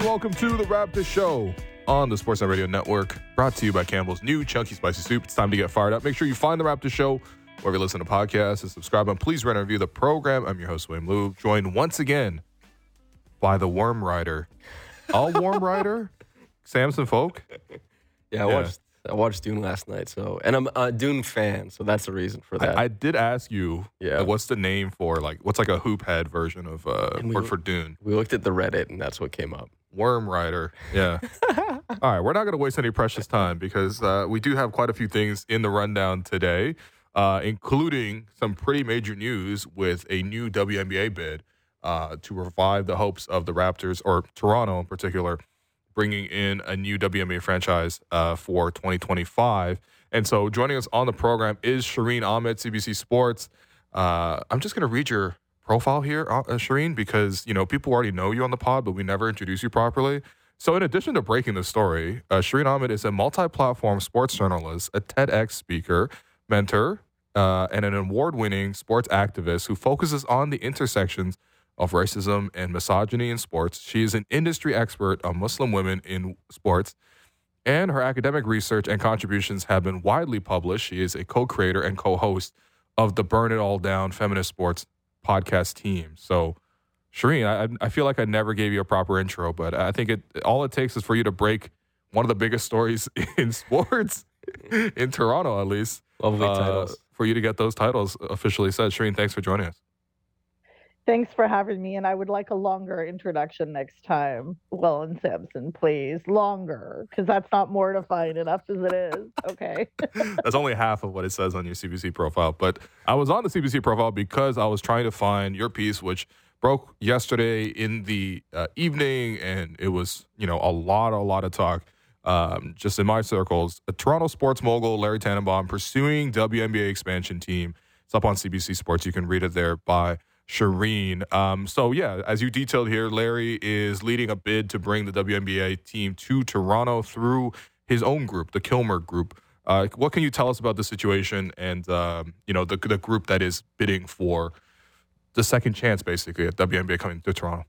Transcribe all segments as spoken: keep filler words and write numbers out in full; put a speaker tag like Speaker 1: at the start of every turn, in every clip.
Speaker 1: welcome to the Raptors Show on the Sportsnet Radio Network, brought to you by Campbell's new Chunky Spicy Soup. It's time to get fired up. Make sure you find the Raptors Show wherever you listen to podcasts and subscribe. And please rate and review the program. I'm your host, William Lube, joined once again by the Worm Rider. All Worm Rider? Samson Folk?
Speaker 2: Yeah, I
Speaker 1: Yeah.
Speaker 2: watched I watched Dune last night, so and I'm a Dune fan, so that's the reason for that.
Speaker 1: I, I did ask you,
Speaker 2: Yeah.
Speaker 1: uh, what's the name for, like, what's like a hoop head version of, uh,
Speaker 2: And we
Speaker 1: for,
Speaker 2: were-
Speaker 1: for Dune?
Speaker 2: we looked at the Reddit, and that's what came up.
Speaker 1: Worm Rider. Yeah. All right. We're not going to waste any precious time because uh, we do have quite a few things in the rundown today, uh, including some pretty major news with a new W N B A bid uh, to revive the hopes of the Raptors, or Toronto in particular, bringing in a new W N B A franchise uh, for twenty twenty-five. And so joining us on the program is Shireen Ahmed, C B C Sports. Uh, I'm just going to read your profile here, uh, Shireen, because, you know, people already know you on the pod, but we never introduce you properly. So in addition to breaking the story, uh, Shireen Ahmed is a multi-platform sports journalist, a TEDx speaker, mentor, uh, and an award-winning sports activist who focuses on the intersections of racism and misogyny in sports. She is an industry expert on Muslim women in sports, and her academic research and contributions have been widely published. She is a co-creator and co-host of the Burn It All Down Feminist Sports podcast team. So, Shireen, I, I feel like I never gave you a proper intro, but I think it all it takes is for you to break one of the biggest stories in sports, in Toronto at least.
Speaker 2: Lovely
Speaker 1: uh,
Speaker 2: titles.
Speaker 1: For you to get those titles officially said. Shireen, thanks for joining us.
Speaker 3: Thanks for having me, and I would like a longer introduction next time. Will and Sampson, please. Longer, because that's not mortifying enough as it is. Okay.
Speaker 1: That's only half of what it says on your C B C profile. But I was on the C B C profile because I was trying to find your piece, which broke yesterday in the uh, evening, and it was, you know, a lot, a lot of talk um, just in my circles. A Toronto sports mogul, Larry Tannenbaum, pursuing W N B A expansion team. It's up on C B C Sports. You can read it there by Shireen. Um, so, yeah, as you detailed here, Larry is leading a bid to bring the W N B A team to Toronto through his own group, the Kilmer Group. Uh, what can you tell us about the situation and, um, you know, the, the group that is bidding for the second chance, basically, at W N B A coming to Toronto?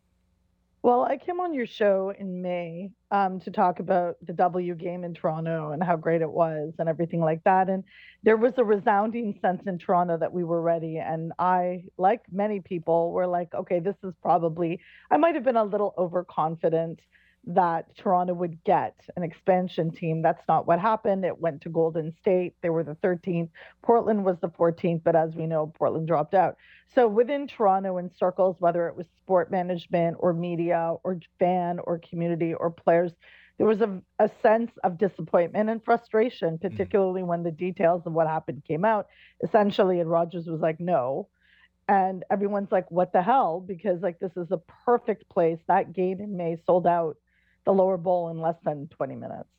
Speaker 3: Well, I came on your show in May um, to talk about the W game in Toronto and how great it was and everything like that. And there was a resounding sense in Toronto that we were ready. And I, like many people, were like, okay, this is probably, I might have been a little overconfident that Toronto would get an expansion team. That's not what happened. It went to Golden State. They were the thirteenth. Portland was the fourteenth, but as we know, Portland dropped out. So within Toronto in circles, whether it was sport management or media or fan or community or players, there was a, a sense of disappointment and frustration, particularly when the details of what happened came out. Essentially, and Rogers was like, no. And everyone's like, what the hell? Because like this is a perfect place. That game in May sold out the lower bowl in less than twenty minutes.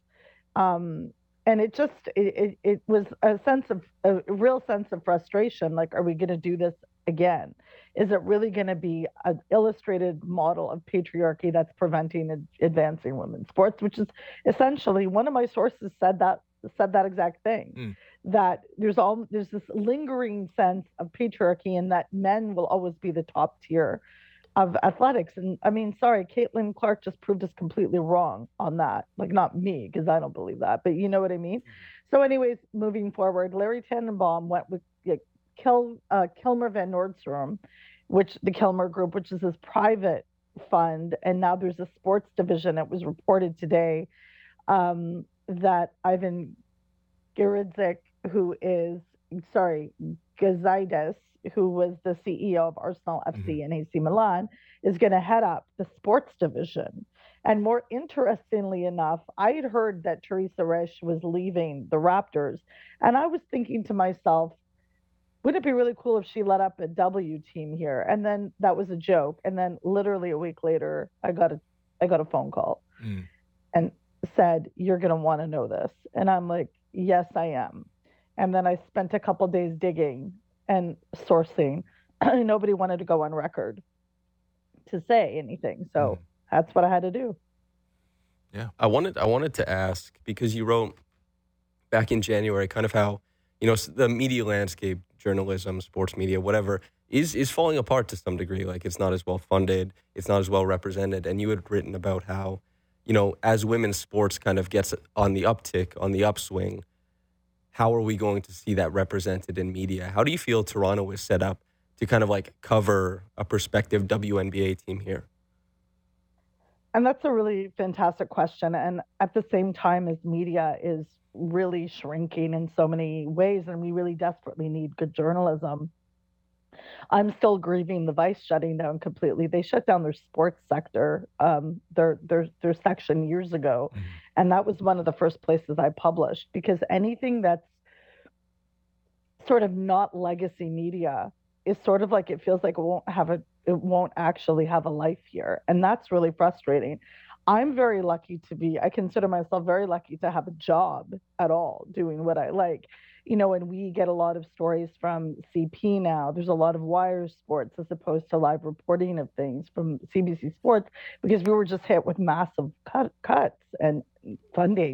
Speaker 3: Um, and it just, it, it, it was a sense of, a real sense of frustration. Like, are we going to do this again? Is it really going to be an illustrated model of patriarchy that's preventing ad- advancing women's sports, which is essentially, one of my sources said that, said that exact thing,
Speaker 1: Mm.
Speaker 3: that there's all, there's this lingering sense of patriarchy and that men will always be the top tier of athletics. And I mean, sorry, Caitlin Clark just proved us completely wrong on that. Like, not me, because I don't believe that, but you know what I mean? So anyways, moving forward, Larry Tannenbaum went with uh, Kil, uh, Kilmer Van Nordstrom, which the Kilmer Group, which is his private fund. And now there's a sports division. It was reported today um, that Ivan Giridzik, who is, sorry, Gazidis, who was the C E O of Arsenal F C and A C Milan, is going to head up the sports division. And more interestingly enough, I had heard that Teresa Resch was leaving the Raptors. And I was thinking to myself, wouldn't it be really cool if she led up a W team here? And then that was a joke. And then literally a week later, I got a, I got a phone call
Speaker 1: Mm.
Speaker 3: and said, you're going to want to know this. And I'm like, yes, I am. And then I spent a couple days digging and sourcing. Nobody wanted to go on record to say anything. So
Speaker 1: Mm.
Speaker 3: that's what I had to do.
Speaker 1: Yeah.
Speaker 2: I wanted I wanted to ask, because you wrote back in January kind of how, you know, the media landscape, journalism, sports media, whatever, is is falling apart to some degree. Like, it's not as well funded, it's not as well represented. And you had written about how, you know, as women's sports kind of gets on the uptick, on the upswing, how are we going to see that represented in media? How do you feel Toronto is set up to kind of like cover a prospective W N B A team here?
Speaker 3: And that's a really fantastic question. And at the same time as media is really shrinking in so many ways, and we really desperately need good journalism, I'm still grieving the Vice shutting down completely. They shut down their sports sector, um, their their their section years ago, mm-hmm. and that was one of the first places I published, because anything that's sort of not legacy media is sort of like, it feels like it won't have a it won't actually have a life here, and that's really frustrating. I'm very lucky to be, I consider myself very lucky to have a job at all doing what I like. You know, and we get a lot of stories from C P now. There's a lot of wire sports as opposed to live reporting of things from C B C Sports, because we were just hit with massive cut, cuts and funding.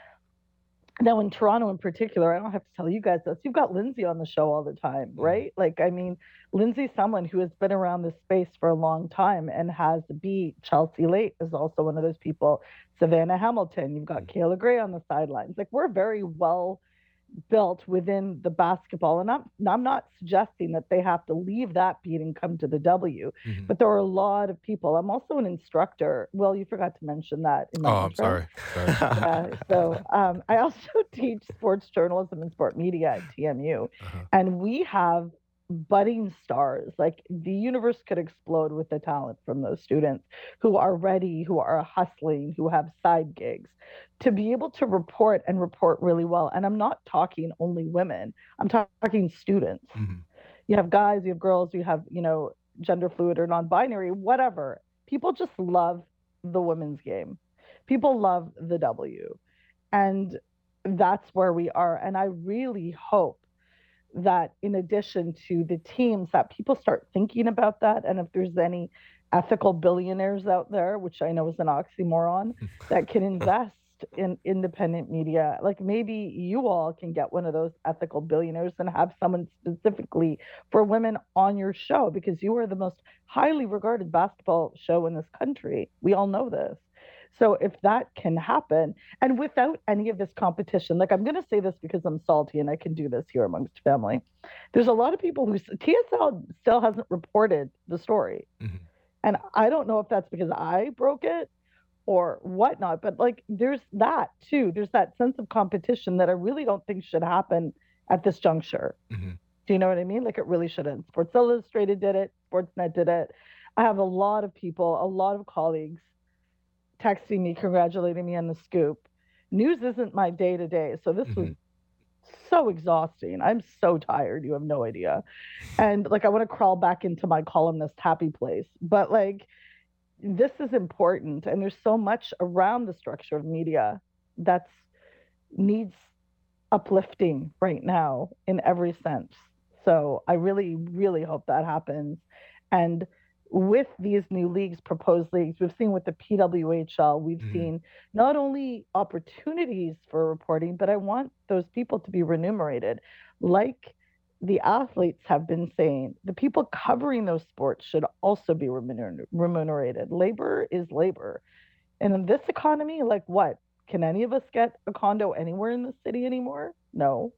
Speaker 3: Now, in Toronto in particular, I don't have to tell you guys this, you've got Lindsay on the show all the time, right? Like, I mean, Lindsay's someone who has been around this space for a long time and has beat Chelsea Late is also one of those people. Savannah Hamilton, you've got Kayla Gray on the sidelines. Like, we're very well built within the basketball, and I'm, I'm not suggesting that they have to leave that beat and come to the W, mm-hmm. but there are a lot of people. I'm also an instructor. Well, you forgot to mention that. In
Speaker 1: oh, I'm sorry. sorry.
Speaker 3: Yeah, so um, I also teach sports journalism and sport media at T M U, uh-huh. and we have budding stars. Like, the universe could explode with the talent from those students who are ready, who are hustling, who have side gigs, to be able to report and report really well. And I'm not talking only women, I'm talking students. Mm-hmm. You have guys, you have girls, you have, you know, gender fluid or non-binary, whatever. People just love the women's game. People love the W. And that's where we are. And I really hope that in addition to the teams, that people start thinking about that. And if there's any ethical billionaires out there, which I know is an oxymoron, that can invest in independent media, like maybe you all can get one of those ethical billionaires and have someone specifically for women on your show, because you are the most highly regarded basketball show in this country. We all know this. So if that can happen, and without any of this competition, like, I'm going to say this because I'm salty and I can do this here amongst family. There's a lot of people who, T S L still hasn't reported the story. Mm-hmm. And I don't know if that's because I broke it or whatnot, but like, there's that too. There's that sense of competition that I really don't think should happen at this juncture. Mm-hmm. Do you know what I mean? Like, it really shouldn't. Sports Illustrated did it. Sportsnet did it. I have a lot of people, a lot of colleagues texting me, congratulating me on the scoop. News isn't my day to day. So this mm-hmm. was so exhausting. I'm so tired. You have no idea. And like, I want to crawl back into my columnist happy place, but like, this is important. And there's so much around the structure of media that's needs uplifting right now in every sense. So I really, really hope that happens. And with these new leagues, proposed leagues, we've seen with the P W H L, we've mm-hmm. seen not only opportunities for reporting, but I want those people to be remunerated. Like the athletes have been saying, the people covering those sports should also be remuner- remunerated. Labor is labor. And in this economy, like what? Can any of us get a condo anywhere in the city anymore? No.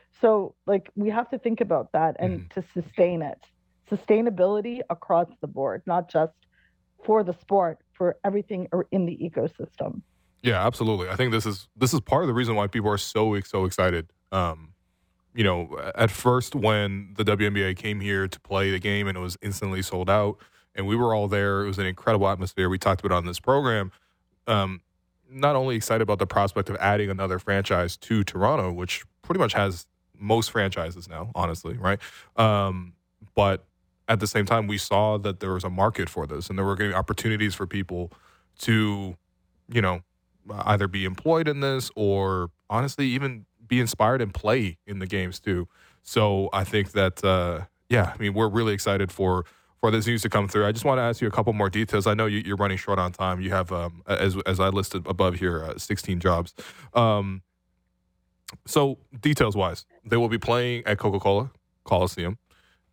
Speaker 3: So like, we have to think about that and mm-hmm. to sustain it. Sustainability across the board, not just for the sport, for everything in the ecosystem.
Speaker 1: Yeah, absolutely. I think this is this is part of the reason why people are so so excited. Um, you know, at first when the W N B A came here to play the game and it was instantly sold out, and we were all there, it was an incredible atmosphere. We talked about it on this program. Um, not only excited about the prospect of adding another franchise to Toronto, which pretty much has most franchises now, honestly, right? Um, but at the same time, we saw that there was a market for this, and there were going to be opportunities for people to, you know, either be employed in this or honestly even be inspired and play in the games too. So I think that, uh, yeah, I mean, we're really excited for for this news to come through. I just want to ask you a couple more details. I know you, you're running short on time. You have, um, as as I listed above here, uh, sixteen jobs. Um, so details-wise, they will be playing at Coca-Cola Coliseum.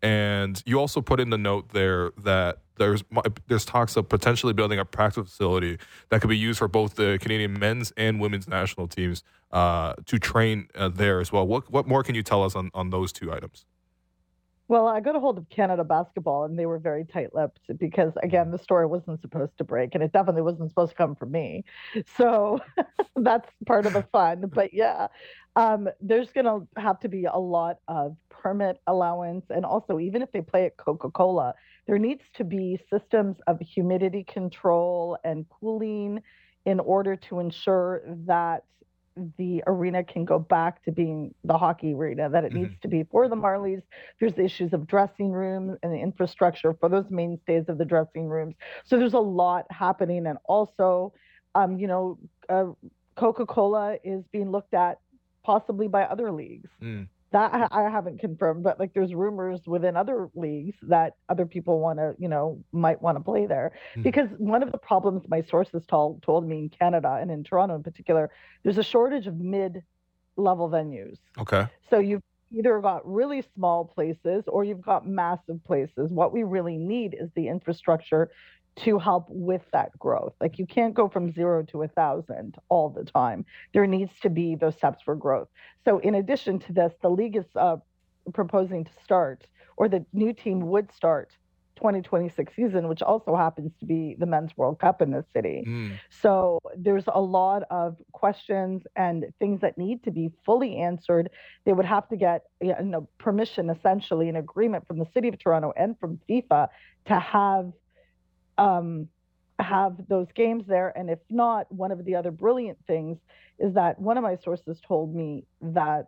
Speaker 1: And you also put in the note there that there's there's talks of potentially building a practice facility that could be used for both the Canadian men's and women's national teams uh, to train uh, there as well. What what more can you tell us on, on those two items?
Speaker 3: Well, I got a hold of Canada Basketball, and they were very tight-lipped because, again, the story wasn't supposed to break, and it definitely wasn't supposed to come from me. So that's part of the fun. But, yeah, um, there's going to have to be a lot of permit allowance. And also, even if they play at Coca-Cola, there needs to be systems of humidity control and cooling in order to ensure that the arena can go back to being the hockey arena that it mm-hmm. needs to be for the Marlies. There's issues of dressing rooms and the infrastructure for those mainstays of the dressing rooms. So there's a lot happening. And also, um, you know, uh, Coca-Cola is being looked at possibly by other leagues. Mm. That I haven't confirmed, but like there's rumors within other leagues that other people want to, you know, might want to play there. Mm. Because one of the problems my sources told told me in Canada and in Toronto in particular, there's a shortage of mid-level venues.
Speaker 1: Okay.
Speaker 3: So you've either got really small places or you've got massive places. What we really need is the infrastructure to help with that growth. Like you can't go from zero to a thousand all the time. There needs to be those steps for growth. So in addition to this, the league is uh, proposing to start, or the new team would start twenty twenty-six season, which also happens to be the Men's World Cup in this city. Mm. So there's a lot of questions and things that need to be fully answered. They would have to get you know, permission, essentially, an agreement from the City of Toronto and from FIFA to have um, have those games there. And if not, one of the other brilliant things is that one of my sources told me that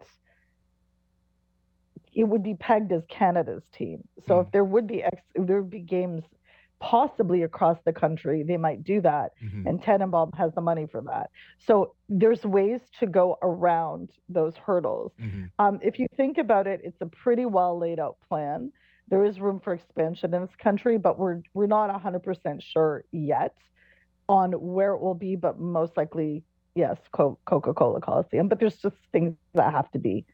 Speaker 3: it would be pegged as Canada's team. So mm. if there would be ex- if there would be games possibly across the country, they might do that. Mm-hmm. And Tannenbaum has the money for that. So there's ways to go around those hurdles. Mm-hmm. Um, if you think about it, it's a pretty well laid out plan. There is room for expansion in this country, but we're we're not one hundred percent sure yet on where it will be, but most likely, yes, Co- Coca-Cola Coliseum. But there's just things that have to be,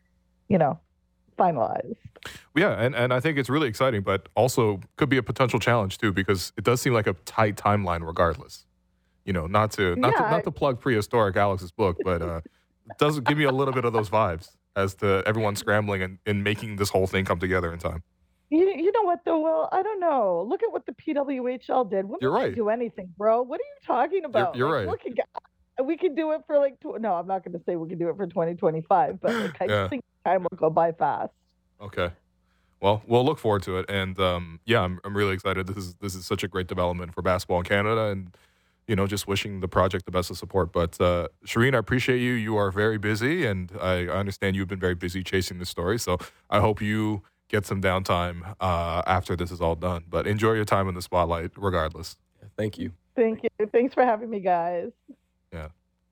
Speaker 3: you know, finalized.
Speaker 1: Yeah, and, and I think it's really exciting, but also could be a potential challenge too, because it does seem like a tight timeline regardless. You know, not to not yeah, to not to plug Prehistoric Alex's book, but uh, it does give me a little bit of those vibes as to everyone scrambling and, and making this whole thing come together in time.
Speaker 3: You, you know what though? Well, I don't know. Look at what the P W H L did. Women
Speaker 1: you're right.
Speaker 3: Can do anything, bro. What are you talking about?
Speaker 1: You're, you're
Speaker 3: like,
Speaker 1: right.
Speaker 3: Look, we could do it for like. Tw- no, I'm not going to say we can do it for twenty twenty-five, but like, I yeah. just think time will go by fast.
Speaker 1: Okay. Well, we'll look forward to it, and um, yeah, I'm I'm really excited. This is this is such a great development for basketball in Canada, and you know, just wishing the project the best of support. But uh, Shireen, I appreciate you. You are very busy, and I understand you've been very busy chasing this story. So I hope you get some downtime uh, after this is all done. But enjoy your time in the spotlight, regardless.
Speaker 2: Yeah, thank you.
Speaker 3: Thank you. Thanks for having me, guys.
Speaker 1: Yeah.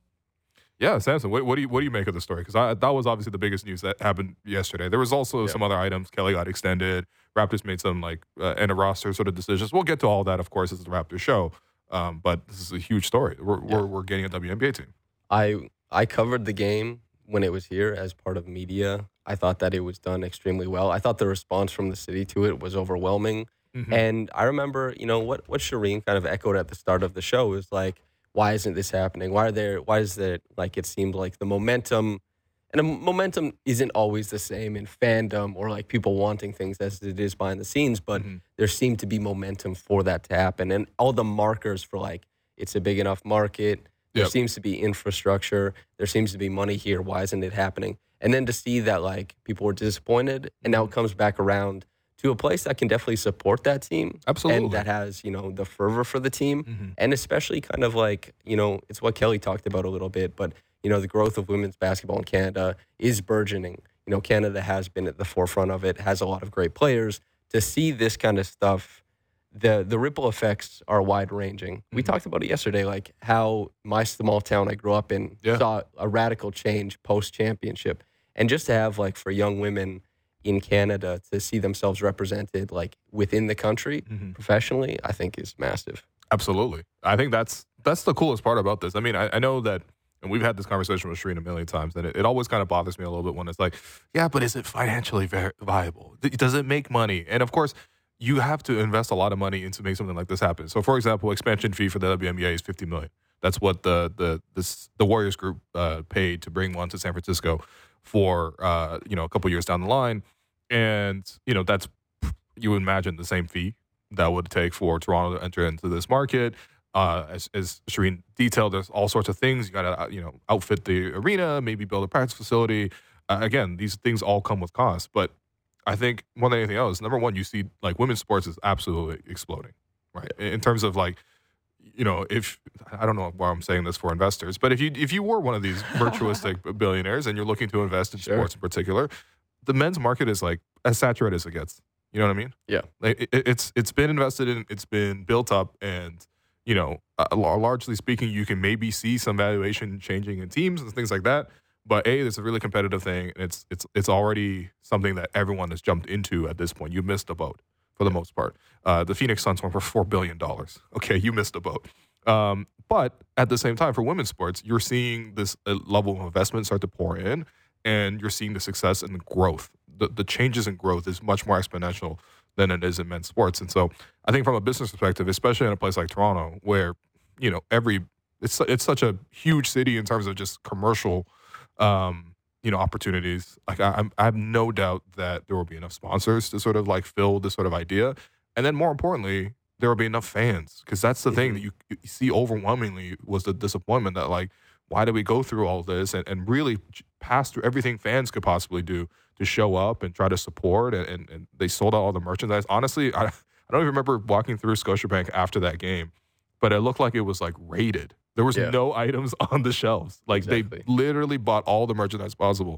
Speaker 1: Yeah, Samson, what, what do you what do you make of the story? Because that was obviously the biggest news that happened yesterday. There was also yeah. some other items. Kelly got extended. Raptors made some like uh, end of roster sort of decisions. We'll get to all that, of course, as the Raptors show. Um, but this is a huge story. We're yeah. we're, we're getting a W N B A team.
Speaker 2: I I covered the game when it was here as part of media. I thought that it was done extremely well. I thought the response from the city to it was overwhelming. Mm-hmm. And I remember, you know, what what Shireen kind of echoed at the start of the show was like, why isn't this happening? Why are there? Why is there like it seemed like the momentum, and the momentum isn't always the same in fandom or like people wanting things as it is behind the scenes, but mm-hmm. there seemed to be momentum for that to happen, and all the markers for like it's a big enough market. There yep. seems to be infrastructure. There seems to be money here. Why isn't it happening? And then to see that like people were disappointed, and now it comes back around to a place that can definitely support that team.
Speaker 1: Absolutely.
Speaker 2: And that has, you know, the fervor for the team. Mm-hmm. And especially kind of like, you know, it's what Kelly talked about a little bit, but, you know, the growth of women's basketball in Canada is burgeoning. You know, Canada has been at the forefront of it, has a lot of great players. To see this kind of stuff, the the ripple effects are wide-ranging. Mm-hmm. We talked about it yesterday, like how my small town I grew up in yeah. saw a radical change post-championship. And just to have, like, for young women in Canada to see themselves represented, like, within the country mm-hmm. professionally, I think is massive.
Speaker 1: Absolutely. I think that's that's the coolest part about this. I mean, I, I know that and we've had this conversation with Shireen a million times, and it, it always kind of bothers me a little bit when it's like, yeah, but is it financially vi- viable? Does it make money? And of course, you have to invest a lot of money into make something like this happen. So, for example, expansion fee for the W N B A is fifty million dollars. That's what the the this, the Warriors group uh, paid to bring one to San Francisco for uh, you know a couple years down the line, and you know that's you would imagine the same fee that would take for Toronto to enter into this market. Uh, as, as Shireen detailed, there's all sorts of things. You got to, you know, outfit the arena, maybe build a practice facility. Uh, again, these things all come with costs. But I think more than anything else, number one, you see like women's sports is absolutely exploding, right? In, in terms of like, you know, if I don't know why I'm saying this for investors, but if you if you were one of these virtuistic billionaires and you're looking to invest in
Speaker 2: Sure.
Speaker 1: sports in particular, the men's market is like as saturated as it gets. You know what I mean?
Speaker 2: Yeah.
Speaker 1: Like, it, it's it's been invested in, it's been built up, and you know, uh, largely speaking, you can maybe see some valuation changing in teams and things like that. But A, it's a really competitive thing, and it's it's it's already something that everyone has jumped into at this point. You missed the boat for the most part. Uh, the Phoenix Suns went for four billion dollars. Okay, you missed the boat. Um, but at the same time, for women's sports, you're seeing this uh, level of investment start to pour in, and you're seeing the success and the growth. The, the changes in growth is much more exponential than it is in men's sports. And so I think from a business perspective, especially in a place like Toronto, where, you know, every it's it's such a huge city in terms of just commercial, um, you know, opportunities. Like I, I'm, I have no doubt that there will be enough sponsors to sort of like fill this sort of idea. And then more importantly, there will be enough fans, because that's the thing that you, you see overwhelmingly was the disappointment that like, why did we go through all this and, and really pass through everything fans could possibly do to show up and try to support, and, and, and they sold out all the merchandise. Honestly, I, I don't even remember walking through Scotiabank after that game, but it looked like it was like raided. There was
Speaker 2: Yeah.
Speaker 1: no items on the shelves. Like
Speaker 2: Exactly.
Speaker 1: they literally bought all the merchandise possible.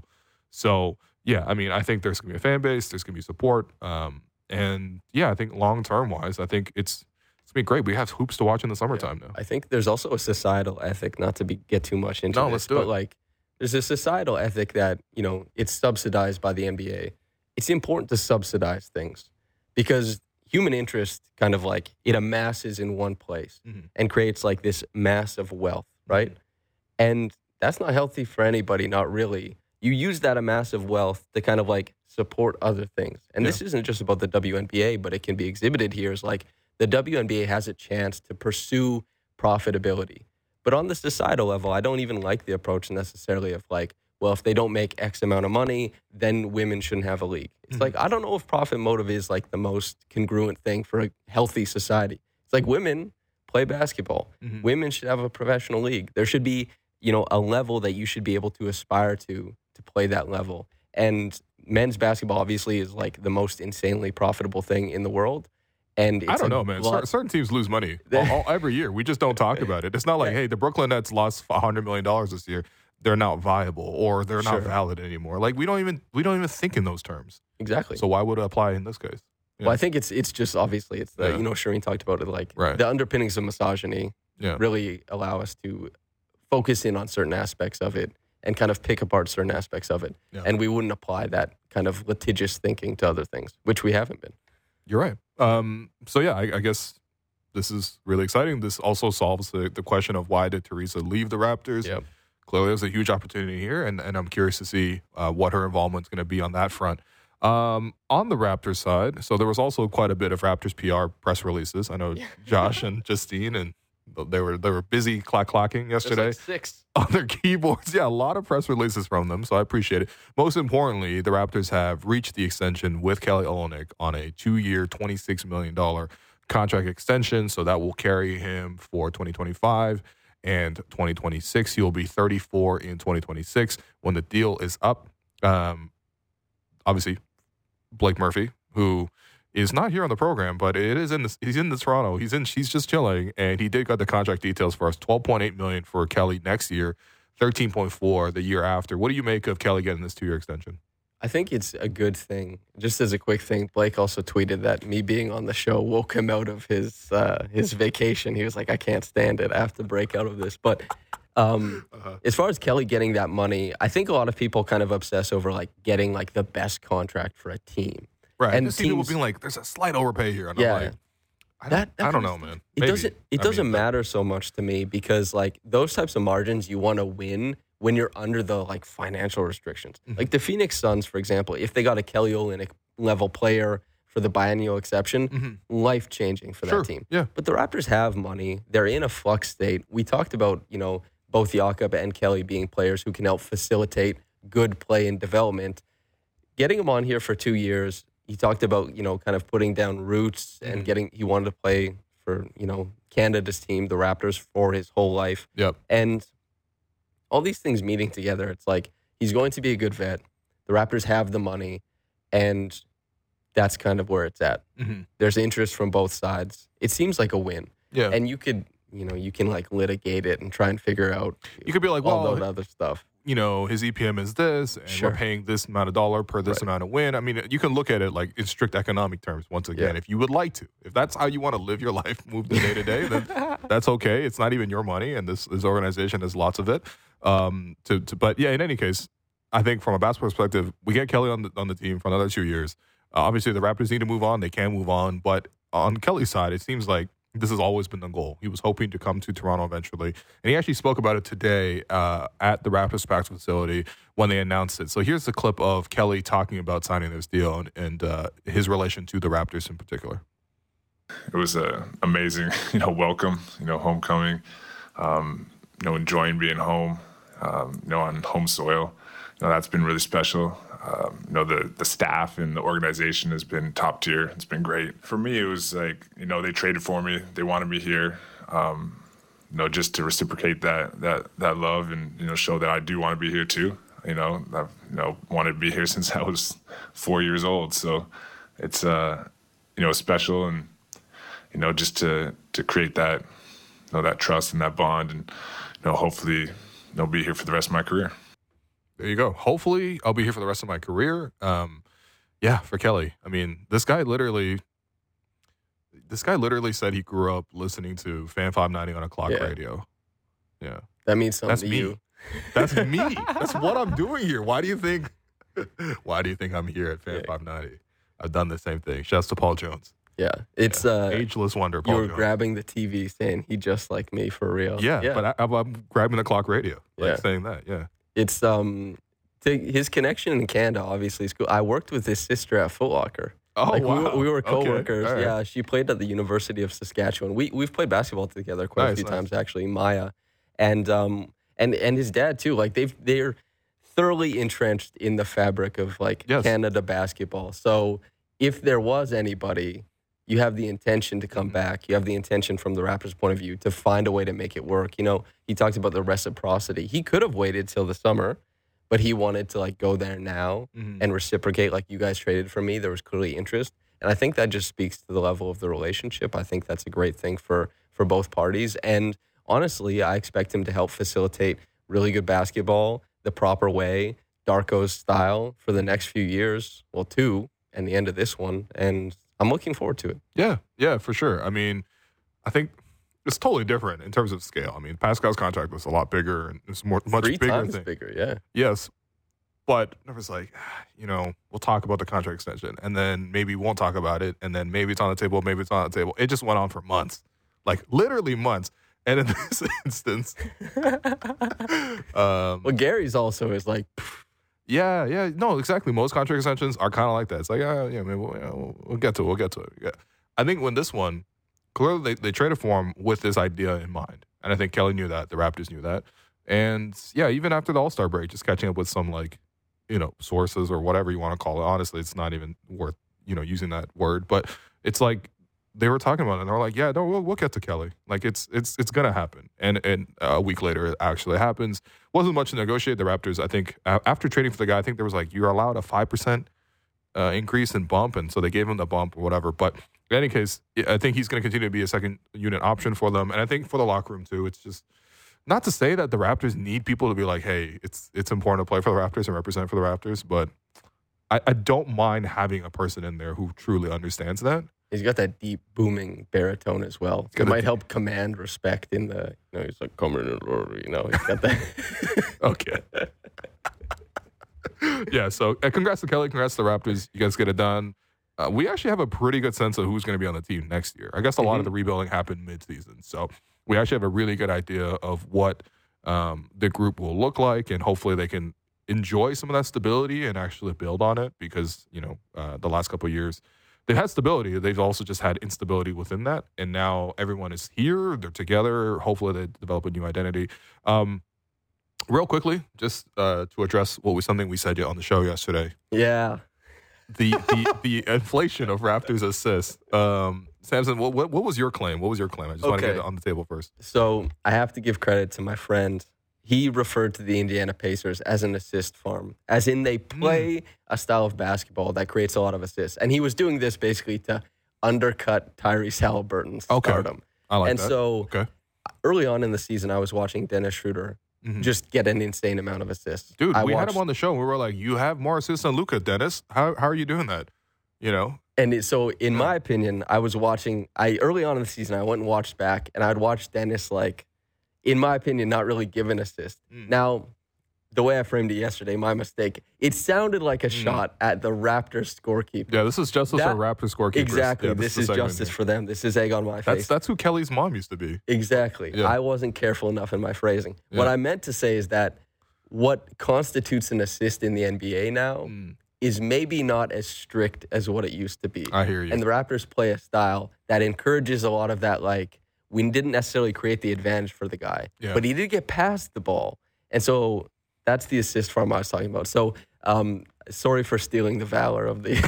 Speaker 1: So yeah, I mean, I think there's gonna be a fan base, there's gonna be support, um, and yeah, I think long term wise, I think it's it's gonna be great. We have hoops to watch in the summertime now.
Speaker 2: I think there's also a societal ethic, not to be get too much into
Speaker 1: No,
Speaker 2: this,
Speaker 1: let's do
Speaker 2: but
Speaker 1: it.
Speaker 2: like there's a societal ethic that, you know, it's subsidized by the N B A. It's important to subsidize things because human interest kind of like it amasses in one place
Speaker 1: Mhm.
Speaker 2: and creates like this mass of wealth, right? And that's not healthy for anybody, not really. You use that amass of wealth to kind of like support other things. And this isn't just about the W N B A, but it can be exhibited here as like the W N B A has a chance to pursue profitability. But on the societal level, I don't even like the approach necessarily of like, well, if they don't make X amount of money, then women shouldn't have a league. It's
Speaker 1: Mhm.
Speaker 2: like, I don't know if profit motive is like the most congruent thing for a healthy society. It's like women play basketball.
Speaker 1: Mhm.
Speaker 2: Women should have a professional league. There should be, you know, a level that you should be able to aspire to to play that level. And men's basketball obviously is like the most insanely profitable thing in the world. And it's
Speaker 1: I don't
Speaker 2: a
Speaker 1: know, man.
Speaker 2: lot-
Speaker 1: Cer- certain teams lose money all, all, every year. We just don't talk about it. It's not like,
Speaker 2: Yeah.
Speaker 1: hey, the Brooklyn Nets lost one hundred million dollars this year. They're not viable or they're not
Speaker 2: Sure.
Speaker 1: valid anymore. Like we don't even we don't even think in those terms.
Speaker 2: Exactly.
Speaker 1: So why would it apply in this case?
Speaker 2: Well, I think it's it's just obviously it's the
Speaker 1: Yeah.
Speaker 2: you know Shireen talked about it like
Speaker 1: Right.
Speaker 2: the underpinnings of misogyny
Speaker 1: Yeah.
Speaker 2: really allow us to focus in on certain aspects of it and kind of pick apart certain aspects of it,
Speaker 1: Yeah.
Speaker 2: and we wouldn't apply that kind of litigious thinking to other things, which we haven't been.
Speaker 1: You're right. Um, so yeah, I, I guess this is really exciting. This also solves the, the question of why did Teresa leave the Raptors?
Speaker 2: Yep.
Speaker 1: Clearly, there's a huge opportunity here, and, and I'm curious to see uh, what her involvement is going to be on that front. Um, on the Raptors side, so there was also quite a bit of Raptors P R press releases. I know Josh and Justine, and they were they were busy clock clocking yesterday
Speaker 2: six.
Speaker 1: on their keyboards. Yeah, a lot of press releases from them, so I appreciate it. Most importantly, the Raptors have reached the extension with Kelly Olynyk on a two-year, twenty-six million dollars contract extension, so that will carry him for twenty twenty-five and twenty twenty-six. He will be thirty-four in twenty twenty-six when the deal is up. Um, obviously, Blake Murphy, who is not here on the program, but it is in the, he's in the Toronto. He's in. He's just chilling, and he did got the contract details for us. twelve point eight million dollars for Kelly next year, thirteen point four the year after. What do you make of Kelly getting this two year extension?
Speaker 2: I think it's a good thing. Just as a quick thing, Blake also tweeted that me being on the show woke him out of his uh, his vacation. He was like, I can't stand it. I have to break out of this. But um,
Speaker 1: Uh-huh.
Speaker 2: as far as Kelly getting that money, I think a lot of people kind of obsess over like getting like the best contract for a team.
Speaker 1: Right,
Speaker 2: And
Speaker 1: and see people
Speaker 2: teams-
Speaker 1: being like, "There's a slight overpay here," and
Speaker 2: Yeah.
Speaker 1: I'm like, I don't,
Speaker 2: That- that
Speaker 1: I don't
Speaker 2: kind
Speaker 1: know,
Speaker 2: of
Speaker 1: man.
Speaker 2: It
Speaker 1: Maybe.
Speaker 2: doesn't. It
Speaker 1: I
Speaker 2: doesn't
Speaker 1: mean,
Speaker 2: matter so much to me because like those types of margins, you want to win when you're under the like financial restrictions.
Speaker 1: Mhm.
Speaker 2: Like the Phoenix Suns, for example, if they got a Kelly Olynyk level player for the biennial exception,
Speaker 1: Mhm.
Speaker 2: life changing for
Speaker 1: Sure.
Speaker 2: that team.
Speaker 1: Yeah.
Speaker 2: But the Raptors have money. They're in a flux state. We talked about you know both Jakob and Kelly being players who can help facilitate good play and development. Getting him on here for two years, he talked about you know kind of putting down roots and
Speaker 1: Mhm.
Speaker 2: getting. He wanted to play for you know Canada's team, the Raptors, for his whole life.
Speaker 1: Yep.
Speaker 2: And all these things meeting together, it's like he's going to be a good vet. The Raptors have the money, and that's kind of where it's at.
Speaker 1: hmm
Speaker 2: There's interest from both sides. It seems like a win,
Speaker 1: Yeah.
Speaker 2: and you could, you know, you can like litigate it and try and figure out
Speaker 1: you could be like,
Speaker 2: all
Speaker 1: well,
Speaker 2: that other stuff.
Speaker 1: you know, his E P M is this, and
Speaker 2: Sure.
Speaker 1: we're paying this amount of dollar per this
Speaker 2: Right.
Speaker 1: amount of win. I mean, you can look at it like in strict economic terms. Once again,
Speaker 2: Yeah.
Speaker 1: if you would like to, if that's how you want to live your life, move the day to day, then that's okay. It's not even your money, and this this organization has lots of it. Um, to, to but yeah, in any case, I think from a basketball perspective, we get Kelly on the on the team for another two years. Uh, obviously, the Raptors need to move on; they can move on. But on Kelly's side, it seems like this has always been the goal. He was hoping to come to Toronto eventually, and he actually spoke about it today uh, at the Raptors practice facility when they announced it. So here's the clip of Kelly talking about signing this deal and, and uh, his relation to the Raptors in particular.
Speaker 4: It was a amazing, you know, welcome, you know, homecoming, um, you know, enjoying being home, um, you know, on home soil. You know, that's been really special. Um, you know, the the staff and the organization has been top tier. It's been great. For me, it was like, you know, they traded for me. They wanted me here, um, you know, just to reciprocate that that that love and, you know, show that I do want to be here too. You know, I've, you know, wanted to be here since I was four years old. So it's, uh, you know, special and, you know, just to, to create that, you know, that trust and that bond and, you know, hopefully, you know, be here for the rest of my career.
Speaker 1: There you go. Hopefully, I'll be here for the rest of my career. Um, yeah, for Kelly. I mean, this guy literally, this guy literally said he grew up listening to Fan five ninety on a clock
Speaker 2: Yeah.
Speaker 1: radio. Yeah,
Speaker 2: That means something
Speaker 1: that's
Speaker 2: to
Speaker 1: me.
Speaker 2: you.
Speaker 1: That's me. That's what I'm doing here. Why do you think? Why do you think I'm here at Fan
Speaker 2: Yeah.
Speaker 1: five ninety? I've done the same thing. Shouts to Paul Jones,
Speaker 2: Yeah, it's uh,
Speaker 1: ageless wonder.
Speaker 2: you
Speaker 1: Paul
Speaker 2: were
Speaker 1: Jones.
Speaker 2: grabbing the T V saying he just like me for real.
Speaker 1: yeah, but I, I'm, I'm grabbing the clock radio, like
Speaker 2: Yeah.
Speaker 1: saying that. Yeah.
Speaker 2: it's um to his connection in Canada obviously is cool. I worked with his sister at Foot Locker.
Speaker 1: Oh
Speaker 2: Like, we
Speaker 1: wow.
Speaker 2: were, we were
Speaker 1: Okay.
Speaker 2: coworkers.
Speaker 1: All right.
Speaker 2: Yeah, she played at the University of Saskatchewan. We we've played basketball together quite a
Speaker 1: Nice,
Speaker 2: few
Speaker 1: nice.
Speaker 2: times actually. Maya, and um and and his dad too. Like they've they're thoroughly entrenched in the fabric of like
Speaker 1: Yes.
Speaker 2: Canada basketball. So if there was anybody, you have the intention to come
Speaker 1: Mhm.
Speaker 2: back. You have the intention from the Raptors' point of view to find a way to make it work. You know, he talked about the reciprocity. He could have waited till the summer, but he wanted to like go there now
Speaker 1: Mhm.
Speaker 2: and reciprocate like you guys traded for me. There was clearly interest. And I think that just speaks to the level of the relationship. I think that's a great thing for for both parties. And honestly, I expect him to help facilitate really good basketball the proper way, Darko's style for the next few years. Well, two and the end of this one. And I'm looking forward to it.
Speaker 1: Yeah, yeah, for sure. I mean, I think it's totally different in terms of scale. I mean, Pascal's contract was a lot bigger and it's more much
Speaker 2: Three
Speaker 1: bigger
Speaker 2: times
Speaker 1: thing.
Speaker 2: bigger, yeah.
Speaker 1: Yes, but it was like, you know, we'll talk about the contract extension, and then maybe we won't talk about it, and then maybe it's on the table, maybe it's on the table. It just went on for months, like literally months. And in this instance, um,
Speaker 2: Well, Gary's also is like,
Speaker 1: yeah, yeah, no, exactly. Most contract extensions are kind of like that. It's like, uh, yeah, maybe we'll, yeah, we'll, we'll get to it. We'll get to it. Yeah. I think when this one, clearly they, they traded for him with this idea in mind. And I think Kelly knew that. The Raptors knew that. And yeah, even after the All-Star break, just catching up with some like, you know, sources or whatever you want to call it. Honestly, it's not even worth, you know, using that word. But it's like they were talking about it and they're like, yeah, no, we'll, we'll get to Kelly. Like it's it's it's going to happen. And and a week later, it actually happens. Wasn't much to negotiate. The Raptors, I think, uh, after trading for the guy, I think there was like, you're allowed a five percent uh, increase in bump. And so they gave him the bump or whatever. But in any case, I think he's going to continue to be a second unit option for them. And I think for the locker room too, it's just not to say that the Raptors need people to be like, hey, it's it's important to play for the Raptors and represent for the Raptors. But I, I don't mind having a person in there who truly understands that.
Speaker 2: he's got that deep, booming baritone as well.
Speaker 1: got
Speaker 2: It
Speaker 1: a
Speaker 2: might
Speaker 1: deep-
Speaker 2: help command respect in the, you know, he's like, come in, you know, he's got that.
Speaker 1: Okay. yeah, so uh, congrats to Kelly. Congrats to the Raptors. You guys get it done. uh, we actually have a pretty good sense of who's going to be on the team next year. I guess a lot mm-hmm. of the rebuilding happened mid-season. So we actually have a really good idea of what um, the group will look like, and hopefully they can enjoy some of that stability and actually build on it because, you know, uh, the last couple of years, they've had stability. They've also just had instability within that. And now everyone is here. They're together. Hopefully they develop a new identity. Um, real quickly, just uh, to address what was something we said on the show yesterday.
Speaker 2: Yeah.
Speaker 1: The the, the inflation of Raptors assists. Um, Samson, what, what what was your claim? What was your claim? I just okay. want to get it on the table first.
Speaker 2: So I have to give credit to my friend. He referred to the Indiana Pacers as an assist farm, as in they play mm. a style of basketball that creates a lot of assists. And he was doing this basically to undercut Tyrese Halliburton's
Speaker 1: okay.
Speaker 2: stardom.
Speaker 1: I like
Speaker 2: and
Speaker 1: that.
Speaker 2: And so
Speaker 1: okay.
Speaker 2: early on in the season, I was watching Dennis Schroeder mm-hmm. just get an insane amount of assists.
Speaker 1: Dude,
Speaker 2: I
Speaker 1: we
Speaker 2: watched,
Speaker 1: had him on the show. And we were like, you have more assists than Luka, Dennis. How how are you doing that? You know?
Speaker 2: And it, so in yeah. my opinion, I was watching, I early on in the season, I went and watched back, and I'd watched Dennis like, in my opinion, not really give an assist. Mm. Now, the way I framed it yesterday, my mistake, it sounded like a mm. shot at the Raptors scorekeeper.
Speaker 1: Yeah, this is justice that, for Raptors scorekeepers.
Speaker 2: Exactly.
Speaker 1: Yeah,
Speaker 2: this,
Speaker 1: this
Speaker 2: is, is justice here. for them. This is egg on my
Speaker 1: that's,
Speaker 2: face.
Speaker 1: That's who Kelly's mom used to be.
Speaker 2: Exactly. Yeah. I wasn't careful enough in my phrasing. Yeah. What I meant to say is that what constitutes an assist in the N B A now mm. is maybe not as strict as what it used to be.
Speaker 1: I hear you.
Speaker 2: And the Raptors play a style that encourages a lot of that, like, we didn't necessarily create the advantage for the guy, yeah. but he did get past the ball. And so that's the assist farm I was talking about. So um, sorry for stealing the valor of the,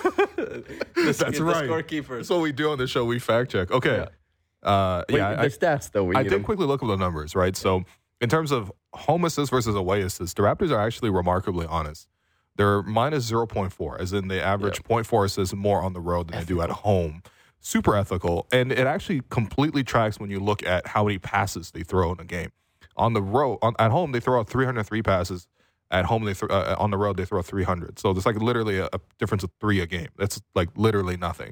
Speaker 2: the,
Speaker 1: that's
Speaker 2: the
Speaker 1: right.
Speaker 2: scorekeepers.
Speaker 1: That's what we do on the show. We fact check. Okay.
Speaker 2: Yeah,
Speaker 1: uh,
Speaker 2: Wait,
Speaker 1: yeah
Speaker 2: the
Speaker 1: I,
Speaker 2: stats, though. We
Speaker 1: I
Speaker 2: did
Speaker 1: them. quickly look at the numbers, right? So in terms of home assists versus away assists, the Raptors are actually remarkably honest. They're minus zero point four, as in they average yeah. zero point four assists more on the road than Ethical. they do at home. Super ethical, and it actually completely tracks when you look at how many passes they throw in a game. On the road, on, at home, they throw out three hundred three passes. At home, they th- uh, on the road they throw out three hundred. So there's like literally a, a difference of three a game. That's like literally nothing.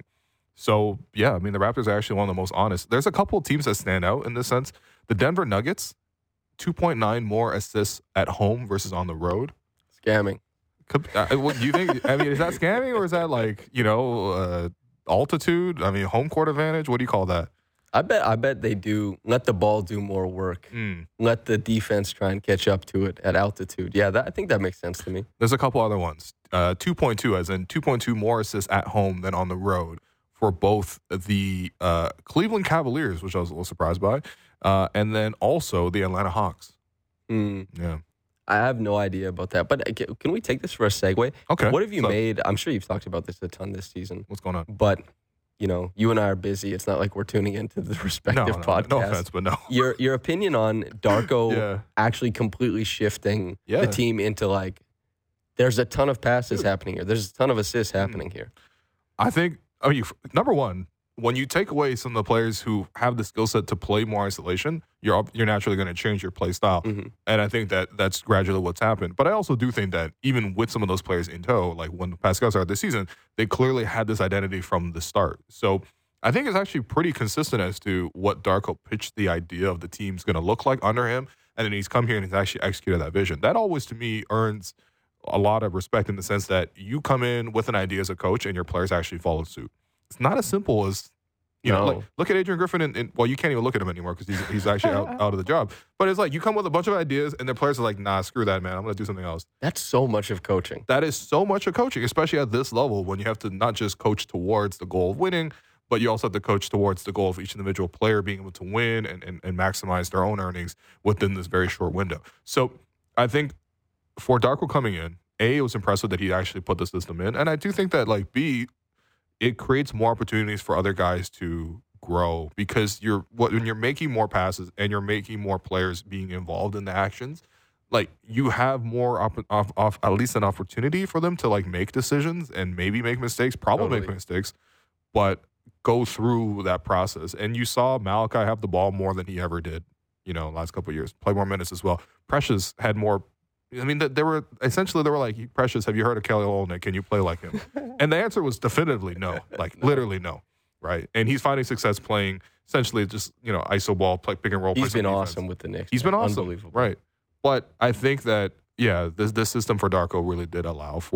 Speaker 1: So yeah, I mean the Raptors are actually one of the most honest. There's a couple of teams that stand out in this sense. The Denver Nuggets, two point nine more assists at home versus on the road.
Speaker 2: Scamming.
Speaker 1: Uh, what do you think? I mean, is that scamming or is that like you know? Uh, altitude? I mean, home court advantage? What do you call that?
Speaker 2: I bet I bet they do let the ball do more work.
Speaker 1: Mm.
Speaker 2: Let the defense try and catch up to it at altitude. Yeah, that, I think that makes sense to me.
Speaker 1: There's a couple other ones. Uh, two point two, as in two point two more assists at home than on the road for both the uh, Cleveland Cavaliers, which I was a little surprised by, uh, and then also the Atlanta Hawks.
Speaker 2: Mm.
Speaker 1: Yeah.
Speaker 2: I have no idea about that. But can we take this for a segue?
Speaker 1: Okay.
Speaker 2: What have you
Speaker 1: so,
Speaker 2: made? I'm sure you've talked about this a ton this season.
Speaker 1: What's going on?
Speaker 2: But, you know, you and I are busy. It's not like we're tuning into the respective
Speaker 1: no, no,
Speaker 2: podcasts.
Speaker 1: No offense, but no.
Speaker 2: Your your opinion on Darko
Speaker 1: yeah.
Speaker 2: actually completely shifting
Speaker 1: yeah.
Speaker 2: the team into like, there's a ton of passes Dude. happening here. There's a ton of assists happening here.
Speaker 1: I think, I mean, number one, when you take away some of the players who have the skill set to play more isolation, you're you're naturally going to change your play style.
Speaker 2: Mm-hmm.
Speaker 1: And I think that that's gradually what's happened. But I also do think that even with some of those players in tow, like when Pascal started this season, they clearly had this identity from the start. So I think it's actually pretty consistent as to what Darko pitched the idea of the team's going to look like under him. And then he's come here and he's actually executed that vision. That always, to me, earns a lot of respect in the sense that you come in with an idea as a coach and your players actually follow suit. It's not as simple as, you
Speaker 2: no.
Speaker 1: know, like, look at Adrian Griffin. And, and well, you can't even look at him anymore because he's, he's actually out, out of the job. But it's like you come with a bunch of ideas and the players are like, nah, screw that, man. I'm going to do something else.
Speaker 2: That's so much of coaching.
Speaker 1: That is so much of coaching, especially at this level when you have to not just coach towards the goal of winning, but you also have to coach towards the goal of each individual player being able to win and, and, and maximize their own earnings within this very short window. So I think for Darko coming in, A, it was impressive that he actually put the system in. And I do think that, like, B, it creates more opportunities for other guys to grow because you're when you're making more passes and you're making more players being involved in the actions, like you have more op, op, op, at least an opportunity for them to like make decisions and maybe make mistakes, probably
Speaker 2: totally.
Speaker 1: make mistakes, but go through that process. And you saw Malachi have the ball more than he ever did, you know, last couple of years, play more minutes as well. Precious had more. I mean, they were essentially they were like, Precious, have you heard of Kelly Olynyk? Can you play like him? And the answer was definitively no, like
Speaker 2: no.
Speaker 1: literally no. Right. And he's finding success playing essentially just, you know, I S O ball, play, pick and roll.
Speaker 2: He's been
Speaker 1: defense.
Speaker 2: awesome with the Knicks.
Speaker 1: He's been awesome.
Speaker 2: Unbelievable.
Speaker 1: Right. But I think that, yeah, this, this system for Darko really did allow for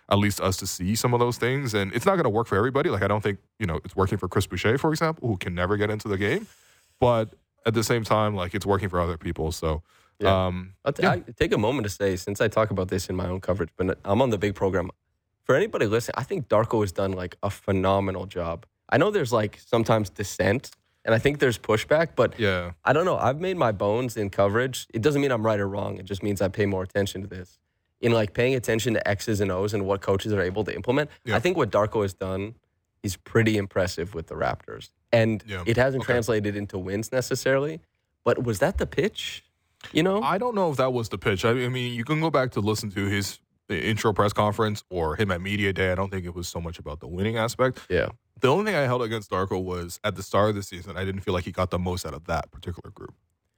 Speaker 1: at least us to see some of those things. And it's not going to work for everybody. Like, I don't think, you know, it's working for Chris Boucher, for example, who can never get into the game. But at the same time, like, it's working for other people. So,
Speaker 2: Yeah.
Speaker 1: um,
Speaker 2: I'll t-
Speaker 1: yeah.
Speaker 2: I take a moment to say, since I talk about this in my own coverage, but I'm on the big program. For anybody listening, I think Darko has done like a phenomenal job. I know there's like sometimes dissent, and I think there's pushback, but
Speaker 1: yeah.
Speaker 2: I don't know. I've made my bones in coverage. It doesn't mean I'm right or wrong. It just means I pay more attention to this. In like paying attention to X's and O's and what coaches are able to implement,
Speaker 1: Yeah.
Speaker 2: I think what Darko has done is pretty impressive with the Raptors. And
Speaker 1: Yeah.
Speaker 2: it hasn't
Speaker 1: Okay.
Speaker 2: translated into wins necessarily, but was that the pitch? You know?
Speaker 1: I don't know if that was the pitch. I, I mean, you can go back to listen to his intro press conference or him at media day. I don't think it was so much about the winning aspect.
Speaker 2: Yeah.
Speaker 1: The only thing I held against Darko was at the start of the season, I didn't feel like he got the most out of that particular group.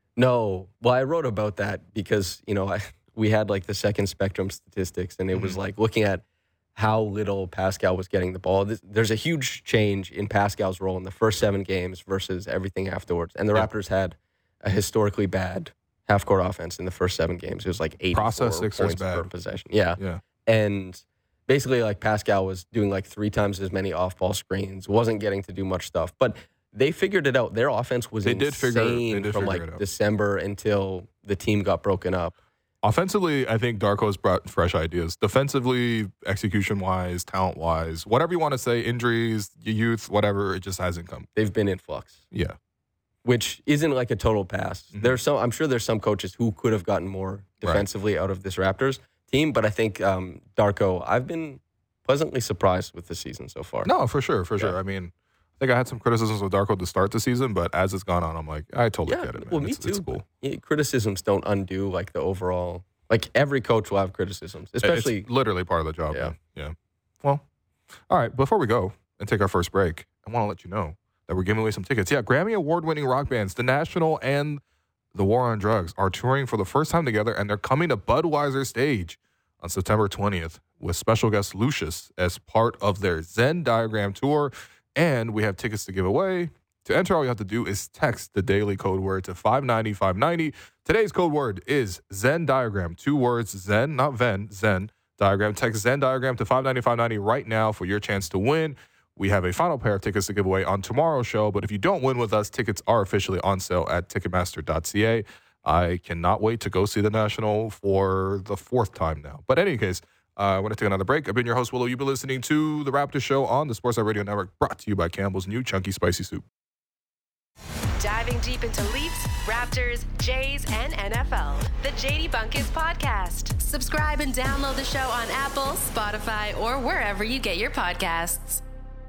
Speaker 2: No. Well, I wrote about that because, you know, I, we had like the second spectrum statistics, and it was
Speaker 1: Mhm.
Speaker 2: like looking at how little Pascal was getting the ball. This, there's a huge change in Pascal's role in the first seven games versus everything afterwards. And the
Speaker 1: Yeah.
Speaker 2: Raptors had a historically bad half-court offense in the first seven games. It was like eighty-four
Speaker 1: Process Sixers
Speaker 2: points per
Speaker 1: bad.
Speaker 2: possession. Yeah.
Speaker 1: Yeah.
Speaker 2: And basically, like, Pascal was doing like three times as many off-ball screens, wasn't getting to do much stuff. But they figured it out. Their offense was
Speaker 1: They did
Speaker 2: insane
Speaker 1: figure- they did
Speaker 2: from
Speaker 1: figure it
Speaker 2: like
Speaker 1: out.
Speaker 2: December until the team got broken up.
Speaker 1: Offensively, I think Darko's brought fresh ideas. Defensively, execution-wise, talent-wise, whatever you want to say, injuries, youth, whatever, it just hasn't come.
Speaker 2: They've been in flux,
Speaker 1: Yeah.
Speaker 2: which isn't like a total pass.
Speaker 1: Mhm.
Speaker 2: There's some. I'm sure there's some coaches who could have gotten more defensively out of this Raptors team, but I think um, Darko. I've been pleasantly surprised with the season so far.
Speaker 1: No, for sure, for
Speaker 2: Yeah.
Speaker 1: sure. I mean, I think I had some criticisms of Darko to start the season, but as it's gone on, I'm like, I totally
Speaker 2: Yeah,
Speaker 1: get it, man.
Speaker 2: well, me
Speaker 1: it's, it's
Speaker 2: too,
Speaker 1: cool.
Speaker 2: Yeah, criticisms don't undo like the overall. Like every coach will have criticisms, especially.
Speaker 1: It's literally part of the job.
Speaker 2: Yeah.
Speaker 1: Man. Yeah. Well, all right. Before we go and take our first break, I want to let you know that we're giving away some tickets. Yeah, Grammy award-winning rock bands, The National and The War on Drugs, are touring for the first time together, and they're coming to Budweiser stage on September twentieth with special guest Lucius as part of their Zen Diagram tour. And we have tickets to give away. To enter, all you have to do is text the daily code word to five ninety, five ninety. Today's code word is Zen Diagram. Two words, Zen, not Ven, Zen Diagram. Text Zen Diagram to five ninety, five ninety right now for your chance to win. We have a final pair of tickets to give away on tomorrow's show, but if you don't win with us, tickets are officially on sale at ticketmaster dot c a. I cannot wait to go see the National for the fourth time now. But in any case, uh, I want to take another break. I've been your host, Willow. You've been listening to The Raptor Show on the Sportsnet Radio Network, brought to you by Campbell's new Chunky Spicy Soup.
Speaker 5: Diving deep into Leafs, Raptors, Jays, and N F L. The J D Bunkus Podcast. Subscribe and download the show on Apple, Spotify, or wherever you get your podcasts.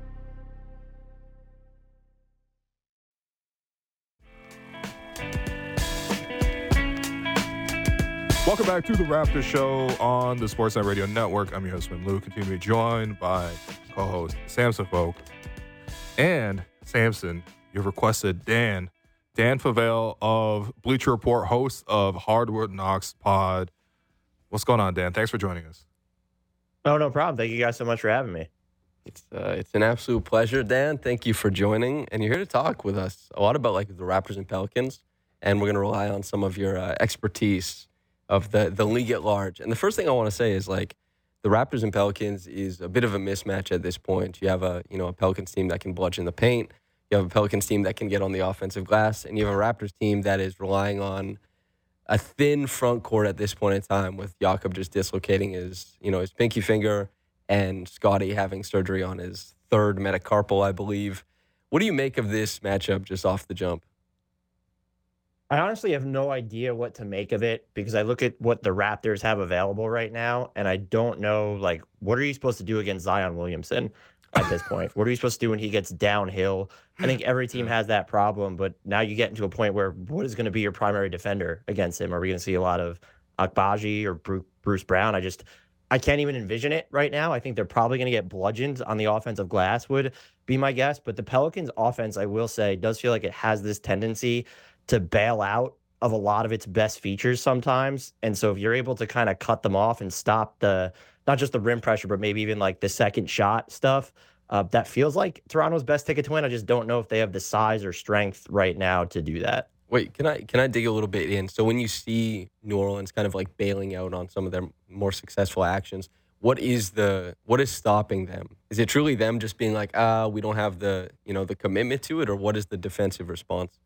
Speaker 1: Welcome back to The Raptor Show on the Sportsnet Radio Network. I'm your host, Wim Lou. Continue to be joined by co-host Samson Folk. And Samson, you've requested Dan. Dan Favale of Bleacher Report, host of Hardwood Knocks Pod. What's going on, Dan? Thanks for joining us.
Speaker 6: Oh, no problem. Thank you guys so much for having me.
Speaker 2: It's uh, it's an absolute pleasure, Dan. Thank you for joining, and you're here to talk with us a lot about like the Raptors and Pelicans, and we're going to rely on some of your uh, expertise of the the league at large. And the first thing I want to say is like the Raptors and Pelicans is a bit of a mismatch at this point. You have a you know a Pelicans team that can bludgeon the paint. You have a Pelicans team that can get on the offensive glass, and you have a Raptors team that is relying on a thin front court at this point in time, with Jakob just dislocating his you know his pinky finger, and Scotty having surgery on his third metacarpal, I believe. What do you make of this matchup just off the jump?
Speaker 6: I honestly have no idea what to make of it because I look at what the Raptors have available right now, and I don't know, like, what are you supposed to do against Zion Williamson at this point? What are you supposed to do when he gets downhill? I think every team has that problem, but now you get into a point where what is going to be your primary defender against him? Are we going to see a lot of Akbaji or Bruce Brown? I just, I can't even envision it right now. I think they're probably going to get bludgeoned on the offensive glass would be my guess, but the Pelicans offense, I will say, does feel like it has this tendency to bail out of a lot of its best features sometimes. And so if you're able to kind of cut them off and stop the, not just the rim pressure, but maybe even like the second shot stuff, uh, that feels like Toronto's best ticket to win. I just don't know if they have the size or strength right now to do that.
Speaker 2: Wait, can I can I dig a little bit in? So when you see New Orleans kind of like bailing out on some of their more successful actions, what is the what is stopping them? Is it truly them just being like, ah, we don't have the you know the commitment to it, or what is the defensive response?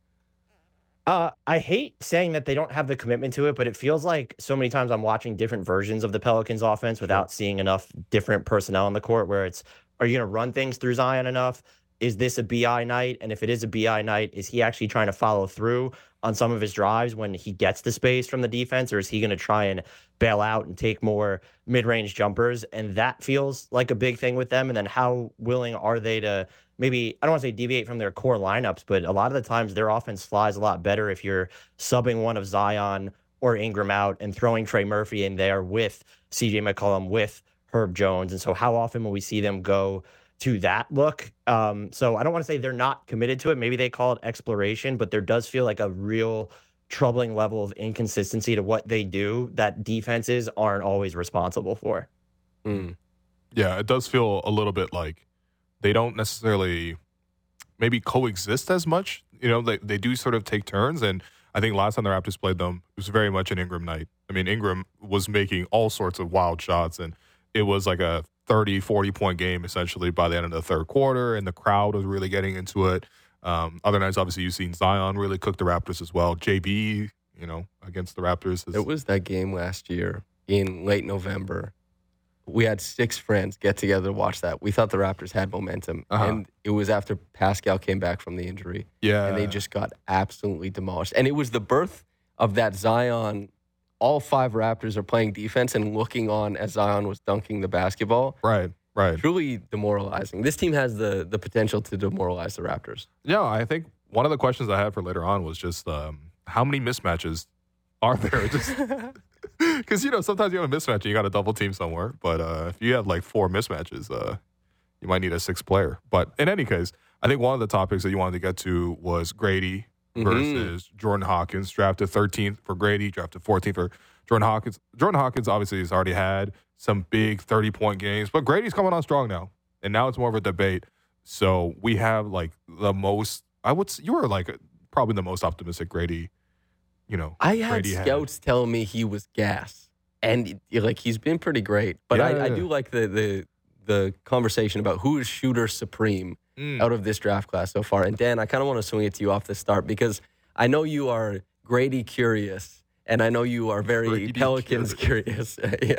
Speaker 6: Uh, I hate saying that they don't have the commitment to it, but it feels like so many times I'm watching different versions of the Pelicans offense without seeing enough different personnel on the court where it's, are you going to run things through Zion enough? Is this a B I night? And if it is a B I night, is he actually trying to follow through on some of his drives when he gets the space from the defense, or is he going to try and bail out and take more mid-range jumpers? And that feels like a big thing with them. And then how willing are they to maybe, I don't want to say deviate from their core lineups, but a lot of the times their offense flies a lot better if you're subbing one of Zion or Ingram out and throwing Trey Murphy in there with C J McCollum, with Herb Jones. And so how often will we see them go to that look? Um, so I don't want to say they're not committed to it. Maybe they call it exploration, but there does feel like a real troubling level of inconsistency to what they do that defenses aren't always responsible for.
Speaker 2: Mm.
Speaker 1: Yeah, it does feel a little bit like they don't necessarily maybe coexist as much. You know, they, they do sort of take turns. And I think last time the Raptors played them, it was very much an Ingram night. I mean, Ingram was making all sorts of wild shots, and it was like a thirty, forty-point game essentially by the end of the third quarter, and the crowd was really getting into it. Um, other nights, obviously, you've seen Zion really cook the Raptors as well. J B, you know, against the Raptors. Is,
Speaker 2: It was that game last year in late November. We had six friends get together to watch that. We thought the Raptors had momentum,
Speaker 1: Uh-huh.
Speaker 2: and it was after Pascal came back from the injury,
Speaker 1: yeah.
Speaker 2: and they just got absolutely demolished. And it was the birth of that Zion. All five Raptors are playing defense and looking on as Zion was dunking the basketball.
Speaker 1: Right, right.
Speaker 2: Truly demoralizing. This team has the the potential to demoralize the Raptors.
Speaker 1: Yeah, I think one of the questions I had for later on was just um, how many mismatches are there? Just because, you know, sometimes you have a mismatch and you got to double team somewhere. But uh, if you have like four mismatches, uh, you might need a sixth player. But in any case, I think one of the topics that you wanted to get to was Grady versus mm-hmm. Jordan Hawkins. Drafted thirteenth for Grady, drafted fourteenth for Jordan Hawkins. Jordan Hawkins obviously has already had some big thirty-point games, but Grady's coming on strong now. And now it's more of a debate. So we have like the most, I would say, you were like probably the most optimistic Grady, you know.
Speaker 2: I had
Speaker 1: Grady
Speaker 2: scouts
Speaker 1: had.
Speaker 2: telling me he was gas. And like he's been pretty great. But
Speaker 1: yeah,
Speaker 2: I,
Speaker 1: yeah,
Speaker 2: I
Speaker 1: yeah.
Speaker 2: do like the, the the conversation about who is shooter supreme mm. out of this draft class so far. And Dan, I kind of want to swing it to you off the start because I know you are Grady curious. And I know you are very
Speaker 1: Grady
Speaker 2: Pelicans curious.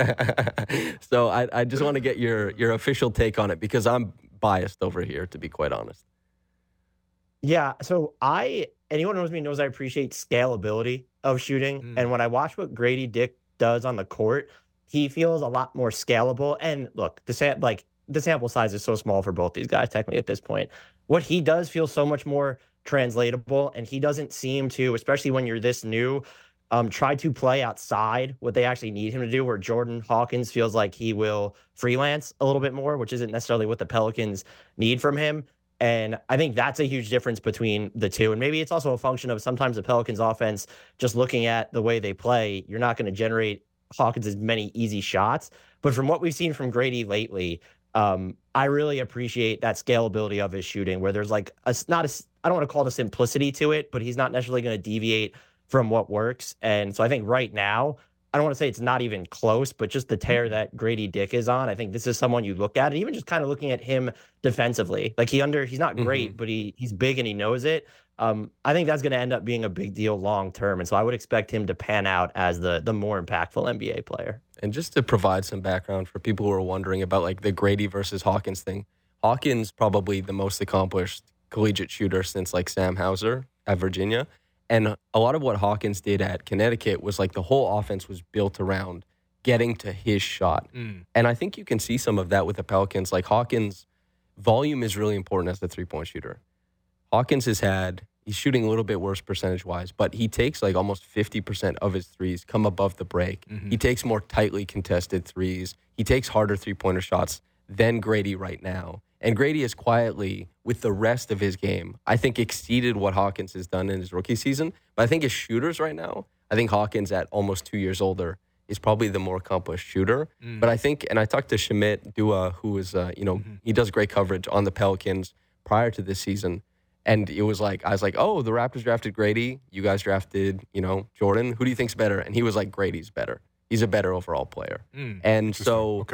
Speaker 2: yeah. So I, I just want to get your, your official take on it because I'm biased over here, to be quite honest.
Speaker 6: Yeah, so I, anyone who knows me knows I appreciate scalability of shooting. Mm. And when I watch what Grady Dick does on the court, he feels a lot more scalable. And look, the sam- like the sample size is so small for both these guys technically at this point. What he does feels so much more translatable, and he doesn't seem to, especially when you're this new, um, try to play outside what they actually need him to do, where Jordan Hawkins feels like he will freelance a little bit more, which isn't necessarily what the Pelicans need from him. And I think that's a huge difference between the two. And maybe it's also a function of sometimes the Pelicans offense, just looking at the way they play, you're not going to generate Hawkins as many easy shots. But from what we've seen from Grady lately, um, I really appreciate that scalability of his shooting, where there's like a, not a, I don't want to call it a simplicity to it, but he's not necessarily going to deviate from what works. And so I think right now, I don't want to say it's not even close, but just the tear that Grady Dick is on, I think this is someone you look at, and even just kind of looking at him defensively, like he under, he's not great, mm-hmm. but he he's big and he knows it. Um, I think that's going to end up being a big deal long term, and so I would expect him to pan out as the the more impactful N B A player.
Speaker 2: And just to provide some background for people who are wondering about like the Grady versus Hawkins thing, Hawkins probably the most accomplished collegiate shooter since like Sam Hauser at Virginia. And a lot of what Hawkins did at Connecticut was like the whole offense was built around getting to his shot. Mm. And I think you can see some of that with the Pelicans. Like Hawkins, volume is really important as the three-point shooter. Hawkins has had, he's shooting a little bit worse percentage-wise, but he takes like almost fifty percent of his threes come above the break. Mm-hmm. He takes more tightly contested threes. He takes harder three-pointer shots than Grady right now. And Grady has quietly, with the rest of his game, I think exceeded what Hawkins has done in his rookie season. But I think as shooters right now, I think Hawkins at almost two years older is probably the more accomplished shooter. Mm. But I think, and I talked to Shamit Dua, who is, uh, you know, mm-hmm. he does great coverage on the Pelicans prior to this season. And it was like, I was like, oh, the Raptors drafted Grady. You guys drafted, you know, Jordan. Who do you think's better? And he was like, Grady's better. He's a better overall player. Mm. And so...
Speaker 1: Okay.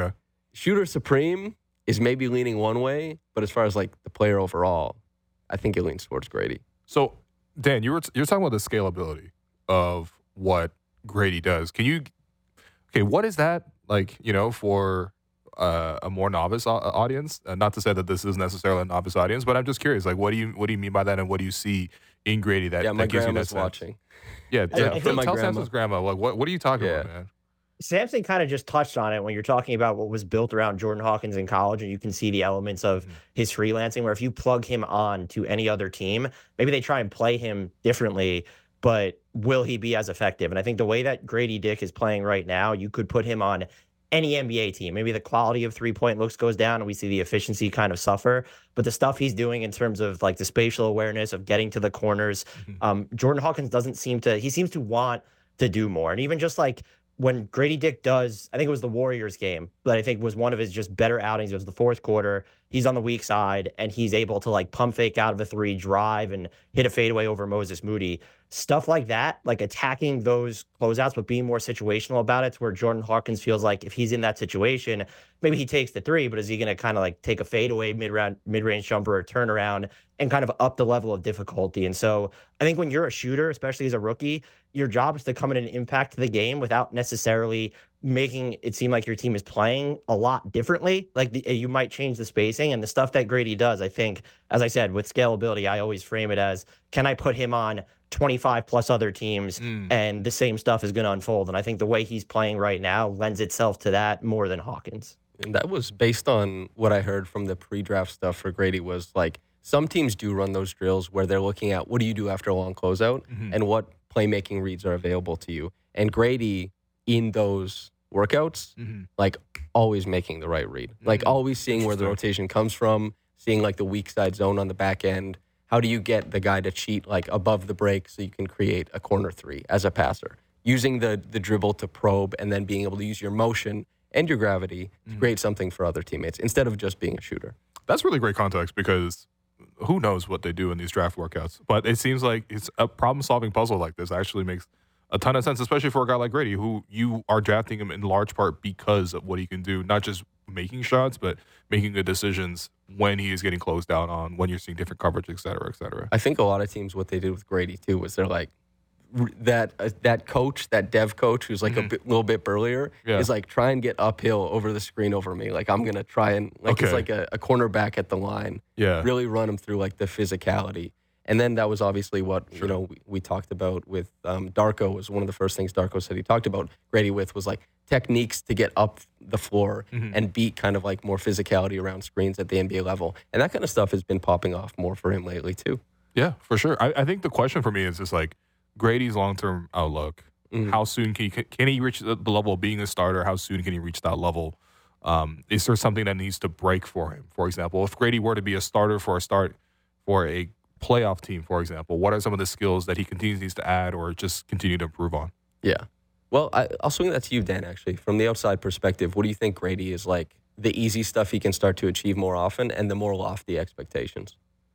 Speaker 2: shooter supreme is maybe leaning one way, but as far as like the player overall, I think it leans towards Grady.
Speaker 1: So, Dan, you were you're talking about the scalability of what Grady does. Can you? Okay, what is that like? You know, for uh, a more novice a- audience. Uh, not to say that this is necessarily a novice audience, but I'm just curious. Like, what do you what do you mean by that, and what do you see in Grady that,
Speaker 2: Yeah, my
Speaker 1: that gives you that
Speaker 2: grandma's
Speaker 1: sense?
Speaker 2: watching.
Speaker 1: Yeah,
Speaker 6: I-
Speaker 1: yeah.
Speaker 6: I
Speaker 1: tell
Speaker 6: think
Speaker 2: my
Speaker 1: tell
Speaker 2: grandma.
Speaker 1: Samson's grandma. Like, what what are you talking
Speaker 2: Yeah.
Speaker 1: about, man?
Speaker 6: Samson kind of just touched on it when you're talking about what was built around Jordan Hawkins in college, and you can see the elements of
Speaker 1: Mhm.
Speaker 6: his freelancing, where if you plug him on to any other team, maybe they try and play him differently, but will he be as effective? And I think the way that Grady Dick is playing right now, you could put him on any N B A team. Maybe the quality of three-point looks goes down and we see the efficiency kind of suffer, but the stuff he's doing in terms of like the spatial awareness of getting to the corners,
Speaker 1: Mhm.
Speaker 6: um, Jordan Hawkins doesn't seem to, he seems to want to do more. And even just like when Grady Dick does, I think it was the Warriors game, but I think was one of his just better outings. It was the fourth quarter. He's on the weak side and he's able to like pump fake out of a three, drive and hit a fadeaway over Moses Moody. Stuff like that, like attacking those closeouts, but being more situational about it, to where Jordan Hawkins feels like if he's in that situation, maybe he takes the three, but is he going to kind of like take a fadeaway mid-round, mid-range jumper or turnaround and kind of up the level of difficulty? And so I think when you're a shooter, especially as a rookie, your job is to come in and impact the game without necessarily making it seem like your team is playing a lot differently. Like the, you might change the spacing and the stuff that Grady does. I think, as I said, with scalability, I always frame it as, can I put him on twenty-five plus other teams
Speaker 1: Mm.
Speaker 6: and the same stuff is going to unfold? And I think the way he's playing right now lends itself to that more than Hawkins.
Speaker 2: And that was based on what I heard from the pre-draft stuff for Grady. Was like some teams do run those drills where they're looking at what do you do after a long closeout
Speaker 1: Mhm.
Speaker 2: and what playmaking reads are available to you. And Grady, in those workouts,
Speaker 1: Mhm.
Speaker 2: like always making the right read, like
Speaker 1: Mhm.
Speaker 2: always seeing where the
Speaker 1: Interesting.
Speaker 2: rotation comes from, seeing like the weak side zone on the back end. How do you get the guy to cheat like above the break so you can create a corner three as a passer? Using the the dribble to probe and then being able to use your motion and your gravity to
Speaker 1: Mhm.
Speaker 2: create something for other teammates instead of just being a shooter.
Speaker 1: That's really great context because who knows what they do in these draft workouts. But it seems like it's a problem-solving puzzle like this actually makes a ton of sense, especially for a guy like Grady, who you are drafting him in large part because of what he can do, not just making shots, but making good decisions when he is getting closed out on, when you're seeing different coverage, et cetera, et cetera.
Speaker 2: I think a lot of teams, what they did with Grady too, was they're like, r- that uh, that coach, that dev coach who's like a
Speaker 1: Mhm.
Speaker 2: bit, little bit burlier,
Speaker 1: Yeah.
Speaker 2: is like, try and get uphill over the screen over me. Like, I'm going to try and, like,
Speaker 1: Okay.
Speaker 2: it's like a, a cornerback at the line.
Speaker 1: Yeah.
Speaker 2: Really run him through, like, the physicality. And then that was obviously what,
Speaker 1: Sure.
Speaker 2: you know, we, we talked about with um, Darko. Was one of the first things Darko said he talked about Grady with was, like, techniques to get up the floor
Speaker 1: Mhm.
Speaker 2: and beat kind of, like, more physicality around screens at the N B A level. And that kind of stuff has been popping off more for him lately, too.
Speaker 1: Yeah, for sure. I, I think the question for me is just like Grady's long-term outlook.
Speaker 2: Mhm.
Speaker 1: How soon can he, can he reach the, the level of being a starter? How soon can he reach that level? Um, is there something that needs to break for him? For example, if Grady were to be a starter for a start for a playoff team, for example, what are some of the skills that he continues needs to add or just continue to improve on?
Speaker 2: Yeah. Well, I, I'll swing that to you, Dan, actually. From the outside perspective, what do you think Grady is like the easy stuff he can start to achieve more often and the more lofty expectations?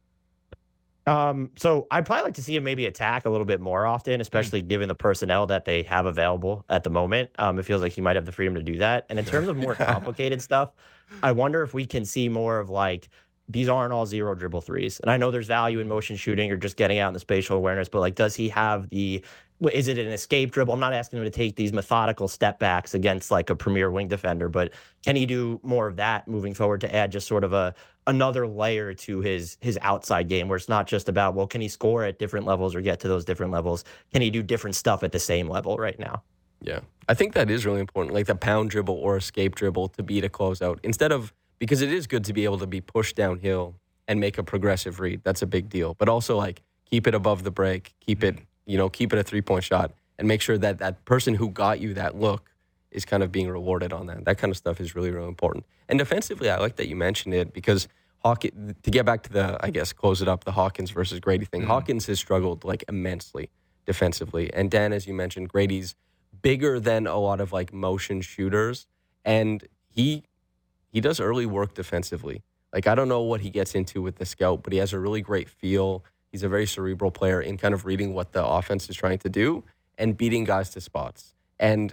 Speaker 6: Um, so I'd probably like to see him maybe attack a little bit more often, especially given the personnel that they have available at the moment. Um, it feels like he might have the freedom to do that. And in terms of more complicated stuff, I wonder if we can see more of like, these aren't all zero dribble threes. And I know there's value in motion shooting or just getting out in the spatial awareness, but like, does he have the, is it an escape dribble? I'm not asking him to take these methodical step backs against like a premier wing defender, but can he do more of that moving forward to add just sort of a, another layer to his his outside game where it's not just about, well, can he score at different levels or get to those different levels? Can he do different stuff at the same level right now?
Speaker 2: Yeah. I think that is really important, like the pound dribble or escape dribble to beat a closeout. Instead of, because it is good to be able to be pushed downhill and make a progressive read. That's a big deal. But also like keep it above the break, keep it, you know, keep it a three-point shot and make sure that that person who got you that look is kind of being rewarded on that. That kind of stuff is really, really important. And defensively, I like that you mentioned it because Hawkins, to get back to the, I guess, close it up, the Hawkins versus Grady thing,
Speaker 1: Mhm.
Speaker 2: Hawkins has struggled like immensely defensively. And Dan, as you mentioned, Grady's bigger than a lot of like motion shooters. And he he does early work defensively. Like, I don't know what he gets into with the scout, but he has a really great feel. He's a very cerebral player in kind of reading what the offense is trying to do and beating guys to spots. And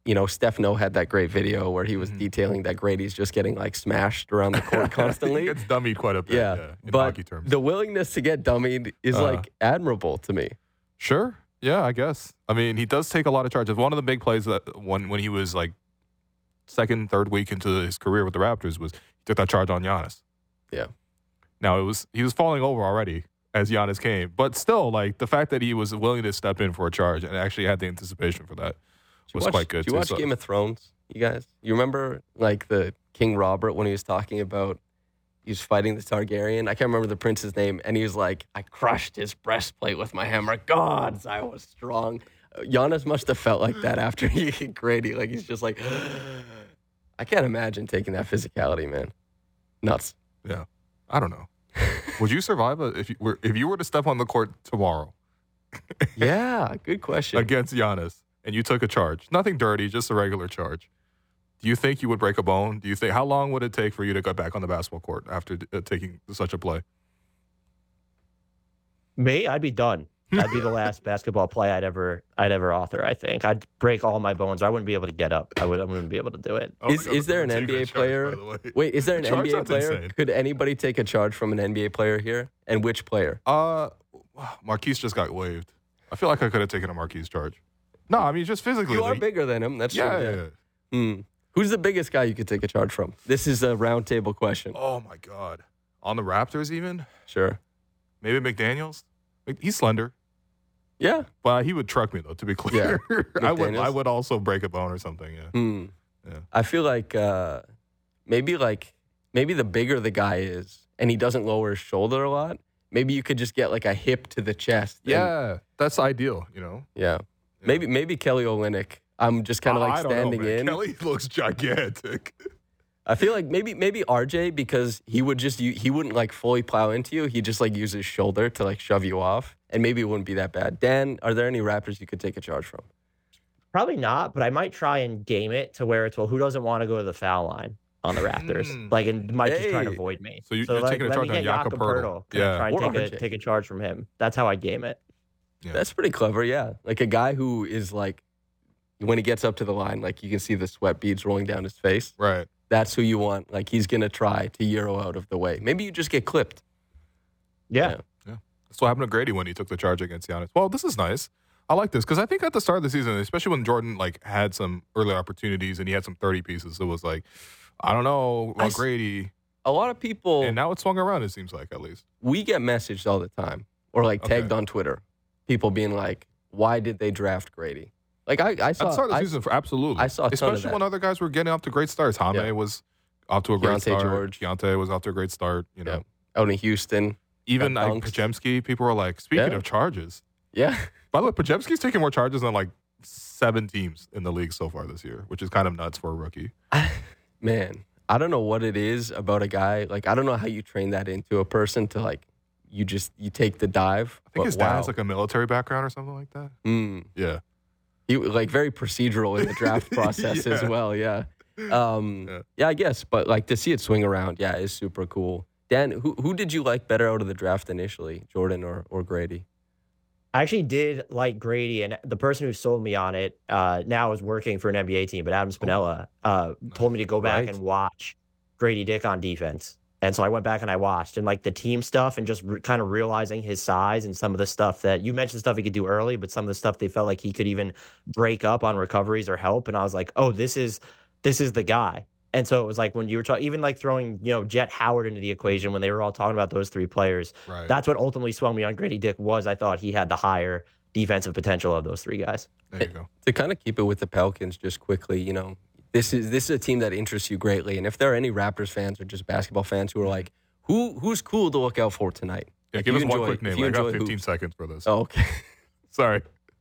Speaker 2: you know, Steph No had that great video where he was
Speaker 1: Mhm.
Speaker 2: detailing that Grady's just getting like smashed around the court constantly.
Speaker 1: He gets dummied quite a bit.
Speaker 2: yeah,
Speaker 1: Yeah, in
Speaker 2: but
Speaker 1: hockey terms.
Speaker 2: the willingness to get dummied is
Speaker 1: Uh.
Speaker 2: like admirable to me.
Speaker 1: Sure. Yeah, I guess. I mean, he does take a lot of charges. One of the big plays that when when he was like second, third week into his career with the Raptors was he took that charge on Giannis.
Speaker 2: Yeah.
Speaker 1: Now it was he was falling over already as Giannis came, but still, like the fact that he was willing to step in for a charge and actually had the anticipation for that
Speaker 2: Did you
Speaker 1: was
Speaker 2: watch,
Speaker 1: quite good.
Speaker 2: Did you
Speaker 1: too.
Speaker 2: watch
Speaker 1: So-
Speaker 2: Game of Thrones, you guys? You remember like the King Robert when he was talking about he was fighting the Targaryen? I can't remember the prince's name, and he was like, "I crushed his breastplate with my hammer. Gods, I was strong." Uh, Giannis must have felt like that after he hit Grady. Like he's just like, I can't imagine taking that physicality, man. Nuts.
Speaker 1: Yeah, I don't know. Would you survive a, if you were if you were to step on the court tomorrow
Speaker 2: Yeah, good question.
Speaker 1: against Giannis and you took a charge? Nothing dirty, just a regular charge. Do you think you would break a bone? Do you think how long would it take for you to get back on the basketball court after uh, taking such a play?
Speaker 6: Me, I'd be done. I'd be the last basketball play I'd ever I'd ever author. I think I'd break all my bones. I wouldn't be able to get up. I would. I wouldn't be able to do it.
Speaker 2: Is- is there an N B A player- Wait, is there an
Speaker 1: Charge
Speaker 2: N B A
Speaker 1: sounds
Speaker 2: player?
Speaker 1: insane.
Speaker 2: Could anybody take a charge from an N B A player here? And which player?
Speaker 1: Uh, Marquise just got waived. I feel like I could have taken a Marquise charge. No, I mean just physically.
Speaker 2: You are
Speaker 1: like-
Speaker 2: bigger than him. That's
Speaker 1: Yeah,
Speaker 2: true.
Speaker 1: yeah, yeah.
Speaker 2: Hmm. Who's the biggest guy you could take a charge from? This is a round table question.
Speaker 1: Oh my God. On the Raptors, even
Speaker 2: Sure.
Speaker 1: maybe McDaniels. Like, he's slender,
Speaker 2: Yeah.
Speaker 1: but he would truck me though. To be clear, I would.
Speaker 2: McDaniels?
Speaker 1: I would also break a bone or something. Yeah.
Speaker 2: Hmm.
Speaker 1: Yeah.
Speaker 2: I feel like uh, maybe like maybe the bigger the guy is and he doesn't lower his shoulder a lot, maybe you could just get like a hip to the chest. and-
Speaker 1: Yeah, that's ideal. You know.
Speaker 2: yeah. Maybe maybe Kelly Olynyk. I'm just kind of
Speaker 1: I-
Speaker 2: like
Speaker 1: I don't know,
Speaker 2: standing
Speaker 1: man.
Speaker 2: in.
Speaker 1: Kelly looks gigantic.
Speaker 2: I feel like maybe maybe R J because he would just u- he wouldn't like fully plow into you. He just like use his shoulder to like shove you off, and maybe it wouldn't be that bad. Dan, are there any Raptors you could take a charge from?
Speaker 6: Probably not, but I might try and game it to where it's well, who doesn't want to go to the foul line on the Raptors?
Speaker 1: Mm.
Speaker 6: Like, and might just try to
Speaker 2: Hey.
Speaker 6: avoid me.
Speaker 1: So you- you're
Speaker 6: like,
Speaker 1: taking a
Speaker 6: let
Speaker 1: charge
Speaker 6: me
Speaker 1: on
Speaker 6: get
Speaker 1: Jakob
Speaker 6: Jakob
Speaker 1: Poeltl.
Speaker 6: Poeltl.
Speaker 1: Yeah.
Speaker 6: Try and
Speaker 2: Or
Speaker 6: take
Speaker 2: R J.
Speaker 6: a take a charge from him. That's how I game it.
Speaker 1: Yeah.
Speaker 2: That's pretty clever, yeah. Like a guy who is like, when he gets up to the line, like you can see the sweat beads rolling down his face.
Speaker 1: Right.
Speaker 2: That's who you want. Like he's gonna try to Euro out of the way. Maybe you just get clipped.
Speaker 6: Yeah.
Speaker 2: Yeah.
Speaker 1: That's what happened to Grady when he took the charge against Giannis. Well, this is nice. I like this because I think at the start of the season, especially when Jordan like had some early opportunities and he had some thirty pieces, it was like, I don't know
Speaker 2: I
Speaker 1: about
Speaker 2: s-
Speaker 1: Grady.
Speaker 2: A lot of people,
Speaker 1: And now it's swung around. It seems like at least.
Speaker 2: we get messaged all the time or like tagged
Speaker 1: Okay.
Speaker 2: on Twitter. People being like, why did they draft Grady? Like I, I
Speaker 1: At
Speaker 2: saw
Speaker 1: the start of the
Speaker 2: I-
Speaker 1: season, for absolutely.
Speaker 2: I saw a ton of
Speaker 1: especially
Speaker 2: that.
Speaker 1: when other guys were getting off to great starts. Jaime
Speaker 2: Yeah.
Speaker 1: was off to a great
Speaker 2: Keontae
Speaker 1: start.
Speaker 2: George.
Speaker 1: Keontae was off to a great start. You know,
Speaker 2: Yeah. out in Houston.
Speaker 1: even
Speaker 2: got
Speaker 1: like
Speaker 2: dunked.
Speaker 1: Podziemski, people were like, speaking
Speaker 2: Yeah.
Speaker 1: of charges.
Speaker 2: Yeah.
Speaker 1: By the way, Podziemski's taking more charges than like seven teams in the league so far this year, which is kind of nuts for a rookie.
Speaker 2: Man, I don't know what it is about a guy. Like, I don't know how you train that into a person to like, you just, you take the dive.
Speaker 1: I think
Speaker 2: but
Speaker 1: his dad
Speaker 2: wow.
Speaker 1: has like a military background or something like that.
Speaker 2: Mm.
Speaker 1: Yeah.
Speaker 2: He like very procedural in the draft process as
Speaker 1: Yeah.
Speaker 2: well. Yeah. Um,
Speaker 1: Yeah.
Speaker 2: yeah. I guess. But like to see it swing around, yeah, is super cool. Dan, who who did you like better out of the draft initially, Jordan or, or Grady?
Speaker 6: I actually did like Grady, and the person who sold me on it uh, now is working for an N B A team, but Adam Spinella uh, told me to go back
Speaker 2: Right.
Speaker 6: and watch Grady Dick on defense. And so I went back and I watched, and like the team stuff and just re- kind of realizing his size and some of the stuff that you mentioned stuff he could do early, but some of the stuff they felt like he could even break up on recoveries or help. And I was like, oh, this is this is the guy. And so it was like when you were talking, even like throwing, you know, Jet Howard into the equation when they were all talking about those three players.
Speaker 1: Right.
Speaker 6: That's what ultimately swung me on Grady Dick was I thought he had the higher defensive potential of those three guys.
Speaker 1: there you go.
Speaker 2: To kind of keep it with the Pelicans just quickly, you know, this is this is a team that interests you greatly. And if there are any Raptors fans or just basketball fans who are like, who who's cool to look out for tonight?
Speaker 1: Yeah,
Speaker 2: If
Speaker 1: give
Speaker 2: you
Speaker 1: us one
Speaker 2: enjoy-
Speaker 1: quick
Speaker 2: if
Speaker 1: name.
Speaker 2: you
Speaker 1: I got
Speaker 2: enjoy
Speaker 1: fifteen
Speaker 2: hoops.
Speaker 1: seconds for this.
Speaker 2: Oh, okay.
Speaker 1: Sorry.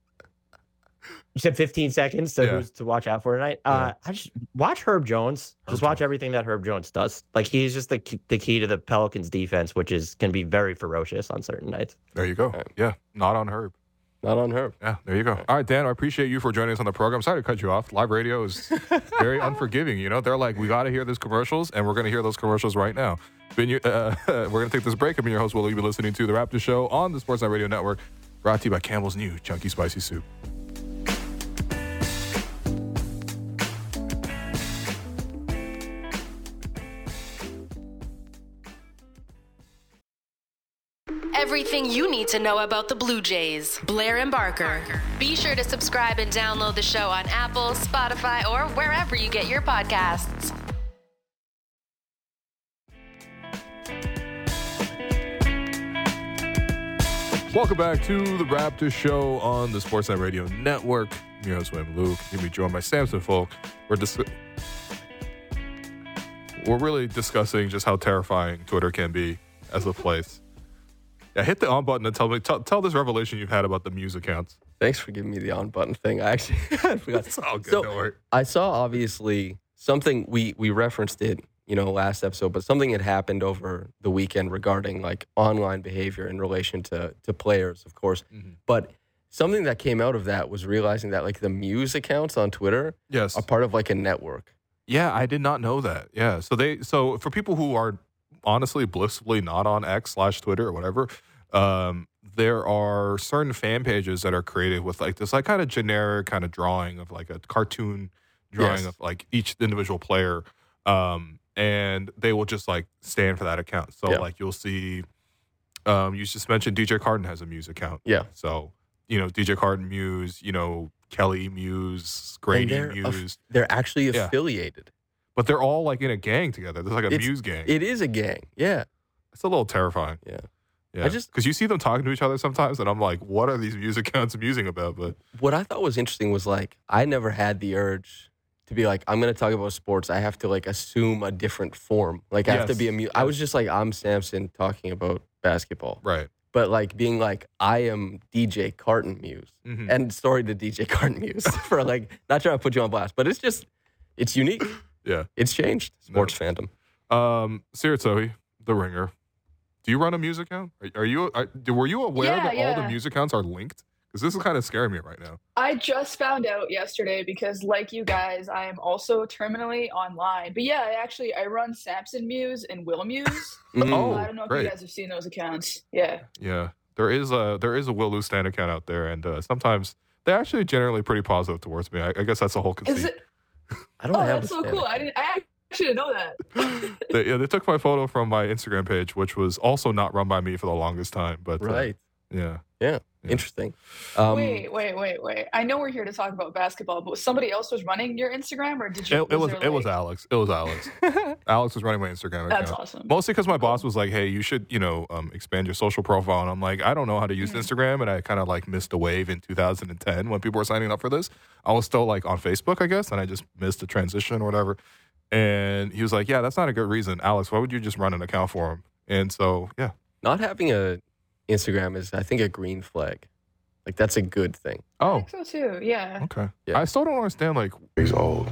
Speaker 6: You said fifteen seconds to
Speaker 1: Yeah.
Speaker 6: who's to watch out for tonight. Uh, I just watch Herb Jones.
Speaker 1: Herb
Speaker 6: just watch
Speaker 1: Jones.
Speaker 6: everything that Herb Jones does. Like he's just the key, the key to the Pelicans defense, which is can be very ferocious on certain nights.
Speaker 1: There you go.
Speaker 2: right.
Speaker 1: Yeah. Not on Herb.
Speaker 2: Not on her.
Speaker 1: Yeah, there you go. All right, Dan, I appreciate you for joining us on the program. Sorry to cut you off. Live radio is very unforgiving. You know, they're like, we got to hear those commercials, and we're going to hear those commercials right now. Been your, uh, we're going to take this break. I've been your host, Will. You've been listening to The Raptor Show on the Sportsnet Radio Network, brought to you by Campbell's new Chunky Spicy Soup.
Speaker 5: everything you need to know about the Blue Jays. Blair and Barker. Be sure to subscribe and download the show on Apple, Spotify, or wherever you get your podcasts.
Speaker 1: Welcome back to the Raptors Show on the Sportsnet Radio Network. I'm your host, William Luke. You'll be joined by Samson Folk. We're dis- We're really discussing just how terrifying Twitter can be as a place. Yeah, hit the on button and tell me tell, tell this revelation you've had about the Muse accounts.
Speaker 2: Thanks for giving me the on button thing. I actually I forgot.
Speaker 1: It's all good.
Speaker 2: So,
Speaker 1: don't worry.
Speaker 2: I saw obviously something we we referenced it, you know, last episode, but something had happened over the weekend regarding like online behavior in relation to to players, of course. Mm-hmm. But something that came out of that was realizing that like the Muse accounts on Twitter
Speaker 1: Yes.
Speaker 2: are part of like a network.
Speaker 1: Yeah, I did not know that. Yeah, so they so for people who are honestly blissfully not on X slash Twitter or whatever, um, there are certain fan pages that are created with like this like kind of generic kind of drawing of like a cartoon drawing
Speaker 2: Yes.
Speaker 1: of like each individual player, um, and they will just like stand for that account. So
Speaker 2: Yeah.
Speaker 1: like you'll see, um, you just mentioned D J Carton has a Muse account.
Speaker 2: Yeah.
Speaker 1: So you know D J Carton Muse, you know Kelly Muse, Grady
Speaker 2: And they're
Speaker 1: Muse.
Speaker 2: aff- they're actually
Speaker 1: Yeah.
Speaker 2: affiliated.
Speaker 1: But they're all like in a gang together. There's like a
Speaker 2: It's-
Speaker 1: Muse gang.
Speaker 2: It is a gang. Yeah.
Speaker 1: It's a little terrifying.
Speaker 2: Yeah.
Speaker 1: Yeah.
Speaker 2: I just-
Speaker 1: because you see them talking to each other sometimes, and I'm like, what are these Muse accounts musing about? But
Speaker 2: What I thought was interesting was like I never had the urge to be like I'm going to talk about sports. I have to like assume a different form. Like I have to
Speaker 1: Yes.
Speaker 2: be a mu- I was just like I'm Samson talking about basketball.
Speaker 1: right.
Speaker 2: But like being like I am D J Carton Muse.
Speaker 1: Mhm.
Speaker 2: And sorry to D J Carton Muse for like not trying to put you on blast, but it's just it's unique.
Speaker 1: Yeah.
Speaker 2: It's changed sports fandom.
Speaker 1: Um, Siritohi, The Ringer. Do you run a Muse account? Are, are you? Are, were you aware
Speaker 7: Yeah,
Speaker 1: that all the
Speaker 7: yeah.
Speaker 1: Muse accounts are linked? Because this is kind of scaring me right now.
Speaker 7: I just found out yesterday because, like you guys, I am also terminally online. But yeah, I actually I run Samson Muse and Will Muse.
Speaker 2: Mm.
Speaker 1: Oh,
Speaker 7: I don't know if
Speaker 1: great.
Speaker 7: you guys have seen those accounts. Yeah.
Speaker 1: Yeah, there is a there is a Will Lou Stan account out there, and uh, sometimes they're actually generally pretty positive towards me. I, I guess that's the whole conceit.
Speaker 7: Is it?
Speaker 2: I don't
Speaker 7: Oh,
Speaker 2: have
Speaker 7: that's
Speaker 2: the
Speaker 7: so
Speaker 2: stand.
Speaker 7: cool. I didn't. I actually didn't know that.
Speaker 1: they, yeah, they took my photo from my Instagram page, which was also not run by me for the longest time. But uh,
Speaker 2: Right.
Speaker 1: yeah,
Speaker 2: Yeah.
Speaker 1: Yeah.
Speaker 2: Interesting. Um,
Speaker 7: wait, wait, wait, wait. I know we're here to talk about basketball, but somebody else was running your Instagram, or did you?
Speaker 1: it, it was
Speaker 7: there,
Speaker 1: it was
Speaker 7: like-
Speaker 1: Alex. It was Alex. Alex was running my Instagram account.
Speaker 7: That's awesome.
Speaker 1: Mostly because my boss was like, "Hey, you should, you know, um, expand your social profile." And I'm like, "I don't know how to use
Speaker 7: Mhm.
Speaker 1: Instagram," and I kind of like missed a wave in two thousand ten when people were signing up for this. I was still like on Facebook, I guess, and I just missed the transition or whatever. And he was like, "Yeah, that's not a good reason, Alex. Why would you just run an account for him?" And so, yeah,
Speaker 2: Not having a Instagram is, I think, a green flag. Like that's a good thing.
Speaker 7: I
Speaker 1: oh,
Speaker 7: think so too. Yeah.
Speaker 1: okay.
Speaker 2: Yeah.
Speaker 1: I still don't understand. Like,
Speaker 8: He's old.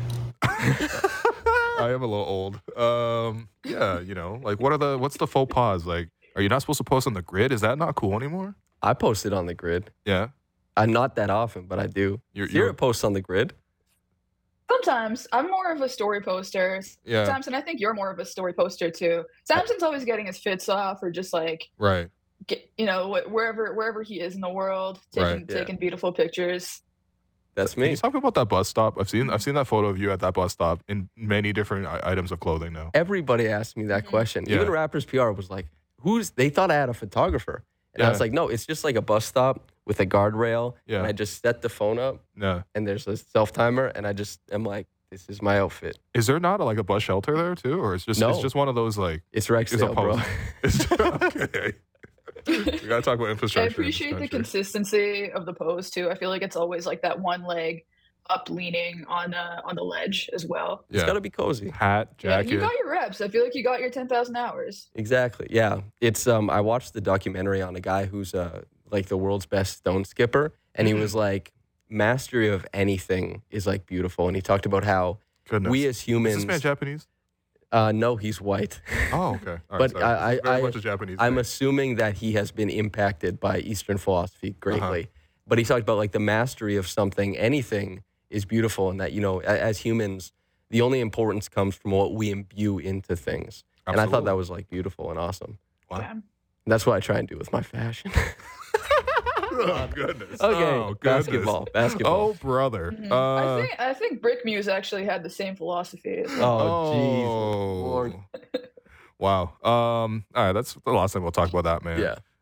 Speaker 1: I am a little old. Um, yeah, you know, like what are the what's the faux pas? Like, are you not supposed to post on the grid? Is that not cool anymore?
Speaker 2: I post it on the grid.
Speaker 1: Yeah,
Speaker 2: I not that often, but I do.
Speaker 1: You're-
Speaker 2: Zero
Speaker 1: you're-
Speaker 2: posts on the grid.
Speaker 7: Sometimes I'm more of a story poster.
Speaker 1: yeah,
Speaker 7: Samson, I think you're more of a story poster too. Samson's always getting his fits off, or just like
Speaker 1: right.
Speaker 7: get, you know, wh- wherever wherever he is in the world, taking
Speaker 1: Right,
Speaker 2: yeah.
Speaker 7: taking beautiful pictures.
Speaker 2: That's
Speaker 1: Can
Speaker 2: me.
Speaker 1: you talk about that bus stop? I've seen I've seen that photo of you at that bus stop in many different i- items of clothing now.
Speaker 2: Everybody asked me that
Speaker 7: Mhm.
Speaker 2: question.
Speaker 1: Yeah.
Speaker 2: Even Rappers P R was like, "Who's?" They thought I had a photographer, and I was
Speaker 1: Yeah.
Speaker 2: like, "No, it's just like a bus stop with a guardrail."
Speaker 1: Yeah.
Speaker 2: And I just set the phone up,
Speaker 1: Yeah.
Speaker 2: and there's a self timer, and I just am like, "This is my outfit."
Speaker 1: Is there not a, like a bus shelter there too, or it's just
Speaker 2: No.
Speaker 1: it's just one of those like
Speaker 2: It's
Speaker 1: it's a
Speaker 2: Rexdale, bro.
Speaker 1: post. It's, okay. We gotta talk about
Speaker 7: I
Speaker 1: infrastructure. in this
Speaker 7: appreciate the
Speaker 1: country.
Speaker 7: consistency of the pose too. I feel like it's always like that one leg up leaning on uh, on the ledge as well.
Speaker 2: It's
Speaker 1: Yeah.
Speaker 2: got to be cozy.
Speaker 1: Hat,
Speaker 7: Yeah,
Speaker 1: jacket.
Speaker 7: you got your reps. I feel like you got your ten thousand hours.
Speaker 2: Exactly. Yeah. It's um I watched the documentary on a guy who's uh like the world's best stone skipper, and he was like, mastery of anything is like beautiful, and he talked about how
Speaker 1: Goodness.
Speaker 2: we as
Speaker 1: Is
Speaker 2: humans
Speaker 1: this man Japanese?
Speaker 2: uh no, he's white.
Speaker 1: Oh, okay. All right,
Speaker 2: But
Speaker 1: sorry.
Speaker 2: I-
Speaker 1: This is very
Speaker 2: I-
Speaker 1: much a Japanese.
Speaker 2: I'm
Speaker 1: thing.
Speaker 2: assuming that he has been impacted by Eastern philosophy greatly.
Speaker 1: Uh-huh.
Speaker 2: But he talked about like the mastery of something, anything is beautiful, and that, you know, a- as humans, the only importance comes from what we imbue into things. And I thought
Speaker 1: Absolutely.
Speaker 2: that was like beautiful and awesome.
Speaker 1: Wow.
Speaker 7: Yeah.
Speaker 2: And that's what I try and do with my fashion.
Speaker 1: Oh goodness.
Speaker 2: Okay,
Speaker 1: Oh, goodness.
Speaker 2: basketball, basketball.
Speaker 1: Oh brother.
Speaker 7: Mhm.
Speaker 1: Uh,
Speaker 7: I think I think Brick Muse actually had the same philosophy. As well.
Speaker 2: Oh, Jesus,
Speaker 1: oh.
Speaker 2: Lord.
Speaker 1: Wow. Um. All right. That's the last time we'll talk about that, man.
Speaker 2: Yeah.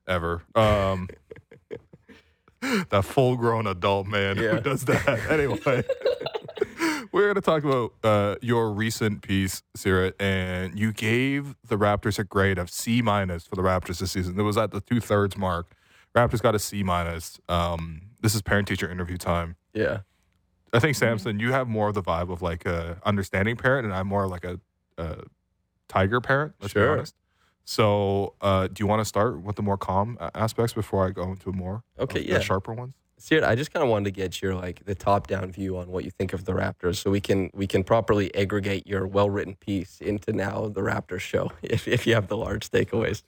Speaker 1: ever. Um, that full-grown adult man
Speaker 2: Yeah.
Speaker 1: who does that. Anyway, we're going to talk about uh, your recent piece, Sirit, and you gave the Raptors a grade of C minus for the Raptors this season. It was at the two-thirds mark. Raptors got a C minus. Um, this is parent-teacher interview time.
Speaker 2: Yeah.
Speaker 1: I think, Samson, you have more of the vibe of like a understanding parent, and I'm more like a, a tiger parent, let's be
Speaker 2: Sure.
Speaker 1: honest. So uh, do you want to start with the more calm a- aspects before I go into more
Speaker 2: Okay,
Speaker 1: of
Speaker 2: yeah.
Speaker 1: the sharper ones?
Speaker 2: Stuart, I just kind of wanted to get your like the top-down view on what you think of the Raptors, so we can we can properly aggregate your well-written piece into now the Raptors show, if if you have the large takeaways.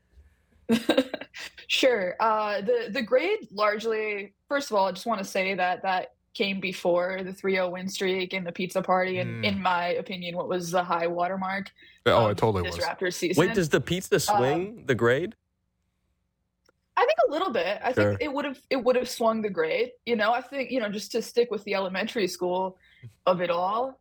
Speaker 7: Sure. Uh, the the grade largely, first of all, I just want to say that that came before the three oh win streak and the pizza party, and
Speaker 1: Mm.
Speaker 7: in my opinion, what was the high watermark
Speaker 1: Oh, it
Speaker 7: of
Speaker 1: totally
Speaker 7: this
Speaker 1: was.
Speaker 7: Raptors season.
Speaker 2: Wait, does the pizza swing the grade?
Speaker 7: I think a little bit. I
Speaker 2: Sure.
Speaker 7: think it would have it would have swung the grade. You know, I think, you know, just to stick with the elementary school of it all,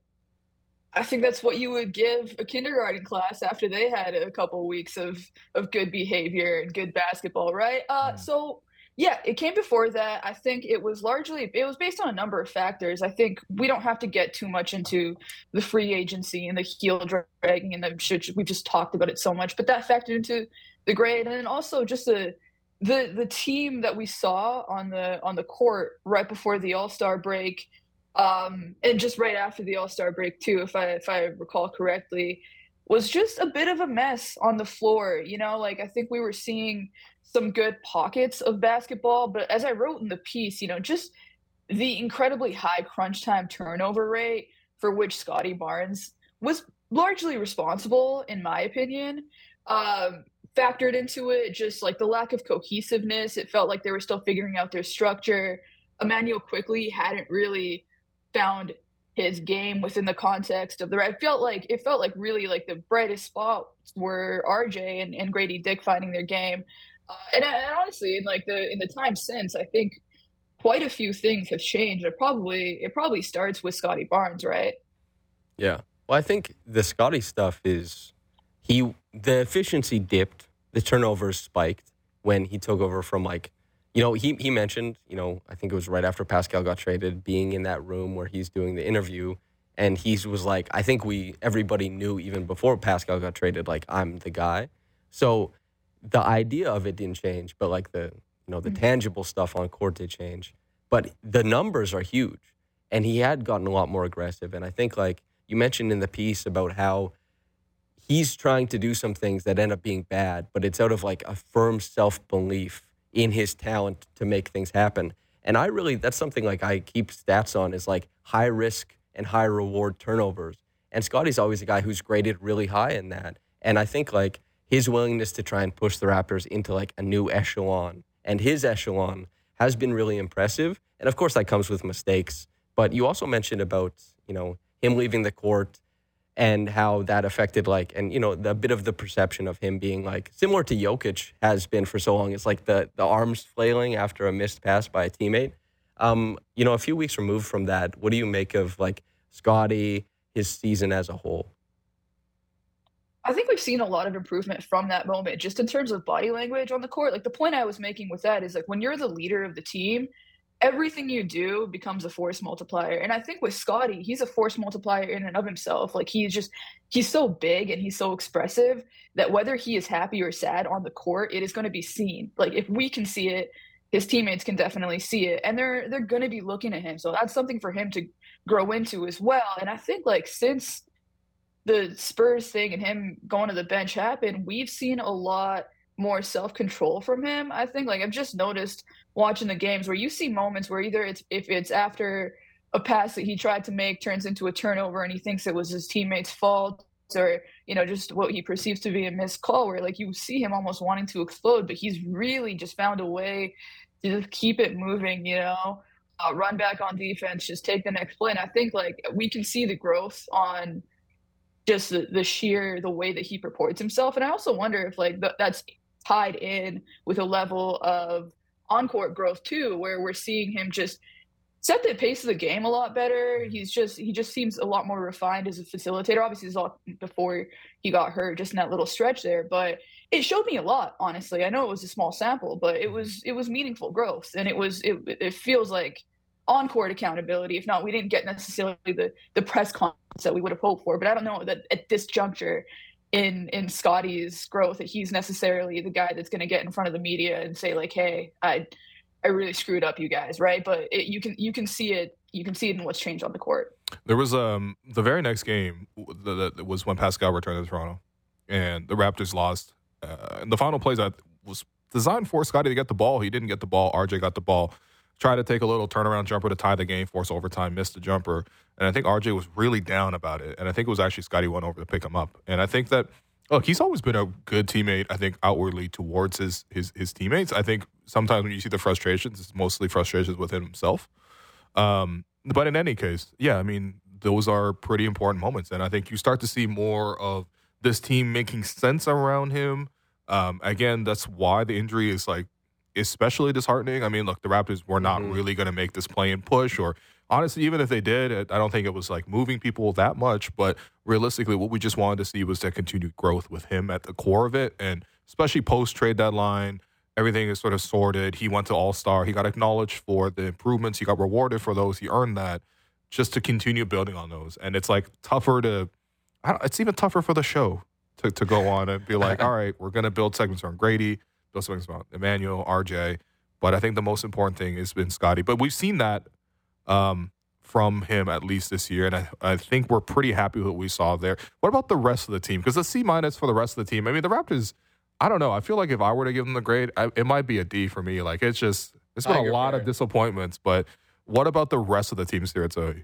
Speaker 7: I think that's what you would give a kindergarten class after they had a couple weeks of of good behavior and good basketball, right? Uh,
Speaker 1: Mm.
Speaker 7: so yeah, it came before that. I think it was largely it was based on a number of factors. I think we don't have to get too much into the free agency and the heel dragging and the shit. We've just talked about it so much, but that factored into the grade, and then also just the the the team that we saw on the on the court right before the All-Star break, um, and just right after the All-Star break too, if I if I recall correctly, was just a bit of a mess on the floor. You know, like I think we were seeing some good pockets of basketball, but as I wrote in the piece, you know, just the incredibly high crunch time turnover rate for which Scotty Barnes was largely responsible, in my opinion. Um, factored into it just like the lack of cohesiveness. It felt like they were still figuring out their structure. Emmanuel Quickley hadn't really found his game within the context of the I felt like it felt like really like the brightest spots were R J and, and Grady Dick finding their game. Uh, and, and honestly, in like the in the time since, I think quite a few things have changed. It probably it probably starts with Scotty Barnes, right?
Speaker 2: Yeah. Well, I think the Scotty stuff is he the efficiency dipped, the turnovers spiked when he took over from like, you know, he he mentioned, you know, I think it was right after Pascal got traded, being in that room where he's doing the interview, and he was like, I think we everybody knew even before Pascal got traded, like I'm the guy. So the idea of it didn't change, but like the you know the
Speaker 7: Mm-hmm.
Speaker 2: tangible stuff on court did change. But the numbers are huge, and he had gotten a lot more aggressive. And I think like you mentioned in the piece about how he's trying to do some things that end up being bad, but it's out of like a firm self-belief in his talent to make things happen. And I really, that's something like I keep stats on is like high risk and high reward turnovers. And Scotty's always a guy who's graded really high in that. And I think like his willingness to try and push the Raptors into like a new echelon, and his echelon has been really impressive. And of course that comes with mistakes. But you also mentioned about, you know, him leaving the court and how that affected like, and you know, the bit of the perception of him being like similar to Jokic has been for so long. It's like the the arms flailing after a missed pass by a teammate. Um, you know, a few weeks removed from that, what do you make of like Scotty, his season as a whole?
Speaker 7: I think we've seen a lot of improvement from that moment, just in terms of body language on the court. Like the point I was making with that is like when you're the leader of the team, everything you do becomes a force multiplier. And I think with Scotty, he's a force multiplier in and of himself. Like he's just, he's so big and he's so expressive that whether he is happy or sad on the court, it is going to be seen. Like if we can see it, his teammates can definitely see it, and they're they're going to be looking at him. So that's something for him to grow into as well. And I think like since the Spurs thing and him going to the bench happened, we've seen a lot more self-control from him. I think like I've just noticed watching the games where you see moments where either it's if it's after a pass that he tried to make turns into a turnover and he thinks it was his teammate's fault, or you know just what he perceives to be a missed call, where like you see him almost wanting to explode, but he's really just found a way to just keep it moving, you know, uh, run back on defense, just take the next play. And I think like we can see the growth on just the, the sheer the way that he purports himself. And I also wonder if like th- that's tied in with a level of on-court growth too, where we're seeing him just set the pace of the game a lot better. He's just he just seems a lot more refined as a facilitator. Obviously, this is all before he got hurt, just in that little stretch there. But it showed me a lot, honestly. I know it was a small sample, but it was it was meaningful growth, and it was it it feels like on-court accountability. If not, we didn't get necessarily the the press conference that we would have hoped for. But I don't know that at this juncture in in Scotty's growth that he's necessarily the guy that's going to get in front of the media and say like, "Hey, I I really screwed up, you guys," right? But it, you can you can see it you can see it in what's changed on the court.
Speaker 1: There was um the very next game that the, was when Pascal returned to Toronto, and the Raptors lost. Uh, and the final plays that was designed for Scotty to get the ball. He didn't get the ball. R J got the ball. Tried to take a little turnaround jumper to tie the game, force overtime, missed the jumper. And I think R J was really down about it. And I think it was actually Scotty went over to pick him up. And I think that, look, he's always been a good teammate, I think, outwardly towards his his, his teammates. I think sometimes when you see the frustrations, it's mostly frustrations within himself. Um, but in any case, yeah, I mean, those are pretty important moments. And I think you start to see more of this team making sense around him. Um, again, that's why the injury is like especially disheartening. I mean, look, the Raptors were not mm-hmm. really going to make this play-in push, or honestly, even if they did, I don't think it was like moving people that much. But realistically, what we just wanted to see was that continued growth with him at the core of it, and especially post-trade deadline, everything is sort of sorted. He went to All-Star. He got acknowledged for the improvements. He got rewarded for those. He earned that. Just to continue building on those, and it's like tougher to. I don't, it's even tougher for the show to, to go on and be like, all right, we're going to build segments around Grady, build segments around Emmanuel, R J. But I think the most important thing has been Scotty. But we've seen that um, from him at least this year, and I, I think we're pretty happy with what we saw there. What about the rest of the team? Because the C-minus for the rest of the team, I mean, the Raptors, I don't know. I feel like if I were to give them the grade, I, it might be a D for me. Like, it's just, it's been a lot fair. of disappointments. But what about the rest of the teams here at Zoe?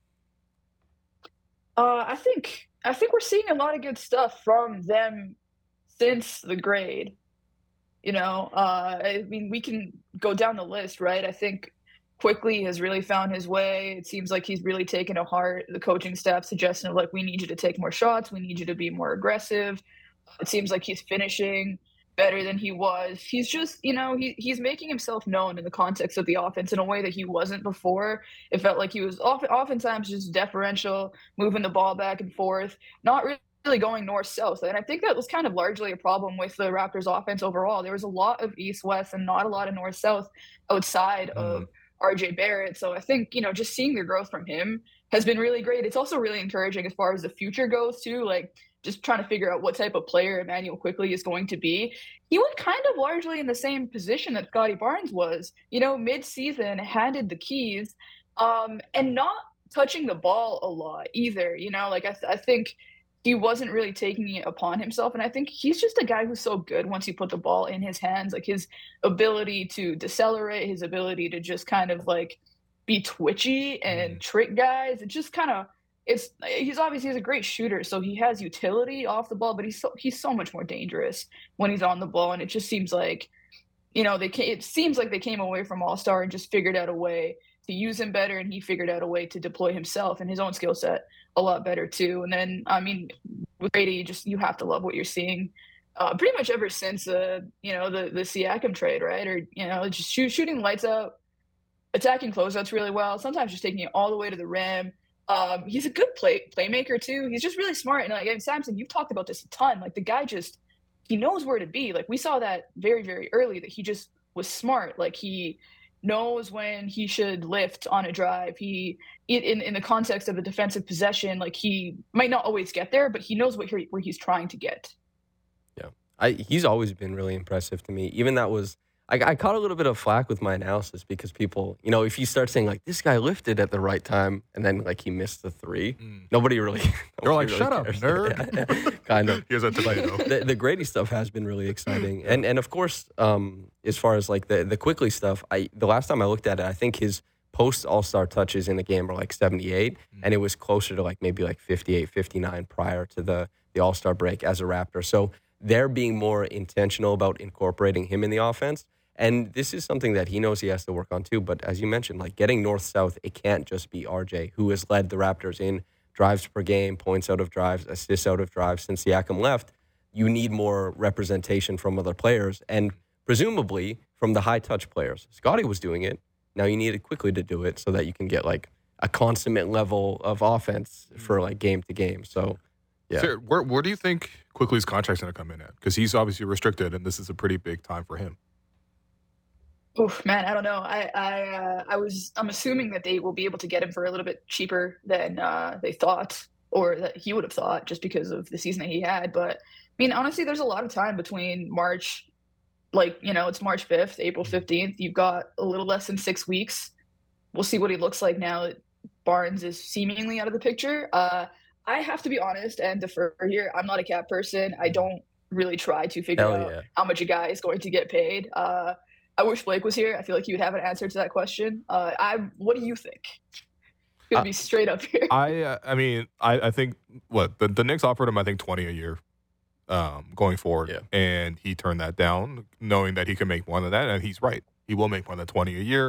Speaker 7: Uh, I think I think we're seeing a lot of good stuff from them since the grade. You know, uh, I mean, we can go down the list, right? I think Quickly has really found his way. It seems like he's really taken to heart the coaching staff suggestion of like, we need you to take more shots. We need you to be more aggressive. It seems like he's finishing better than he was. He's just, you know, he he's making himself known in the context of the offense in a way that he wasn't before. It felt like he was often, oftentimes just deferential, moving the ball back and forth, not really going north-south. And I think that was kind of largely a problem with the Raptors offense overall. There was a lot of east-west and not a lot of north-south outside mm. of R J Barrett. So I think, you know, just seeing the growth from him has been really great. It's also really encouraging as far as the future goes too. Like, just trying to figure out what type of player Emmanuel Quickly is going to be. He was kind of largely in the same position that Scotty Barnes was, you know, mid-season, handed the keys, um, and not touching the ball a lot either. You know, like I, th- I think he wasn't really taking it upon himself. And I think he's just a guy who's so good once you put the ball in his hands, like his ability to decelerate, his ability to just kind of like be twitchy and trick guys. It just kind of, It's he's obviously he's a great shooter, so he has utility off the ball, but he's so he's so much more dangerous when he's on the ball. And it just seems like, you know, they came, it seems like they came away from All-Star and just figured out a way to use him better, and he figured out a way to deploy himself and his own skill set a lot better too. And then, I mean, with Grady, just you have to love what you're seeing. Uh, pretty much ever since uh, you know, the the Siakam trade, right? Or you know, just shoot, shooting lights out, attacking closeouts really well. Sometimes just taking it all the way to the rim. Um, he's a good play playmaker too. He's just really smart. And like Samson, you've talked about this a ton. Like the guy just, he knows where to be. Like we saw that very, very early that he just was smart. Like he knows when he should lift on a drive. He, in, in the context of a defensive possession, like he might not always get there, but he knows what he, where he's trying to get.
Speaker 2: Yeah. I, he's always been really impressive to me. Even that was, I, I caught a little bit of flack with my analysis because people, you know, if you start saying like this guy lifted at the right time and then like he missed the three, mm. nobody really.
Speaker 1: You're like,
Speaker 2: really
Speaker 1: shut
Speaker 2: cares.
Speaker 1: up, nerd.
Speaker 2: Yeah, yeah, kind of.
Speaker 1: Here's a tomato.
Speaker 2: The, the Grady stuff has been really exciting, yeah. and and of course, um, as far as like the the Quickly stuff, I the last time I looked at it, I think his post All-Star touches in the game are like seventy-eight, mm. and it was closer to like maybe like fifty-eight, fifty-nine prior to the the All-Star break as a Raptor. So they're being more intentional about incorporating him in the offense. And this is something that he knows he has to work on too. But as you mentioned, like getting north-south, it can't just be R J, who has led the Raptors in drives per game, points out of drives, assists out of drives since Siakam left. You need more representation from other players and presumably from the high-touch players. Scotty was doing it. Now you need it quickly to do it so that you can get like a consummate level of offense for like game to game. So, yeah.
Speaker 1: So where, where do you think Quickly's contract's going to come in at? Because he's obviously restricted, and this is a pretty big time for him.
Speaker 7: Oof, man, I don't know. I I uh, I was I'm assuming that they will be able to get him for a little bit cheaper than uh, they thought, or that he would have thought, just because of the season that he had. But I mean, honestly, there's a lot of time between March, like you know, it's March fifth, April fifteenth. You've got a little less than six weeks. We'll see what he looks like now that Barnes is seemingly out of the picture. Uh, I have to be honest and defer here. I'm not a cap person. I don't really try to figure
Speaker 2: Hell
Speaker 7: out
Speaker 2: yeah.
Speaker 7: how much a guy is going to get paid. Uh, I wish Blake was here. I feel like he would have an answer to that question. Uh, I. What do you think? Gonna be straight up here.
Speaker 1: I uh, I mean, I, I think, what, the, the Knicks offered him, I think, twenty a year um, going forward.
Speaker 2: Yeah.
Speaker 1: And he turned that down, knowing that he could make more than that. And he's right. He will make more than twenty a year.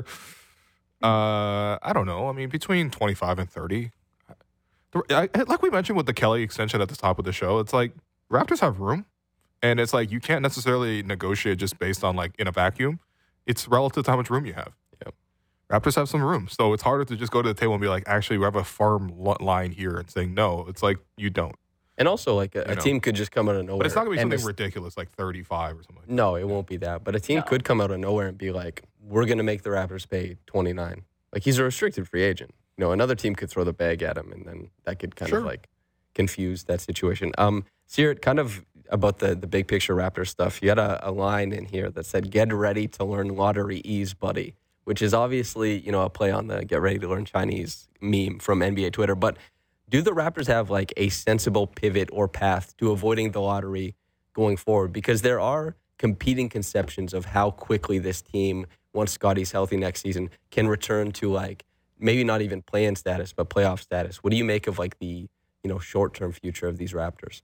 Speaker 1: Uh, I don't know. I mean, between twenty-five and thirty. I, like we mentioned with the Kelly extension at the top of the show, it's like Raptors have room. And it's like you can't necessarily negotiate just based on like in a vacuum. It's relative to how much room you have.
Speaker 2: Yep.
Speaker 1: Raptors have some room. So it's harder to just go to the table and be like, actually, we have a firm lo- line here and saying no. It's like you don't.
Speaker 2: And also, like, a,
Speaker 1: You
Speaker 2: a
Speaker 1: know.
Speaker 2: team could just come out of nowhere.
Speaker 1: But it's not going to be
Speaker 2: and
Speaker 1: something
Speaker 2: this-
Speaker 1: ridiculous like thirty-five or something like that.
Speaker 2: No, it won't be that. But a team
Speaker 7: No.
Speaker 2: could come out of nowhere and be like, we're going to make the Raptors pay twenty-nine. Like, he's a restricted free agent. You know, another team could throw the bag at him, and then that could kind
Speaker 1: Sure.
Speaker 2: of, like, confuse that situation. Um, Searat, kind of about the, the big picture Raptors stuff, you had a, a line in here that said, get ready to learn lottery ease, buddy, which is obviously, you know, a play on the get ready to learn Chinese meme from N B A Twitter. But do the Raptors have, like, a sensible pivot or path to avoiding the lottery going forward? Because there are competing conceptions of how quickly this team, once Scotty's healthy next season, can return to, like, maybe not even play-in status, but playoff status. What do you make of, like, the, you know, short-term future of these Raptors?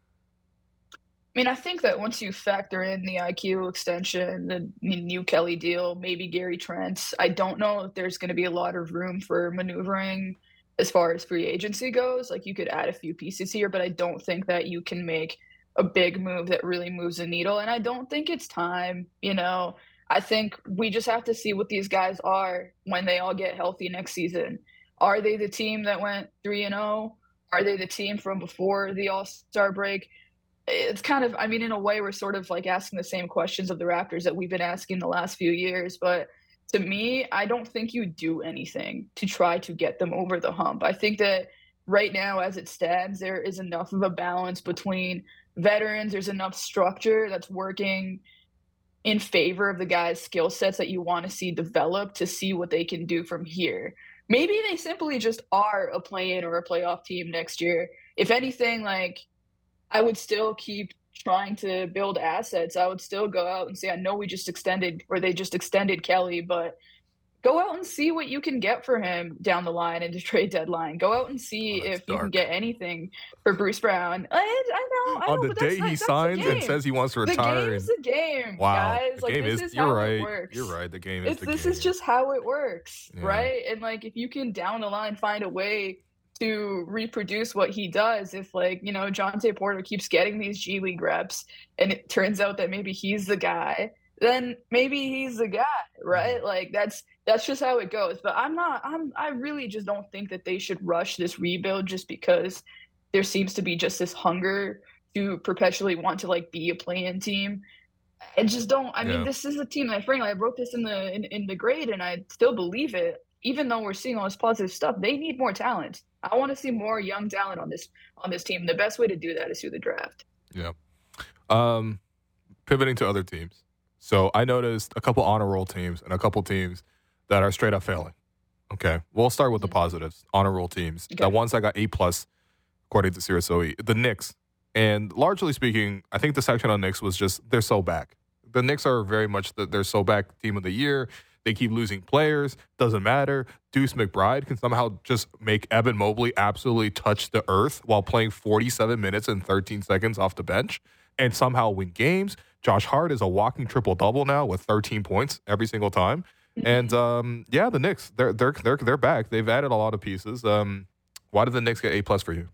Speaker 7: I mean, I think that once you factor in the I Q extension, the new Kelly deal, maybe Gary Trent, I don't know if there's going to be a lot of room for maneuvering as far as free agency goes. Like, you could add a few pieces here, but I don't think that you can make a big move that really moves the needle. And I don't think it's time, you know. I think we just have to see what these guys are when they all get healthy next season. Are they the team that went three and oh? Are they the team from before the All-Star break? It's kind of, I mean, in a way, we're sort of like asking the same questions of the Raptors that we've been asking the last few years. But to me, I don't think you do anything to try to get them over the hump. I think that right now, as it stands, there is enough of a balance between veterans. There's enough structure that's working in favor of the guys' skill sets that you want to see develop to see what they can do from here. Maybe they simply just are a play-in or a playoff team next year. If anything, like, I would still keep trying to build assets. I would still go out and say, I know we just extended, or they just extended Kelly, but go out and see what you can get for him down the line in the trade deadline. Go out and see
Speaker 1: Oh, that's
Speaker 7: if you can
Speaker 1: dark.
Speaker 7: get anything for Bruce Brown. I, I know. I
Speaker 1: On
Speaker 7: know,
Speaker 1: the
Speaker 7: but that's
Speaker 1: day
Speaker 7: not-
Speaker 1: he
Speaker 7: that's the
Speaker 1: signs and
Speaker 7: game.
Speaker 1: says he wants to
Speaker 7: The
Speaker 1: retire.
Speaker 7: game's
Speaker 1: and-
Speaker 7: the game,
Speaker 1: wow.
Speaker 7: guys.
Speaker 1: The
Speaker 7: Like,
Speaker 1: game
Speaker 7: this
Speaker 1: is,
Speaker 7: is
Speaker 1: you're
Speaker 7: how
Speaker 1: right.
Speaker 7: it works.
Speaker 1: You're right. The game is
Speaker 7: It's,
Speaker 1: the
Speaker 7: this
Speaker 1: game.
Speaker 7: is just how it works,
Speaker 1: Yeah.
Speaker 7: right? And like, if you can down the line find a way to reproduce what he does, if like, you know, Jonte Porter keeps getting these G League reps and it turns out that maybe he's the guy, then maybe he's the guy, right? Like, that's that's just how it goes. But I'm not I'm I really just don't think that they should rush this rebuild just because there seems to be just this hunger to perpetually want to like be a play-in team. I just don't. I mean,
Speaker 1: Yeah.
Speaker 7: this is a team that, frankly, I wrote this in the in, in the grade, and I still believe it. Even though we're seeing all this positive stuff, they need more talent. I want to see more young talent on this on this team. The best way to do that is through the draft.
Speaker 1: Yeah. Um, pivoting to other teams. So I noticed a couple honor roll teams and a couple teams that are straight up failing. Okay. We'll start with the positives. Honor roll teams.
Speaker 7: Okay.
Speaker 1: The ones that got A plus, according to Sirisoe. The Knicks. And largely speaking, I think the section on Knicks was just they're so back. The Knicks are very much the they're so back team of the year. They keep losing players. Doesn't matter. Deuce McBride can somehow just make Evan Mobley absolutely touch the earth while playing forty-seven minutes and thirteen seconds off the bench and somehow win games. Josh Hart is a walking triple-double now with thirteen points every single time. And, um, yeah, the Knicks, they're, they're, they're, they're back. They've added a lot of pieces. Um, why did the Knicks get A plus for you?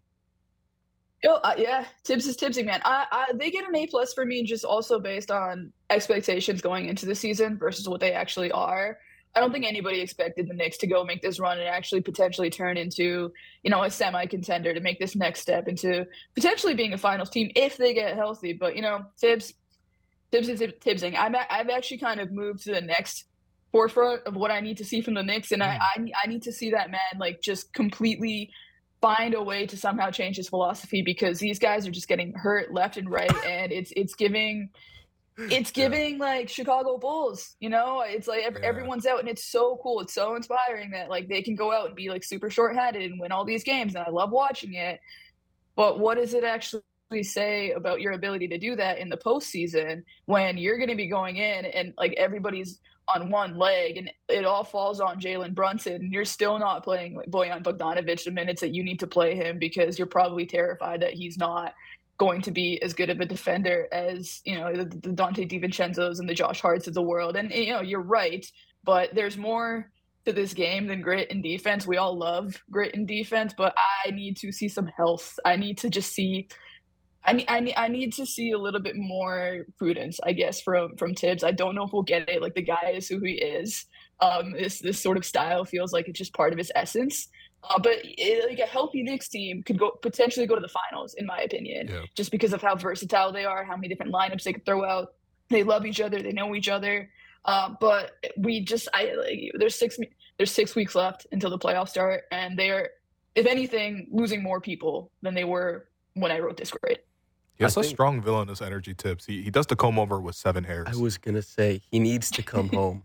Speaker 7: Yo, uh, yeah, Tibbs is Tibbsy, man. I, I, they get an A plus for me just also based on expectations going into the season versus what they actually are. I don't think anybody expected the Knicks to go make this run and actually potentially turn into, you know, a semi-contender to make this next step into potentially being a finals team if they get healthy. But, you know, Tibbs, Tibbs is Tibbsing. I'm, I've actually kind of moved to the next forefront of what I need to see from the Knicks. And I, I, I need to see that man, like, just completely find a way to somehow change his philosophy, because these guys are just getting hurt left and right. And it's, it's giving... It's giving yeah. like Chicago Bulls, you know, it's like every, yeah. everyone's out, and it's so cool. It's so inspiring that like they can go out and be like super short-handed and win all these games. And I love watching it. But what does it actually say about your ability to do that in the postseason when you're going to be going in and like everybody's on one leg and it all falls on Jalen Brunson, and you're still not playing like Bojan Bogdanovic the minutes that you need to play him because you're probably terrified that he's not going to be as good of a defender as, you know, the, the Dante DiVincenzo's and the Josh Harts of the world. And, you know, you're right, but there's more to this game than grit and defense. We all love grit and defense, but I need to see some health. I need to just see, I need, I need, I need to see a little bit more prudence, I guess, from, from Tibbs. I don't know if we'll get it. Like, the guy is who he is. Um, this, this sort of style feels like it's just part of his essence. Uh, but it, like a healthy Knicks team could go potentially go to the finals, in my opinion, yeah. just because of how versatile they are, how many different lineups they could throw out. They love each other, they know each other. Uh, but we just, I like, there's six there's six weeks left until the playoffs start, and they are, if anything, losing more people than they were when I wrote this grade.
Speaker 1: He has a strong villainous energy, Tips. He he does the comb over with seven hairs.
Speaker 2: I was gonna say he needs to come home.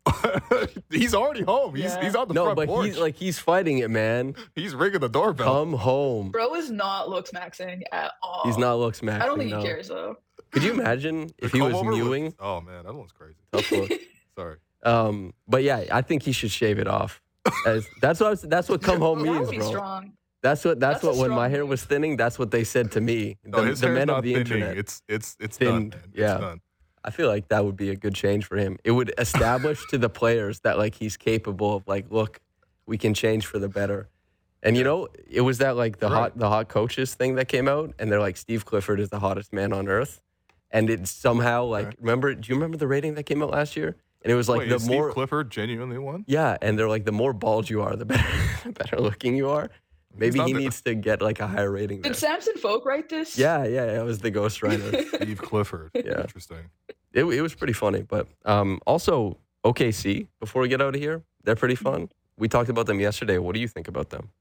Speaker 1: He's already home. He's
Speaker 3: Yeah.
Speaker 1: he's on the
Speaker 2: No,
Speaker 1: front
Speaker 2: but
Speaker 1: porch.
Speaker 2: he's like he's fighting it, man.
Speaker 1: He's ringing the doorbell.
Speaker 2: Come home.
Speaker 7: Bro is not looks maxing at all.
Speaker 2: He's not looks maxing.
Speaker 7: I don't think
Speaker 2: no.
Speaker 7: he cares, though.
Speaker 2: Could you imagine if
Speaker 1: The
Speaker 2: he was
Speaker 1: comb over
Speaker 2: mewing?
Speaker 1: with- oh man, that one's crazy.
Speaker 2: Tough look.
Speaker 1: Sorry.
Speaker 2: Um, but yeah, I think he should shave it off. As, that's what I was, that's what come home
Speaker 7: That
Speaker 2: means,
Speaker 7: would be
Speaker 2: bro.
Speaker 7: strong.
Speaker 2: That's what that's,
Speaker 7: That's a
Speaker 2: what when
Speaker 7: strong
Speaker 2: my hair
Speaker 7: move.
Speaker 2: was thinning, that's what they said to me. The,
Speaker 1: No, his
Speaker 2: the
Speaker 1: hair's
Speaker 2: men
Speaker 1: not
Speaker 2: of the
Speaker 1: thinning.
Speaker 2: internet.
Speaker 1: It's it's it's
Speaker 2: Thinned,
Speaker 1: done. Man.
Speaker 2: yeah.
Speaker 1: It's done.
Speaker 2: I feel like that would be a good change for him. It would establish to the players that like he's capable of like, look, we can change for the better. And you know, it was that like the
Speaker 1: Right.
Speaker 2: hot the hot coaches thing that came out, and they're like, Steve Clifford is the hottest man on earth. And it somehow like
Speaker 1: Okay.
Speaker 2: remember do you remember the rating that came out last year? And it was like
Speaker 1: Wait,
Speaker 2: the
Speaker 1: is
Speaker 2: more
Speaker 1: Steve Clifford genuinely won?
Speaker 2: yeah, and they're like the more bald you are, the better the better looking you are. Maybe
Speaker 1: not
Speaker 2: he
Speaker 1: the-
Speaker 2: needs to get like a higher rating there.
Speaker 7: Did Samson Folk write this?
Speaker 2: Yeah, yeah, yeah, it was the Ghost Rider.
Speaker 1: Steve Clifford.
Speaker 2: Yeah.
Speaker 1: Interesting.
Speaker 2: It, it was pretty funny. But um, also, O K C, before we get out of here, they're pretty fun. We talked about them yesterday. What do you think about them?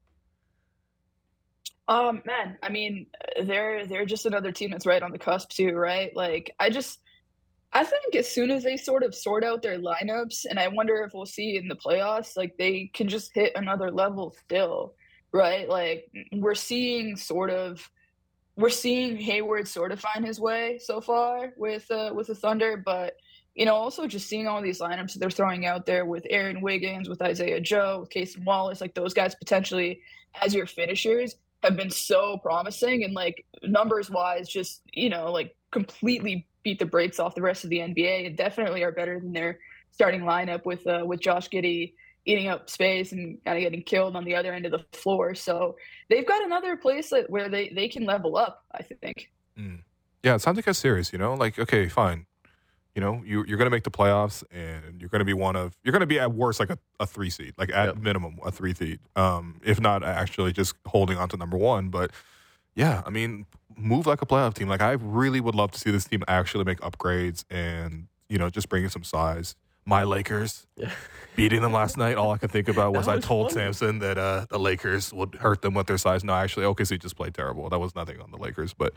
Speaker 7: Um, man, I mean, they're they're just another team that's right on the cusp too, right? Like, I just, I think as soon as they sort of sort out their lineups, and I wonder if we'll see in the playoffs, like they can just hit another level still, right? Like we're seeing sort of, we're seeing Hayward sort of find his way so far with uh, with the Thunder, but you know, also just seeing all these lineups that they're throwing out there with Aaron Wiggins, with Isaiah Joe, with Casey Wallace, like those guys potentially as your finishers have been so promising, and like numbers wise, just, you know, like completely beat the brakes off the rest of the N B A, and definitely are better than their starting lineup with uh, with Josh Giddey eating up space and kind of getting killed on the other end of the floor. So they've got another place that, where they, they can level up, I think.
Speaker 1: Mm. Yeah, it's time to get serious, you know? Like, okay, fine. You know, you, you're going to make the playoffs, and you're going to be one of – you're going to be at worst like a, a three seed, like at
Speaker 2: Yep.
Speaker 1: minimum a three seed, um, if not actually just holding on to number one. But, yeah, I mean, move like a playoff team. Like, I really would love to see this team actually make upgrades and, you know, just bring in some size. My Lakers
Speaker 2: Yeah.
Speaker 1: beating them last night, all I could think about was,
Speaker 2: That
Speaker 1: I
Speaker 2: was
Speaker 1: told
Speaker 2: funny.
Speaker 1: Samson that uh, the Lakers would hurt them with their size. No, actually, O K C just played terrible. That was nothing on the Lakers. But,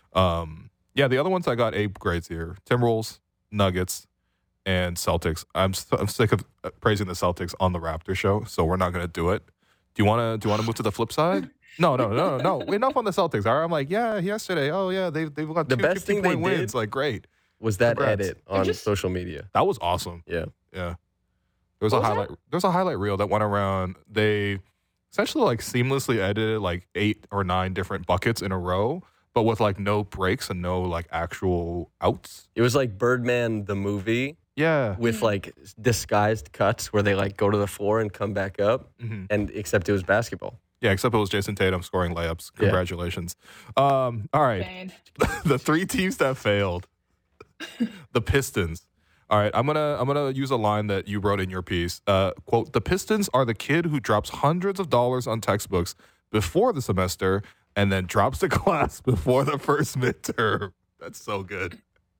Speaker 1: um, yeah, the other ones I got A grades here. Timberwolves, Nuggets, and Celtics. I'm s- I'm sick of uh, praising the Celtics on the Raptor show, so we're not going to do it. Do you want to do you want to move to the flip side? No, no, no, no. no. Enough on the Celtics. All right, I'm like, yeah, yesterday. Oh, yeah, they've, they've got
Speaker 2: The
Speaker 1: two
Speaker 2: best thing they
Speaker 1: fifty-point
Speaker 2: did-
Speaker 1: wins. Like, great.
Speaker 2: Was that
Speaker 1: Congrats.
Speaker 2: edit on
Speaker 7: just-
Speaker 2: social media?
Speaker 1: That was awesome.
Speaker 2: Yeah.
Speaker 1: Yeah. There was
Speaker 7: What
Speaker 1: a
Speaker 7: was
Speaker 1: highlight there was a highlight reel that went around. They essentially like seamlessly edited like eight or nine different buckets in a row, but with like no breaks and no like actual outs.
Speaker 2: It was like Birdman the movie
Speaker 1: Yeah.
Speaker 2: with like disguised cuts where they like go to the floor and come back up,
Speaker 1: Mhm.
Speaker 2: and except it was basketball.
Speaker 1: Yeah, except it was Jason Tatum scoring layups.
Speaker 2: Yeah.
Speaker 1: Congratulations. Um, all right.
Speaker 7: Pain.
Speaker 1: The three teams that failed. The Pistons. All right, I'm gonna I'm gonna use a line that you wrote in your piece. Uh, quote: "The Pistons are the kid who drops hundreds of dollars on textbooks before the semester and then drops the class before the first midterm." That's so good.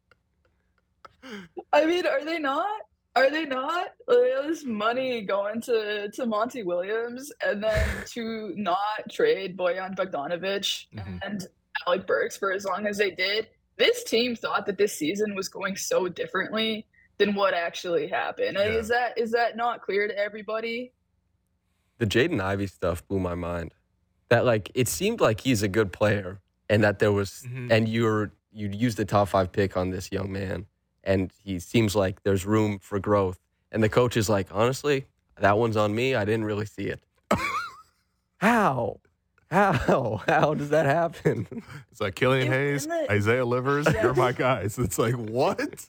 Speaker 7: I mean, are they not? Are they not? Like, all this money going to, to Monty Williams and then to not trade Bojan Bogdanovic
Speaker 1: Mhm.
Speaker 7: and Alec Burks for as long as they did. This team thought that this season was going so differently than what actually happened. Like,
Speaker 1: Yeah.
Speaker 7: Is that is that not clear to everybody?
Speaker 2: The Jaden Ivey stuff blew my mind. That like it seemed like he's a good player, and that there was,
Speaker 1: Mhm.
Speaker 2: and you're you used the top five pick on this young man, and he seems like there's room for growth. And the coach is like, honestly, that one's on me. I didn't really see it. How? How? How does that happen?
Speaker 1: It's like Killian
Speaker 7: It-
Speaker 1: Hayes,
Speaker 7: isn't it-
Speaker 1: Isaiah Livers.
Speaker 7: Yeah.
Speaker 1: You're my guys. It's like what?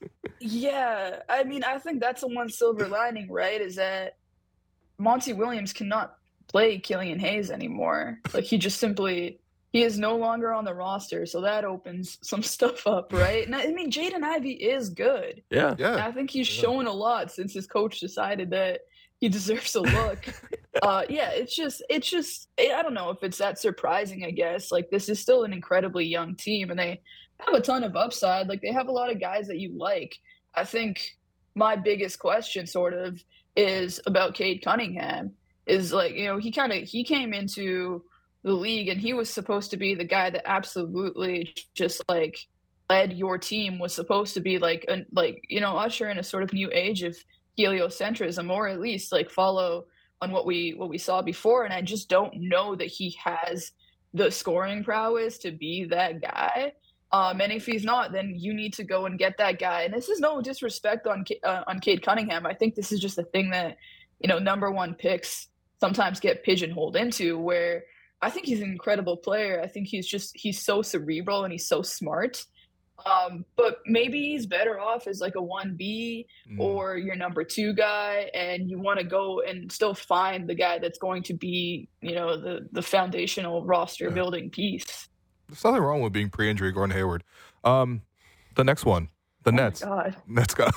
Speaker 7: Yeah, I mean, I think that's the one silver lining, right? Is that Monty Williams cannot play Killian Hayes anymore. Like he just simply he is no longer on the roster, so that opens some stuff up, right? And I mean, Jaden Ivey is good.
Speaker 2: Yeah.
Speaker 7: And
Speaker 1: Yeah.
Speaker 7: I think he's
Speaker 1: Yeah.
Speaker 7: shown a lot since his coach decided that he deserves a look. uh, yeah, it's just, it's just, I don't know if it's that surprising. I guess like this is still an incredibly young team, and they have a ton of upside. Like they have a lot of guys that you like. I think my biggest question, sort of, is about Cade Cunningham. Is like you know he kind of he came into the league and he was supposed to be the guy that absolutely just like led your team, was supposed to be like a, like you know usher in a sort of new age of heliocentrism, or at least like follow on what we what we saw before. And I just don't know that he has the scoring prowess to be that guy. Um, and if he's not, then you need to go and get that guy. And this is no disrespect on uh, on Cade Cunningham. I think this is just a thing that you know number one picks sometimes get pigeonholed into, where I think he's an incredible player. I think he's just he's so cerebral and he's so smart. Um, but maybe he's better off as like a one B
Speaker 1: Mm.
Speaker 7: or your number two guy, and you want to go and still find the guy that's going to be, you know, the the foundational roster
Speaker 1: Yeah.
Speaker 7: building piece.
Speaker 1: There's nothing wrong with being pre-injury Gordon Hayward. Um, the next one, the Nets.
Speaker 7: Oh my god.
Speaker 1: Nets got.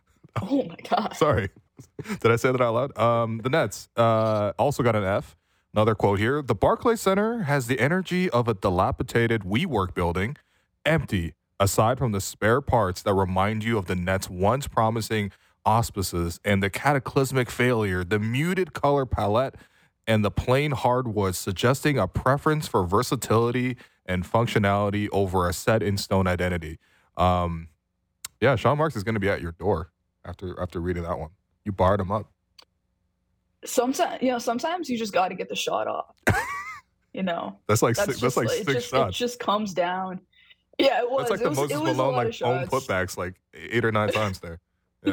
Speaker 7: Oh my god.
Speaker 1: Sorry, did I say that out loud? Um, the Nets uh, also got an F. Another quote here: "The Barclays Center has the energy of a dilapidated WeWork building, empty aside from the spare parts that remind you of the Nets' once promising auspices and the cataclysmic failure, the muted color palette, and the plain hardwood, suggesting a preference for versatility and functionality over a set-in-stone identity." Um, yeah, Sean Marks is going to be at your door after after reading that one. You barred him up.
Speaker 7: Sometimes you know, sometimes you just got to get the shot off. You know,
Speaker 1: That's like
Speaker 7: that's
Speaker 1: six,
Speaker 7: just
Speaker 1: that's like
Speaker 7: it
Speaker 1: six
Speaker 7: just,
Speaker 1: shots.
Speaker 7: It just comes down. Yeah, it was.
Speaker 1: That's like
Speaker 7: it
Speaker 1: the
Speaker 7: was,
Speaker 1: Moses
Speaker 7: it was a
Speaker 1: Malone
Speaker 7: lot
Speaker 1: like
Speaker 7: of
Speaker 1: own
Speaker 7: shots.
Speaker 1: putbacks like eight or nine times there. Yeah.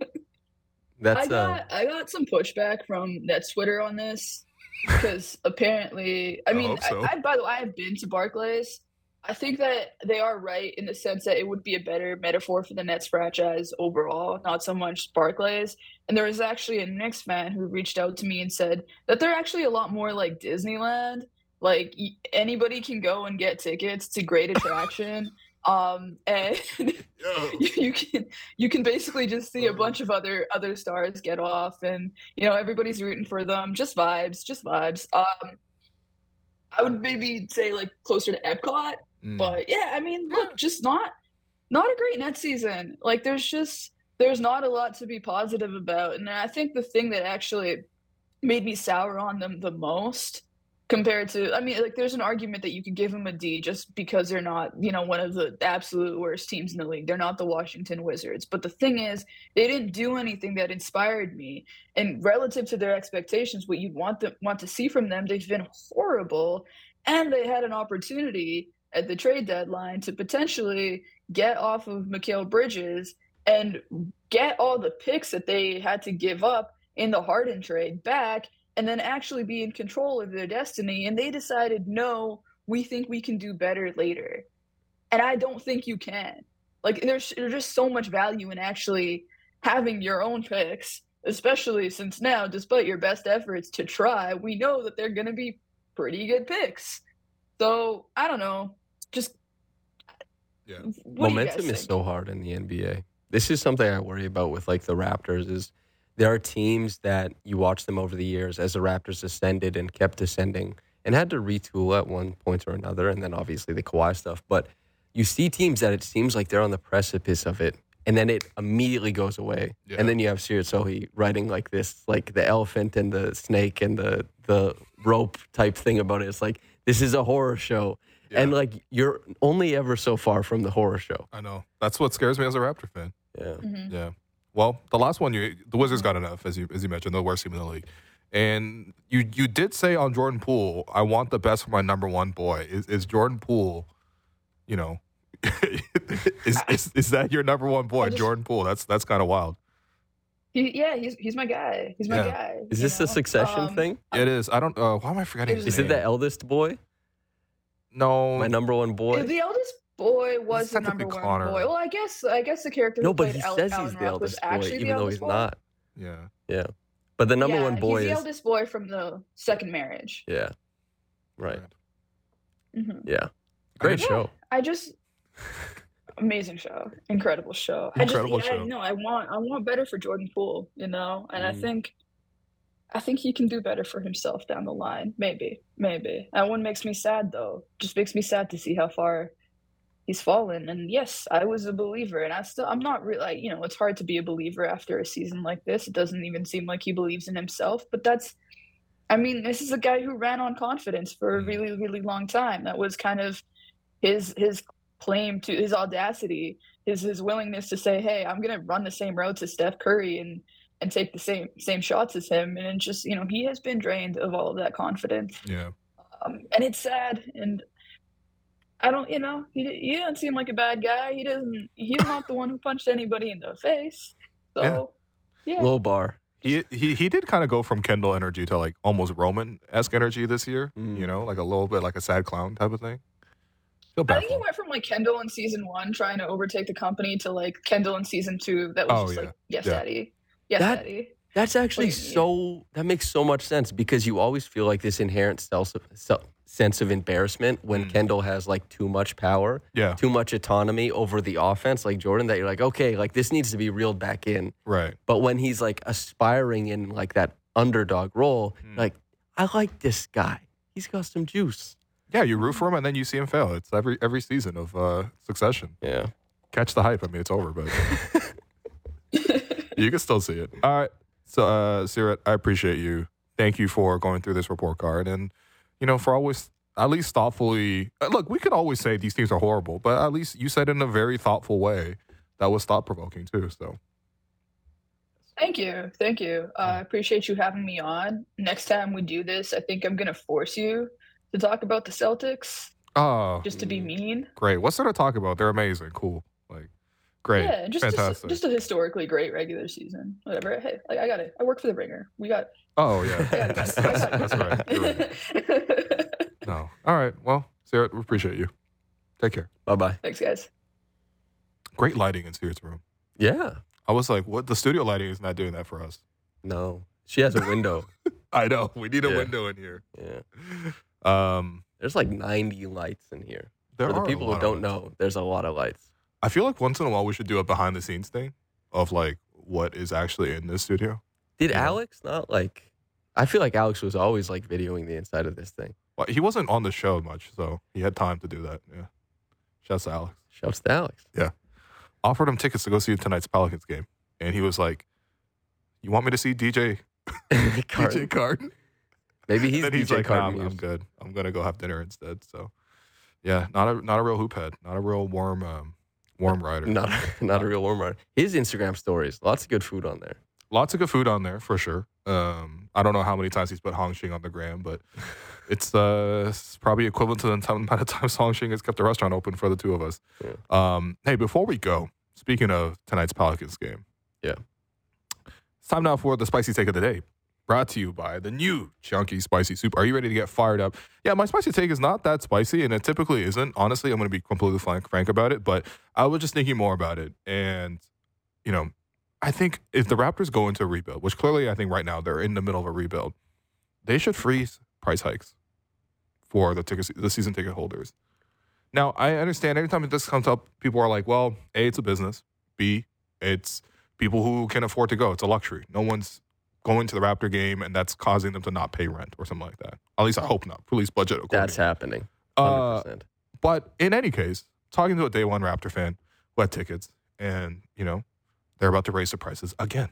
Speaker 2: That's
Speaker 7: I got
Speaker 2: uh,
Speaker 7: I got some pushback from Nets Twitter on this because apparently, I
Speaker 1: I
Speaker 7: mean,
Speaker 1: hope so.
Speaker 7: I, I by the way, I have been to Barclays. I think that they are right in the sense that it would be a better metaphor for the Nets franchise overall, not so much Barclays. And there was actually a Knicks fan who reached out to me and said that they're actually a lot more like Disneyland. Like y- anybody can go and get tickets. It's a great attraction. Um, and
Speaker 1: Yo.
Speaker 7: you, you can you can basically just see a bunch of other other stars get off, and you know everybody's rooting for them. Just vibes, just vibes. Um, I would maybe say like closer to Epcot,
Speaker 1: Mm.
Speaker 7: but yeah, I mean, look, just not not a great net season. Like there's just there's not a lot to be positive about, and I think the thing that actually made me sour on them the most compared to, I mean, like there's an argument that you could give them a D just because they're not, you know, one of the absolute worst teams in the league. They're not the Washington Wizards. But the thing is, they didn't do anything that inspired me. And relative to their expectations, what you'd want them want to see from them, they've been horrible. And they had an opportunity at the trade deadline to potentially get off of Mikal Bridges and get all the picks that they had to give up in the Harden trade back, and then actually be in control of their destiny. And they decided, no, we think we can do better later. And I don't think you can. Like, there's, there's just so much value in actually having your own picks, especially since now, despite your best efforts to try, we know that they're going to be pretty good picks. So, I don't know. Just
Speaker 1: Yeah.
Speaker 7: what do you guys
Speaker 2: momentum is
Speaker 7: think?
Speaker 2: so hard in the N B A. This is something I worry about with like the Raptors is there are teams that you watch them over the years as the Raptors ascended and kept ascending and had to retool at one point or another, and then obviously the Kawhi stuff. But you see teams that it seems like they're on the precipice of it, and then it immediately goes away.
Speaker 1: Yeah.
Speaker 2: And then you have Sirot Sohi writing like this, like the elephant and the snake and the the rope type thing about it. It's like, this is a horror show.
Speaker 1: Yeah.
Speaker 2: And like you're only ever so far from the horror show.
Speaker 1: I know. That's what scares me as a Raptor fan.
Speaker 2: Yeah.
Speaker 7: Mhm.
Speaker 1: Yeah. Well, the last one, you the Wizards got enough, as you as you mentioned, the worst team in the league. And you you did say on Jordan Poole, I want the best for my number one boy. Is is Jordan Poole, you know, is, is is that your number one boy,
Speaker 7: I just-
Speaker 1: Jordan Poole? That's that's kind of wild.
Speaker 7: He, yeah, he's he's my guy. He's my
Speaker 1: Yeah.
Speaker 7: guy.
Speaker 2: Is
Speaker 7: you
Speaker 2: this
Speaker 7: know?
Speaker 2: a succession
Speaker 7: Um,
Speaker 2: thing?
Speaker 1: It is. I don't. Uh, why am I forgetting?
Speaker 7: Is
Speaker 1: his
Speaker 2: Is it
Speaker 1: name?
Speaker 2: the eldest boy?
Speaker 1: No.
Speaker 2: My number one boy?
Speaker 7: The eldest boy was the
Speaker 1: technically
Speaker 7: number one
Speaker 1: Connor.
Speaker 7: boy. Well, I guess I guess the character
Speaker 2: No,
Speaker 7: who
Speaker 2: but
Speaker 7: played
Speaker 2: he
Speaker 7: Al-
Speaker 2: says
Speaker 7: Alan
Speaker 2: he's the
Speaker 7: Rock was
Speaker 2: eldest boy,
Speaker 7: actually the
Speaker 2: even though
Speaker 7: eldest
Speaker 2: he's
Speaker 7: boy.
Speaker 2: not.
Speaker 1: Yeah.
Speaker 2: Yeah. But the number
Speaker 7: yeah,
Speaker 2: one boy
Speaker 7: he's the
Speaker 2: is.
Speaker 7: eldest boy from the second marriage.
Speaker 2: Yeah. Right.
Speaker 7: hmm
Speaker 2: Yeah. Great
Speaker 1: Yeah.
Speaker 2: show.
Speaker 7: I just amazing show, incredible show.
Speaker 1: Incredible
Speaker 7: I just,
Speaker 1: show.
Speaker 7: Yeah, no, I want, I want better for Jordan Poole, you know, and I
Speaker 2: Mm.
Speaker 7: think, I think he can do better for himself down the line. Maybe, maybe. That one makes me sad though. Just makes me sad to see how far he's fallen. And yes, I was a believer, and I still, I'm not really, like, you know, it's hard to be a believer after a season like this. It doesn't even seem like he believes in himself, but that's. I mean, this is a guy who ran on confidence for a
Speaker 1: Mm.
Speaker 7: really, really long time. That was kind of his his claim to his audacity, his his willingness to say, "Hey, I'm going to run the same road to Steph Curry and and take the same same shots as him." And it just, you know, he has been drained of all of that confidence,
Speaker 1: Yeah.
Speaker 7: um, and it's sad. And I don't, you know, he he doesn't seem like a bad guy. He doesn't. He's not the one who punched anybody in the face. So, yeah.
Speaker 2: Low bar.
Speaker 1: He he he did kind of go from Kendall energy to like almost Roman esque energy this year.
Speaker 2: Mm.
Speaker 1: You know, like a little bit like a sad clown type of thing. Feel
Speaker 7: I
Speaker 1: bad
Speaker 7: think
Speaker 1: for
Speaker 7: he
Speaker 1: him.
Speaker 7: went from like Kendall in season one trying to overtake the company to like Kendall in season two that was
Speaker 1: Oh,
Speaker 7: just
Speaker 1: yeah.
Speaker 7: like, yes,
Speaker 1: Yeah.
Speaker 7: daddy. Yes,
Speaker 2: That-
Speaker 7: daddy.
Speaker 2: That's actually
Speaker 7: What do you mean?
Speaker 2: so. That makes so much sense because you always feel like this inherent self, self, sense of embarrassment when
Speaker 1: Mm.
Speaker 2: Kendall has like too much power,
Speaker 1: Yeah.
Speaker 2: too much autonomy over the offense, like Jordan. That you're like, okay, like this needs to be reeled back in.
Speaker 1: Right.
Speaker 2: But when he's like aspiring in like that underdog role,
Speaker 1: Mm.
Speaker 2: like I like this guy. He's got some juice.
Speaker 1: Yeah, you root for him and then you see him fail. It's every every season of uh, Succession.
Speaker 2: Yeah.
Speaker 1: Catch the hype. I mean, it's over, but you can still see it. All right. So, uh, Sirot, I appreciate you. Thank you for going through this report card and, you know, for always at least thoughtfully. uh, Look, we could always say these teams are horrible, but at least you said it in a very thoughtful way that was thought provoking too. So,
Speaker 7: Thank you. Thank you. Uh, I appreciate you having me on. Next time we do this, I think I'm going to force you to talk about the Celtics
Speaker 1: oh,
Speaker 7: just to be mean.
Speaker 1: great. What's there to talk about? They're amazing. Cool. Like, great.
Speaker 7: Yeah, just, just,
Speaker 1: Fantastic.
Speaker 7: just a historically great regular season. Whatever. Hey, like, I got it. I work for the Ringer. We got
Speaker 1: Oh, yeah.
Speaker 7: I got it.
Speaker 1: that's, that's, that's right. You're right. No. All right. Well, Sirot, we appreciate you. Take care.
Speaker 2: Bye bye.
Speaker 7: Thanks, guys.
Speaker 1: Great lighting in Sirot's room.
Speaker 2: Yeah.
Speaker 1: I was like, what? The studio lighting is not doing that for us.
Speaker 2: No. She has a window.
Speaker 1: I know. We need a
Speaker 2: Yeah.
Speaker 1: window in here.
Speaker 2: Yeah.
Speaker 1: Um,
Speaker 2: There's like ninety lights in here.
Speaker 1: there
Speaker 2: For the
Speaker 1: are a
Speaker 2: people
Speaker 1: lot
Speaker 2: who
Speaker 1: of
Speaker 2: don't
Speaker 1: lights.
Speaker 2: know, there's a lot of lights.
Speaker 1: I feel like once in a while we should do a behind the scenes thing of like what is actually in this studio.
Speaker 2: Did
Speaker 1: Yeah.
Speaker 2: Alex not like? I feel like Alex was always like videoing the inside of this thing.
Speaker 1: Well, he wasn't on the show much, so he had time to do that. Yeah. Shouts to Alex.
Speaker 2: Shouts to Alex.
Speaker 1: Offered him tickets to go see tonight's Pelicans game. And he was like, you want me to see D J D J
Speaker 2: Carton.
Speaker 1: Carton?
Speaker 2: Maybe he's
Speaker 1: And then
Speaker 2: D
Speaker 1: he's
Speaker 2: J
Speaker 1: like, nah,
Speaker 2: Carton
Speaker 1: I'm, I'm
Speaker 2: Muse.
Speaker 1: good. I'm going to go have dinner instead. So, yeah, not a not a real hoop head. Not a real warm, um, warm rider.
Speaker 2: Not not a real warm rider. His Instagram stories, lots of good food on there.
Speaker 1: Lots of good food on there for sure. Um, I don't know how many times he's put Hong Shing on the gram, but it's uh it's probably equivalent to the time- amount of times Hong Shing has kept the restaurant open for the two of us.
Speaker 2: Yeah.
Speaker 1: Um, hey, before we go, speaking of tonight's Pelicans game,
Speaker 2: Yeah.
Speaker 1: it's time now for the spicy take of the day. Brought to you by the new Chunky Spicy Soup. Are you ready to get fired up? Yeah, my spicy take is not that spicy, and it typically isn't. Honestly, I'm going to be completely frank, frank about it, but I was just thinking more about it. And, you know, I think if the Raptors go into a rebuild, which clearly I think right now they're in the middle of a rebuild, they should freeze price hikes for the ticket, the season ticket holders. Now, I understand anytime this comes up, people are like, well, A, it's a business. B, It's people who can afford to go. It's a luxury. No one's going to the Raptor game, and that's causing them to not pay rent or something like that. At least I hope not. Police budget accordingly.
Speaker 2: That's happening. one hundred percent.
Speaker 1: Uh, but in any case, talking to a day one Raptor fan who had tickets, and, you know, they're about to raise the prices again.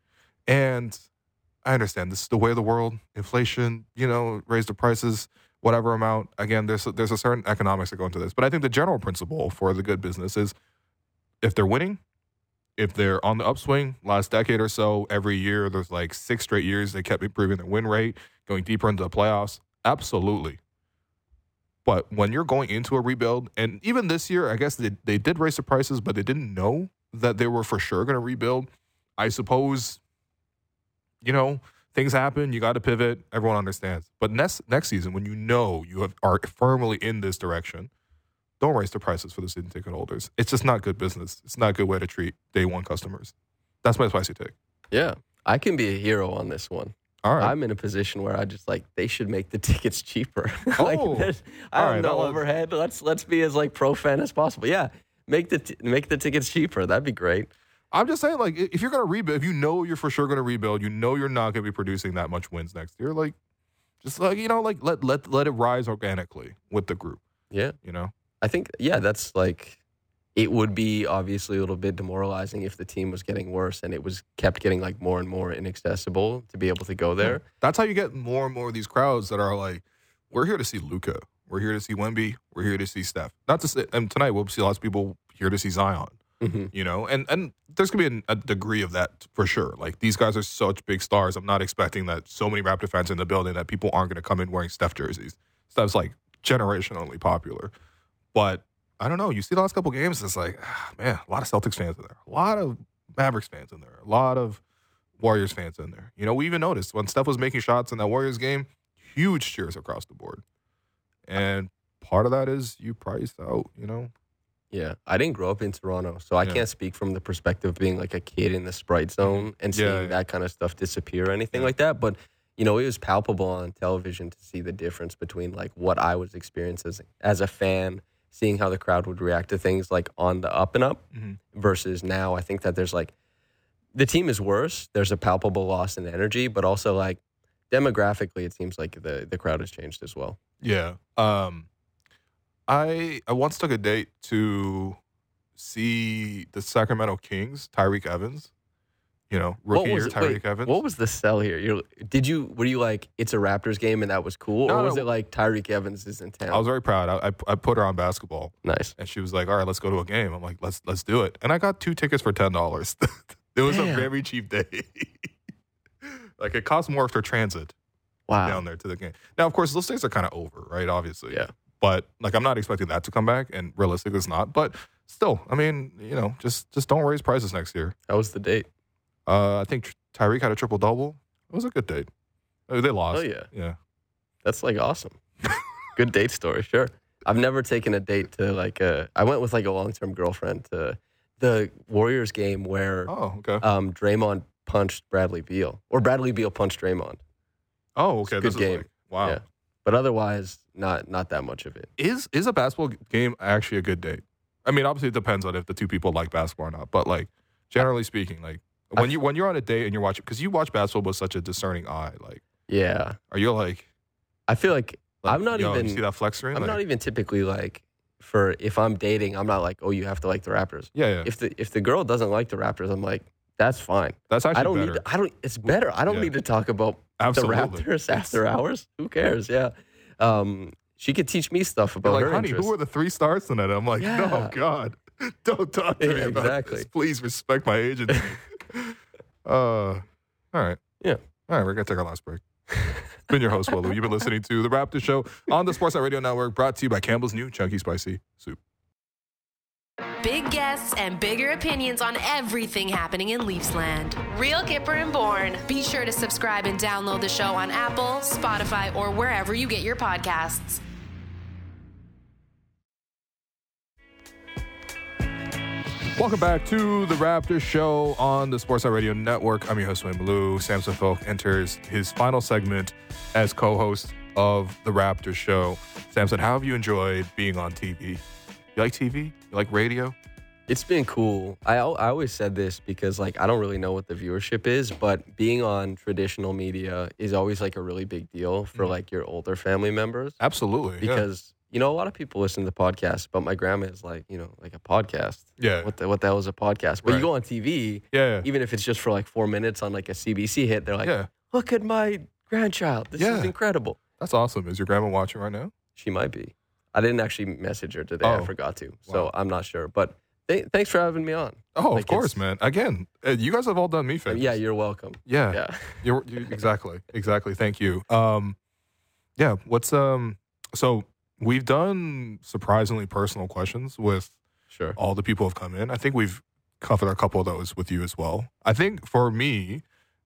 Speaker 1: And I understand this is the way of the world. Inflation, you know, raise the prices, whatever amount. Again, there's a, there's a certain economics that go into this. But I think the general principle for the good business is if they're winning, if they're on the upswing, last decade or so, every year, there's like six straight years they kept improving their win rate, going deeper into the playoffs. Absolutely. But when you're going into a rebuild, and even this year, I guess they, they did raise the prices, but they didn't know that they were for sure going to rebuild. I suppose, you know, things happen. You got to pivot. Everyone understands. But next next season, when you know you have, are firmly in this direction, don't raise the prices for the season ticket holders. It's just not good business. It's not a good way to treat day one customers. That's my spicy take.
Speaker 2: Yeah, I can be a hero on this one.
Speaker 1: All right.
Speaker 2: I'm in a position where I just like they should make the tickets cheaper. like,
Speaker 1: Oh,
Speaker 2: there's- I
Speaker 1: all
Speaker 2: have
Speaker 1: right,
Speaker 2: no
Speaker 1: that was-
Speaker 2: overhead. Let's let's be as like pro fan as possible. Yeah, make the t- make the tickets cheaper. That'd be great.
Speaker 1: I'm just saying, like, if you're going to rebuild, if you know you're for sure going to rebuild, you know you're not going to be producing that much wins next year, like, just like, you know, like, let let let it rise organically with the group,
Speaker 2: Yeah,
Speaker 1: you know?
Speaker 2: I think yeah, that's like it would be obviously a little bit demoralizing if the team was getting worse and it was kept getting like more and more inaccessible to be able to go there.
Speaker 1: That's how you get more and more of these crowds that are like, we're here to see Luka. We're here to see Wemby. We're here to see Steph. Not to say, and tonight we'll see lots of people here to see Zion,
Speaker 2: Mm-hmm.
Speaker 1: you know? And and there's going to be an, a degree of that for sure. Like, these guys are such big stars. I'm not expecting that so many Raptor fans in the building that people aren't going to come in wearing Steph jerseys. Steph's like generationally popular. But I don't know. You see the last couple games, it's like, ah, man, a lot of Celtics fans in there. A lot of Mavericks fans in there. A lot of Warriors fans in there. You know, we even noticed when Steph was making shots in that Warriors game, huge cheers across the board. And part of that is you priced out, you know?
Speaker 2: Yeah, I didn't grow up in Toronto, so I
Speaker 1: Yeah.
Speaker 2: can't speak from the perspective of being like a kid in the Sprite Zone and
Speaker 1: Yeah,
Speaker 2: seeing
Speaker 1: yeah.
Speaker 2: that kind of stuff disappear or anything
Speaker 1: Yeah.
Speaker 2: like that. But you know, it was palpable on television to see the difference between like what I was experiencing as, as a fan, seeing how the crowd would react to things like on the up and up
Speaker 1: Mhm.
Speaker 2: versus now. I think that there's like the team is worse. There's a palpable loss in energy, but also like demographically, it seems like the the crowd has changed as well.
Speaker 1: Yeah. Um, I I once took a date to see the Sacramento Kings, Tyreek Evans. You know, rookie year,
Speaker 2: it-
Speaker 1: Tyreek
Speaker 2: wait,
Speaker 1: Evans.
Speaker 2: What was the sell here? You're, did you were you like it's a Raptors game and that was cool,
Speaker 1: No,
Speaker 2: or was
Speaker 1: no.
Speaker 2: it like Tyreek Evans is in town?
Speaker 1: I was very proud. I, I I put her on basketball,
Speaker 2: nice.
Speaker 1: and she was like, "All right, let's go to a game." I'm like, "Let's let's do it." And I got two tickets for ten dollars. It was
Speaker 2: Damn.
Speaker 1: a very cheap day. Like, it cost more for transit
Speaker 2: Wow.
Speaker 1: down there to the game. Now, of course, those days are kind of over, right? Obviously,
Speaker 2: Yeah.
Speaker 1: But like, I'm not expecting that to come back, and realistically, it's not. But still, I mean, you know, just just don't raise prices next year.
Speaker 2: How was the date?
Speaker 1: Uh, I think Tyreek had a triple double. It was a good date. Uh, They lost.
Speaker 2: Oh yeah,
Speaker 1: Yeah.
Speaker 2: that's like awesome. Good date story, sure. I've never taken a date to like a. I went with like a long term girlfriend to the Warriors game where
Speaker 1: Oh, okay.
Speaker 2: um Draymond punched Bradley Beal or Bradley Beal punched Draymond.
Speaker 1: Oh, okay.
Speaker 2: a good
Speaker 1: This is
Speaker 2: game.
Speaker 1: like, wow.
Speaker 2: Yeah. But otherwise, not not that much of it.
Speaker 1: Is is a basketball game actually a good date? I mean, obviously it depends on if the two people like basketball or not. But like, generally speaking, like when
Speaker 2: I-
Speaker 1: you when you're on a date and you're watching, because you watch basketball with such a discerning eye, like,
Speaker 2: Yeah,
Speaker 1: are you like,
Speaker 2: I feel like,
Speaker 1: like
Speaker 2: I'm not
Speaker 1: yo,
Speaker 2: even.
Speaker 1: you see that flex screen?
Speaker 2: I'm
Speaker 1: Like,
Speaker 2: not even typically like for if I'm dating, I'm not like, oh, you have to like the Raptors.
Speaker 1: Yeah, yeah.
Speaker 2: If the if the girl doesn't like the Raptors, I'm like, that's fine.
Speaker 1: That's actually
Speaker 2: I don't
Speaker 1: better.
Speaker 2: need. To, I don't. It's better. I don't
Speaker 1: Yeah.
Speaker 2: need to talk about
Speaker 1: Absolutely.
Speaker 2: the Raptors after hours. Who cares? Yeah. Um, she could teach me stuff
Speaker 1: You're
Speaker 2: about
Speaker 1: like,
Speaker 2: her
Speaker 1: honey,
Speaker 2: interests.
Speaker 1: who are the three stars tonight? I'm like, no,
Speaker 2: Yeah.
Speaker 1: God, don't talk to
Speaker 2: Yeah,
Speaker 1: me about
Speaker 2: exactly.
Speaker 1: this. Please respect my agency. uh, all right.
Speaker 2: Yeah.
Speaker 1: All right, we're going to take our last break. It's been your host, Willow. You've been listening to The Raptor Show on the Sportsnet Radio Network, brought to you by Campbell's new Chunky Spicy Soup.
Speaker 5: Big guests and bigger opinions on everything happening in Leafsland. Real Kipper and Bourne. Be sure to subscribe and download the show on Apple, Spotify, or wherever you get your podcasts.
Speaker 1: Welcome back to The Raptor Show on the Sportsnet Radio Network. I'm your host, Wayne Malou. Samson Folk enters his final segment as co-host of The Raptor Show. Samson, how have you enjoyed being on T V? You like T V? You like radio?
Speaker 2: It's been cool. I, al- I always said this because, like, I don't really know what the viewership is, but being on traditional media is always, like, a really big deal for,
Speaker 1: Mhm.
Speaker 2: like, your older family members.
Speaker 1: Absolutely. yeah.
Speaker 2: Because, you know, a lot of people listen to podcasts, but my grandma is like, you know, like a podcast.
Speaker 1: Yeah.
Speaker 2: What the, what the hell is a podcast? But
Speaker 1: Right.
Speaker 2: you go on T V,
Speaker 1: Yeah.
Speaker 2: even if it's just for, like, four minutes on, like, a C B C hit, they're like,
Speaker 1: Yeah.
Speaker 2: look at my grandchild. This
Speaker 1: Yeah.
Speaker 2: is incredible.
Speaker 1: That's awesome. Is your grandma watching right now?
Speaker 2: She might be. I didn't actually message her today. I
Speaker 1: Oh.
Speaker 2: forgot to. So
Speaker 1: Wow.
Speaker 2: I'm not sure. But th- thanks for having me on.
Speaker 1: Oh,
Speaker 2: Like,
Speaker 1: of course,
Speaker 2: it's-
Speaker 1: man. Again, uh, you guys have all done me favors.
Speaker 2: Yeah, you're welcome.
Speaker 1: Yeah.
Speaker 2: Yeah.
Speaker 1: You're, you exactly, exactly. Thank you. Um, yeah. What's um? So we've done surprisingly personal questions with
Speaker 2: Sure.
Speaker 1: all the people who have come in. I think we've covered a couple of those with you as well. I think for me,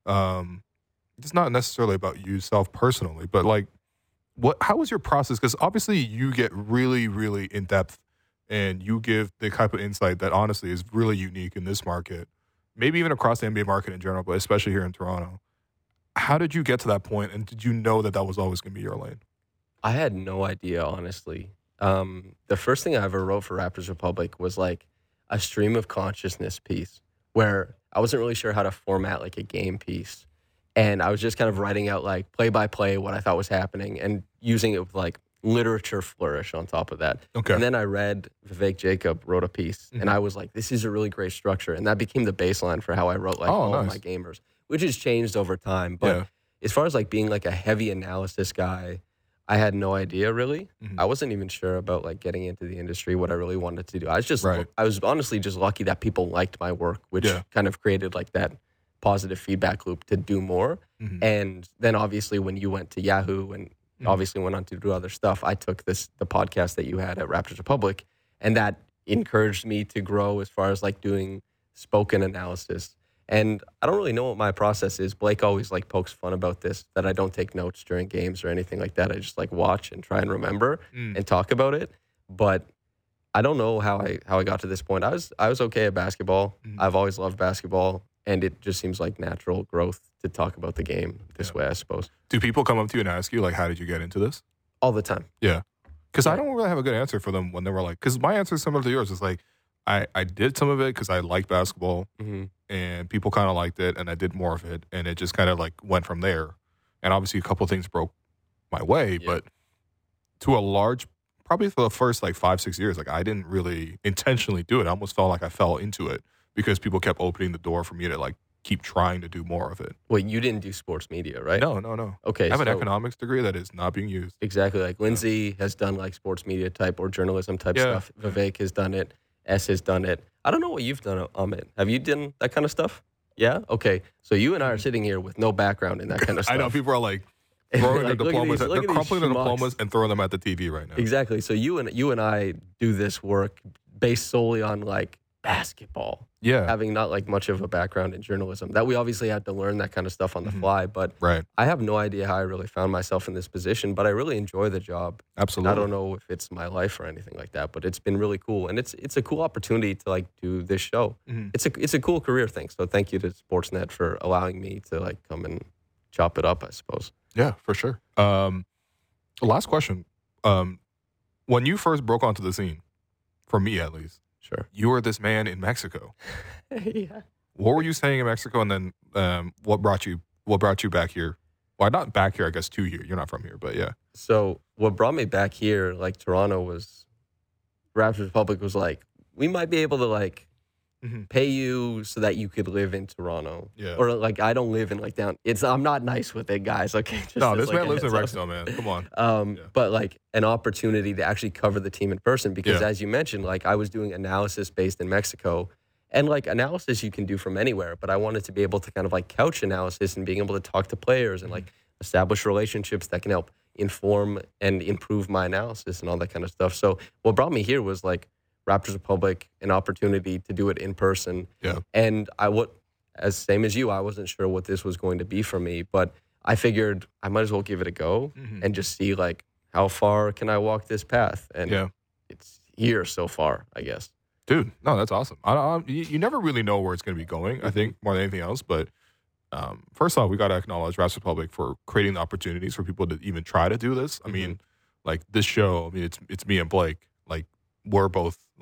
Speaker 1: um, it's not necessarily about you self personally, but like, what? How was your process? Because obviously you get really, really in depth, and you give the type of insight that honestly is really unique in this market, maybe even across the N B A market in general, but especially here in Toronto. How did you get to that point, and did you know that that was always going to be your lane?
Speaker 2: I had no idea, honestly. Um, the first thing I ever wrote for Raptors Republic was like a stream of consciousness piece where I wasn't really sure how to format like a game piece. And I was just kind of writing out like play by play what I thought was happening and using it with like literature flourish on top of that.
Speaker 1: Okay.
Speaker 2: And then I read Vivek Jacob wrote a piece
Speaker 1: Mhm.
Speaker 2: and I was like, this is a really great structure. And that became the baseline for how I wrote like
Speaker 1: Oh,
Speaker 2: all of
Speaker 1: nice.
Speaker 2: my gamers, which has changed over time. But
Speaker 1: Yeah.
Speaker 2: as far as like being like a heavy analysis guy, I had no idea really.
Speaker 1: Mhm.
Speaker 2: I wasn't even sure about like getting into the industry, what I really wanted to do. I was just,
Speaker 1: Right.
Speaker 2: I was honestly just lucky that people liked my work, which
Speaker 1: Yeah.
Speaker 2: kind of created like that positive feedback loop to do more.
Speaker 1: Mhm.
Speaker 2: And then obviously when you went to Yahoo and
Speaker 1: Mhm.
Speaker 2: obviously went on to do other stuff, I took this, the podcast that you had at Raptors Republic, and that encouraged me to grow as far as like doing spoken analysis. And I don't really know what my process is. Blake always like pokes fun about this, that I don't take notes during games or anything like that. I just like watch and try and remember
Speaker 1: Mm.
Speaker 2: and talk about it. But I don't know how I how I got to this point. I was I was okay at basketball.
Speaker 1: Mhm.
Speaker 2: I've always loved basketball, and it just seems like natural growth to talk about the game this
Speaker 1: Yeah.
Speaker 2: way, I suppose.
Speaker 1: Do people come up to you and ask you like, how did you get into this?
Speaker 2: All the time.
Speaker 1: Because I
Speaker 2: Yeah.
Speaker 1: don't really have a good answer for them when they were like, because my answer is similar to yours. It's like, I, I did some of it because I like basketball
Speaker 2: hmm
Speaker 1: and people kind of liked it and I did more of it. And it just kind of like went from there. And obviously a couple of things broke my way,
Speaker 2: Yeah.
Speaker 1: but to a large, probably for the first like five, six years, like I didn't really intentionally do it. I almost felt like I fell into it because people kept opening the door for me to like keep trying to do more of it.
Speaker 2: Wait, you didn't do sports media, right?
Speaker 1: No, no, no.
Speaker 2: Okay.
Speaker 1: I have an
Speaker 2: so-
Speaker 1: economics degree that is not being used.
Speaker 2: Exactly. Like Lindsay has done like sports media type or journalism type
Speaker 1: Yeah.
Speaker 2: stuff. Vivek has done it. S has done it. I don't know what you've done, Amit. Have you done that kind of stuff? Yeah? Okay. So you and I are sitting here with no background in that kind of stuff.
Speaker 1: I know people are like throwing
Speaker 2: Like,
Speaker 1: their
Speaker 2: look at
Speaker 1: diplomas,
Speaker 2: these-
Speaker 1: at,
Speaker 2: look
Speaker 1: they're
Speaker 2: at these
Speaker 1: crumpling their
Speaker 2: schmucks.
Speaker 1: diplomas and throwing them at the T V right now.
Speaker 2: Exactly. So you and you and I do this work based solely on like basketball,
Speaker 1: Yeah,
Speaker 2: having not like much of a background in journalism. That we obviously had to learn that kind of stuff on the
Speaker 1: Mhm.
Speaker 2: fly, but
Speaker 1: right.
Speaker 2: I have no idea how I really found myself in this position, but I really enjoy the job.
Speaker 1: Absolutely.
Speaker 2: I don't know if it's my life or anything like that, but it's been really cool, and it's it's a cool opportunity to like do this show.
Speaker 1: Mhm.
Speaker 2: It's a it's a cool career thing. So thank you to Sportsnet for allowing me to like come and chop it up, I suppose.
Speaker 1: Yeah, for sure. Um, last question. Um, when you first broke onto the scene, for me at least,
Speaker 2: Sure.
Speaker 1: you were this man in Mexico.
Speaker 2: Yeah.
Speaker 1: What were you saying in Mexico, and then um, what brought you what brought you back here? Well, not back here, I guess, to here. You're not from here, but yeah.
Speaker 2: So what brought me back here, like Toronto, was Raptors Republic was like, we might be able to like
Speaker 1: Mhm.
Speaker 2: pay you so that you could live in Toronto.
Speaker 1: Yeah.
Speaker 2: Or like I don't live in like down. It's I'm not nice with it, guys. Okay. Just
Speaker 1: No,
Speaker 2: as,
Speaker 1: this
Speaker 2: like,
Speaker 1: man
Speaker 2: a
Speaker 1: lives in
Speaker 2: heads up.
Speaker 1: Rexdale, man. Come on.
Speaker 2: Um,
Speaker 1: Yeah.
Speaker 2: But like an opportunity to actually cover the team in person because
Speaker 1: Yeah.
Speaker 2: as you mentioned, like I was doing analysis based in Mexico, and like analysis you can do from anywhere, but I wanted to be able to kind of like couch analysis and being able to talk to players and
Speaker 1: Mm-hmm.
Speaker 2: like establish relationships that can help inform and improve my analysis and all that kind of stuff. So what brought me here was like Raptors Republic, an opportunity to do it in person.
Speaker 1: Yeah.
Speaker 2: And I what as same as you, I wasn't sure what this was going to be for me, but I figured I might as well give it a go
Speaker 1: Mhm.
Speaker 2: and just see like how far can I walk this path? And
Speaker 1: Yeah.
Speaker 2: it's here so far, I guess.
Speaker 1: Dude, no, that's awesome. I, I, you, you never really know where it's going to be going, I think, more than anything else. But um, first off, we got to acknowledge Raptors Republic for creating the opportunities for people to even try to do this. I mean, like this show, I mean, it's it's me and Blake. Like, we're both like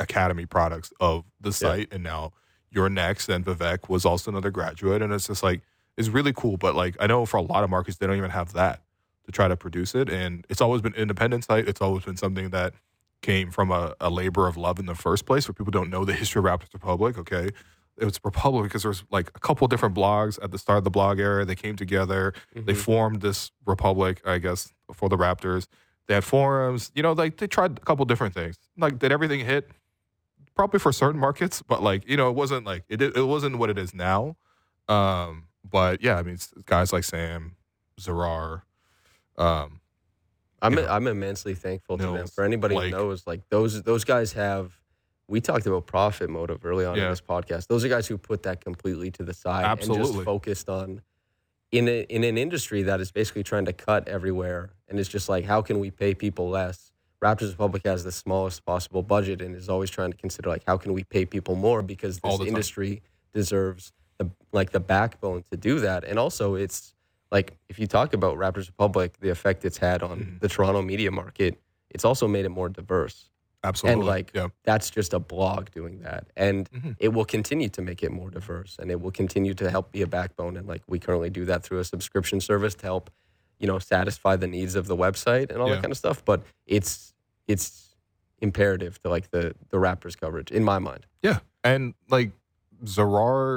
Speaker 1: academy products of the site, yeah. and now you're next. And Vivek was also another graduate, and it's just like it's really cool. But like I know for a lot of markets, they don't even have that to try to produce it, and it's always been an independent site. It's always been something that came from a, a labor of love in the first place. For people who don't know the history of Raptors Republic, okay, it was Republic because there was like a couple of different blogs at the start of the blog era. They came together, mm-hmm. they formed this Republic, I guess, for the Raptors. They had forums, you know, like they tried a couple different things. Like, did everything hit? Probably for certain markets, but like, you know, it wasn't like it. It wasn't what it is now. Um, but yeah, I mean, it's guys like Sam, Zarar. Um,
Speaker 2: I'm
Speaker 1: know,
Speaker 2: I'm immensely thankful to
Speaker 1: Nils,
Speaker 2: them. For anybody
Speaker 1: Blake.
Speaker 2: who knows, like those those guys have. We talked about profit motive early on
Speaker 1: yeah.
Speaker 2: in this podcast. Those are guys who put that completely to the side
Speaker 1: Absolutely.
Speaker 2: and just focused on in a, in an industry that is basically trying to cut everywhere, and it's just like, how can we pay people less? Raptors Republic has the smallest possible budget and is always trying to consider like, how can we pay people more, because this industry deserves the like the backbone to do that. And also, it's like, if you talk about Raptors Republic, the effect it's had on mm-hmm. the Toronto media market, it's also made it more diverse.
Speaker 1: Absolutely.
Speaker 2: And like,
Speaker 1: yeah.
Speaker 2: that's just a blog doing that. And mm-hmm. it will continue to make it more diverse, and it will continue to help be a backbone. And like, we currently do that through a subscription service to help, you know, satisfy the needs of the website and all
Speaker 1: yeah.
Speaker 2: that kind of stuff. But it's, it's imperative to like the, the Raptors coverage in my mind.
Speaker 1: Yeah. And like Zarar,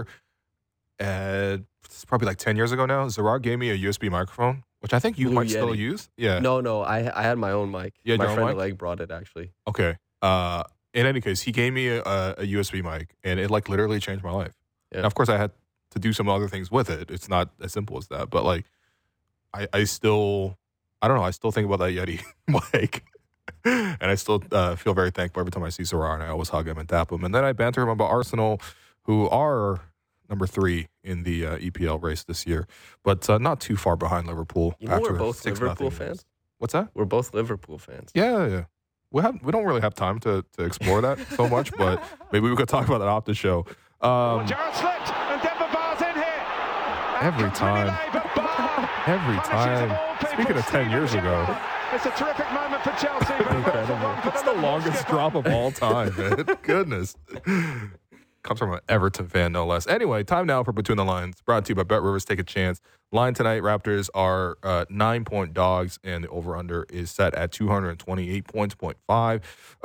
Speaker 1: uh, it's probably like ten years ago now, Zarar gave me a U S B microphone, which I think you
Speaker 2: Blue
Speaker 1: might
Speaker 2: Yeti.
Speaker 1: still use. Yeah.
Speaker 2: No, no, I I had my own mic.
Speaker 1: You had
Speaker 2: my
Speaker 1: your own
Speaker 2: friend
Speaker 1: mic?
Speaker 2: Oleg brought it actually.
Speaker 1: Okay. Uh, in any case, he gave me a, a U S B mic, and it like literally changed my life.
Speaker 2: Yeah.
Speaker 1: And of course, I had to do some other things with it. It's not as simple as that, but like, I I still, I don't know, I still think about that Yeti mic, and I still uh, feel very thankful every time I see Zarar, and I always hug him and tap him, and then I banter him about Arsenal, who are number three in the uh, E P L race this year, but uh, not too far behind Liverpool.
Speaker 2: You know,
Speaker 1: after
Speaker 2: we're both
Speaker 1: six
Speaker 2: Liverpool
Speaker 1: nothing.
Speaker 2: fans.
Speaker 1: What's that?
Speaker 2: We're both Liverpool fans.
Speaker 1: Yeah, yeah. We have we don't really have time to, to explore that so much, but maybe we could talk about that off the show. Um,
Speaker 8: Jarrett slipped, and Denver Barr's in here.
Speaker 1: Every time. Every time. Speaking of ten years ago.
Speaker 8: It's a terrific moment for Chelsea.
Speaker 1: Incredible. It's the longest drop of all time, man. Goodness. Comes from an Everton fan, no less. Anyway, time now for Between the Lines. Brought to you by Bet Rivers. Take a chance. Line tonight, Raptors are uh, nine-point dogs, and the over-under is set at two hundred twenty-eight points, point five.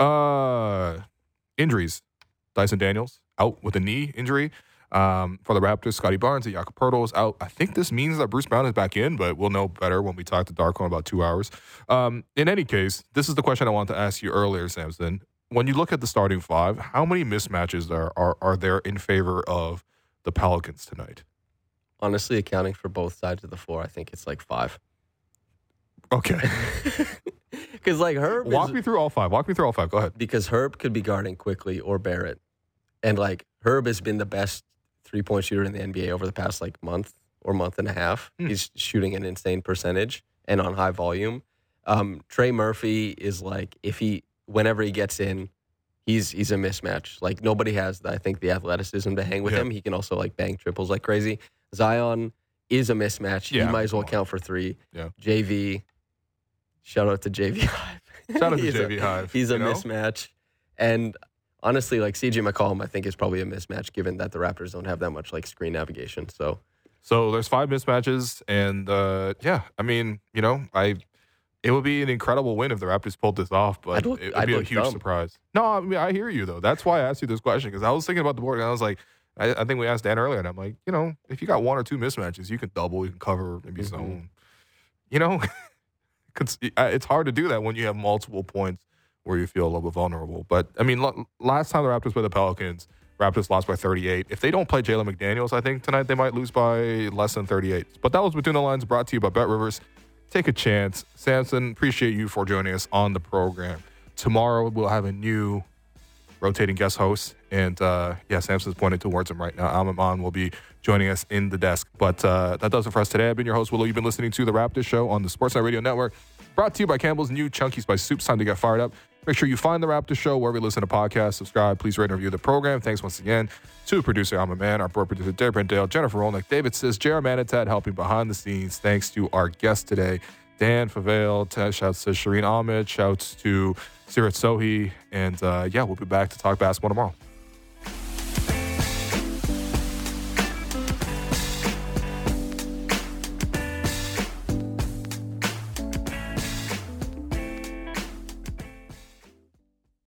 Speaker 1: Uh, injuries. Dyson Daniels out with a knee injury. Um, for the Raptors, Scotty Barnes and Jakob Poeltl is out. I think this means that Bruce Brown is back in, but we'll know better when we talk to Darko in about two hours. Um, in any case, this is the question I wanted to ask you earlier, Samson. When you look at the starting five, how many mismatches are, are, are there in favor of the Pelicans tonight?
Speaker 2: Honestly, accounting for both sides of the floor, I think it's like five.
Speaker 1: Okay.
Speaker 2: Because like Herb
Speaker 1: Walk
Speaker 2: is,
Speaker 1: me through all five. Walk me through all five. Go ahead.
Speaker 2: Because Herb could be guarding Quickly or Barrett. And like Herb has been the best three-point shooter in the N B A over the past like month or month and a half. Hmm. He's shooting an insane percentage and on high volume. Um, Trey Murphy is like, if he, whenever he gets in, he's he's a mismatch. Like nobody has, I think, the athleticism to hang with
Speaker 1: yeah.
Speaker 2: him. He can also like bang triples like crazy. Zion is a mismatch.
Speaker 1: Yeah,
Speaker 2: he might as well
Speaker 1: on.
Speaker 2: count for three.
Speaker 1: Yeah.
Speaker 2: J V, shout out to J V Hive.
Speaker 1: Shout out to
Speaker 2: He's
Speaker 1: J V
Speaker 2: a,
Speaker 1: Hive.
Speaker 2: He's a
Speaker 1: you know?
Speaker 2: mismatch. And honestly, like C J McCollum, I think is probably a mismatch given that the Raptors don't have that much like screen navigation. So,
Speaker 1: so there's five mismatches, and uh, yeah, I mean, you know, I it would be an incredible win if the Raptors pulled this off, but
Speaker 2: look,
Speaker 1: it would
Speaker 2: I'd
Speaker 1: be a
Speaker 2: look
Speaker 1: huge
Speaker 2: dumb.
Speaker 1: surprise. No, I mean, I hear you though. That's why I asked you this question, because I was thinking about the board, and I was like, I, I think we asked Dan earlier, and I'm like, you know, if you got one or two mismatches, you can double, you can cover, maybe
Speaker 2: Mm-hmm.
Speaker 1: zone. You know, it's hard to do that when you have multiple points where you feel a little bit vulnerable. But, I mean, l- last time the Raptors played the Pelicans, Raptors lost by thirty-eight. If they don't play Jalen McDaniels, I think tonight they might lose by less than thirty-eight. But that was Between the Lines, brought to you by Bet Rivers. Take a chance. Samson, appreciate you for joining us on the program. Tomorrow we'll have a new rotating guest host. And, uh, yeah, Samson's pointing towards him right now. Alman will be joining us in the desk. But uh, that does it for us today. I've been your host, Willow. You've been listening to The Raptors Show on the Sportsnet Radio Network. Brought to you by Campbell's new Chunky Spice Soup. It's time to get fired up. Make sure you find The Raptors Show wherever you listen to podcasts. Subscribe. Please rate and review the program. Thanks once again to producer Alma Man, our board producer Dare Brindale, Jennifer Rolnick, David Sis, Jared Manitat helping behind the scenes. Thanks to our guest today, Dan Favale. T- shouts to Shireen Ahmed. Shouts to Sirat Sohi. And uh, yeah, we'll be back to talk basketball tomorrow.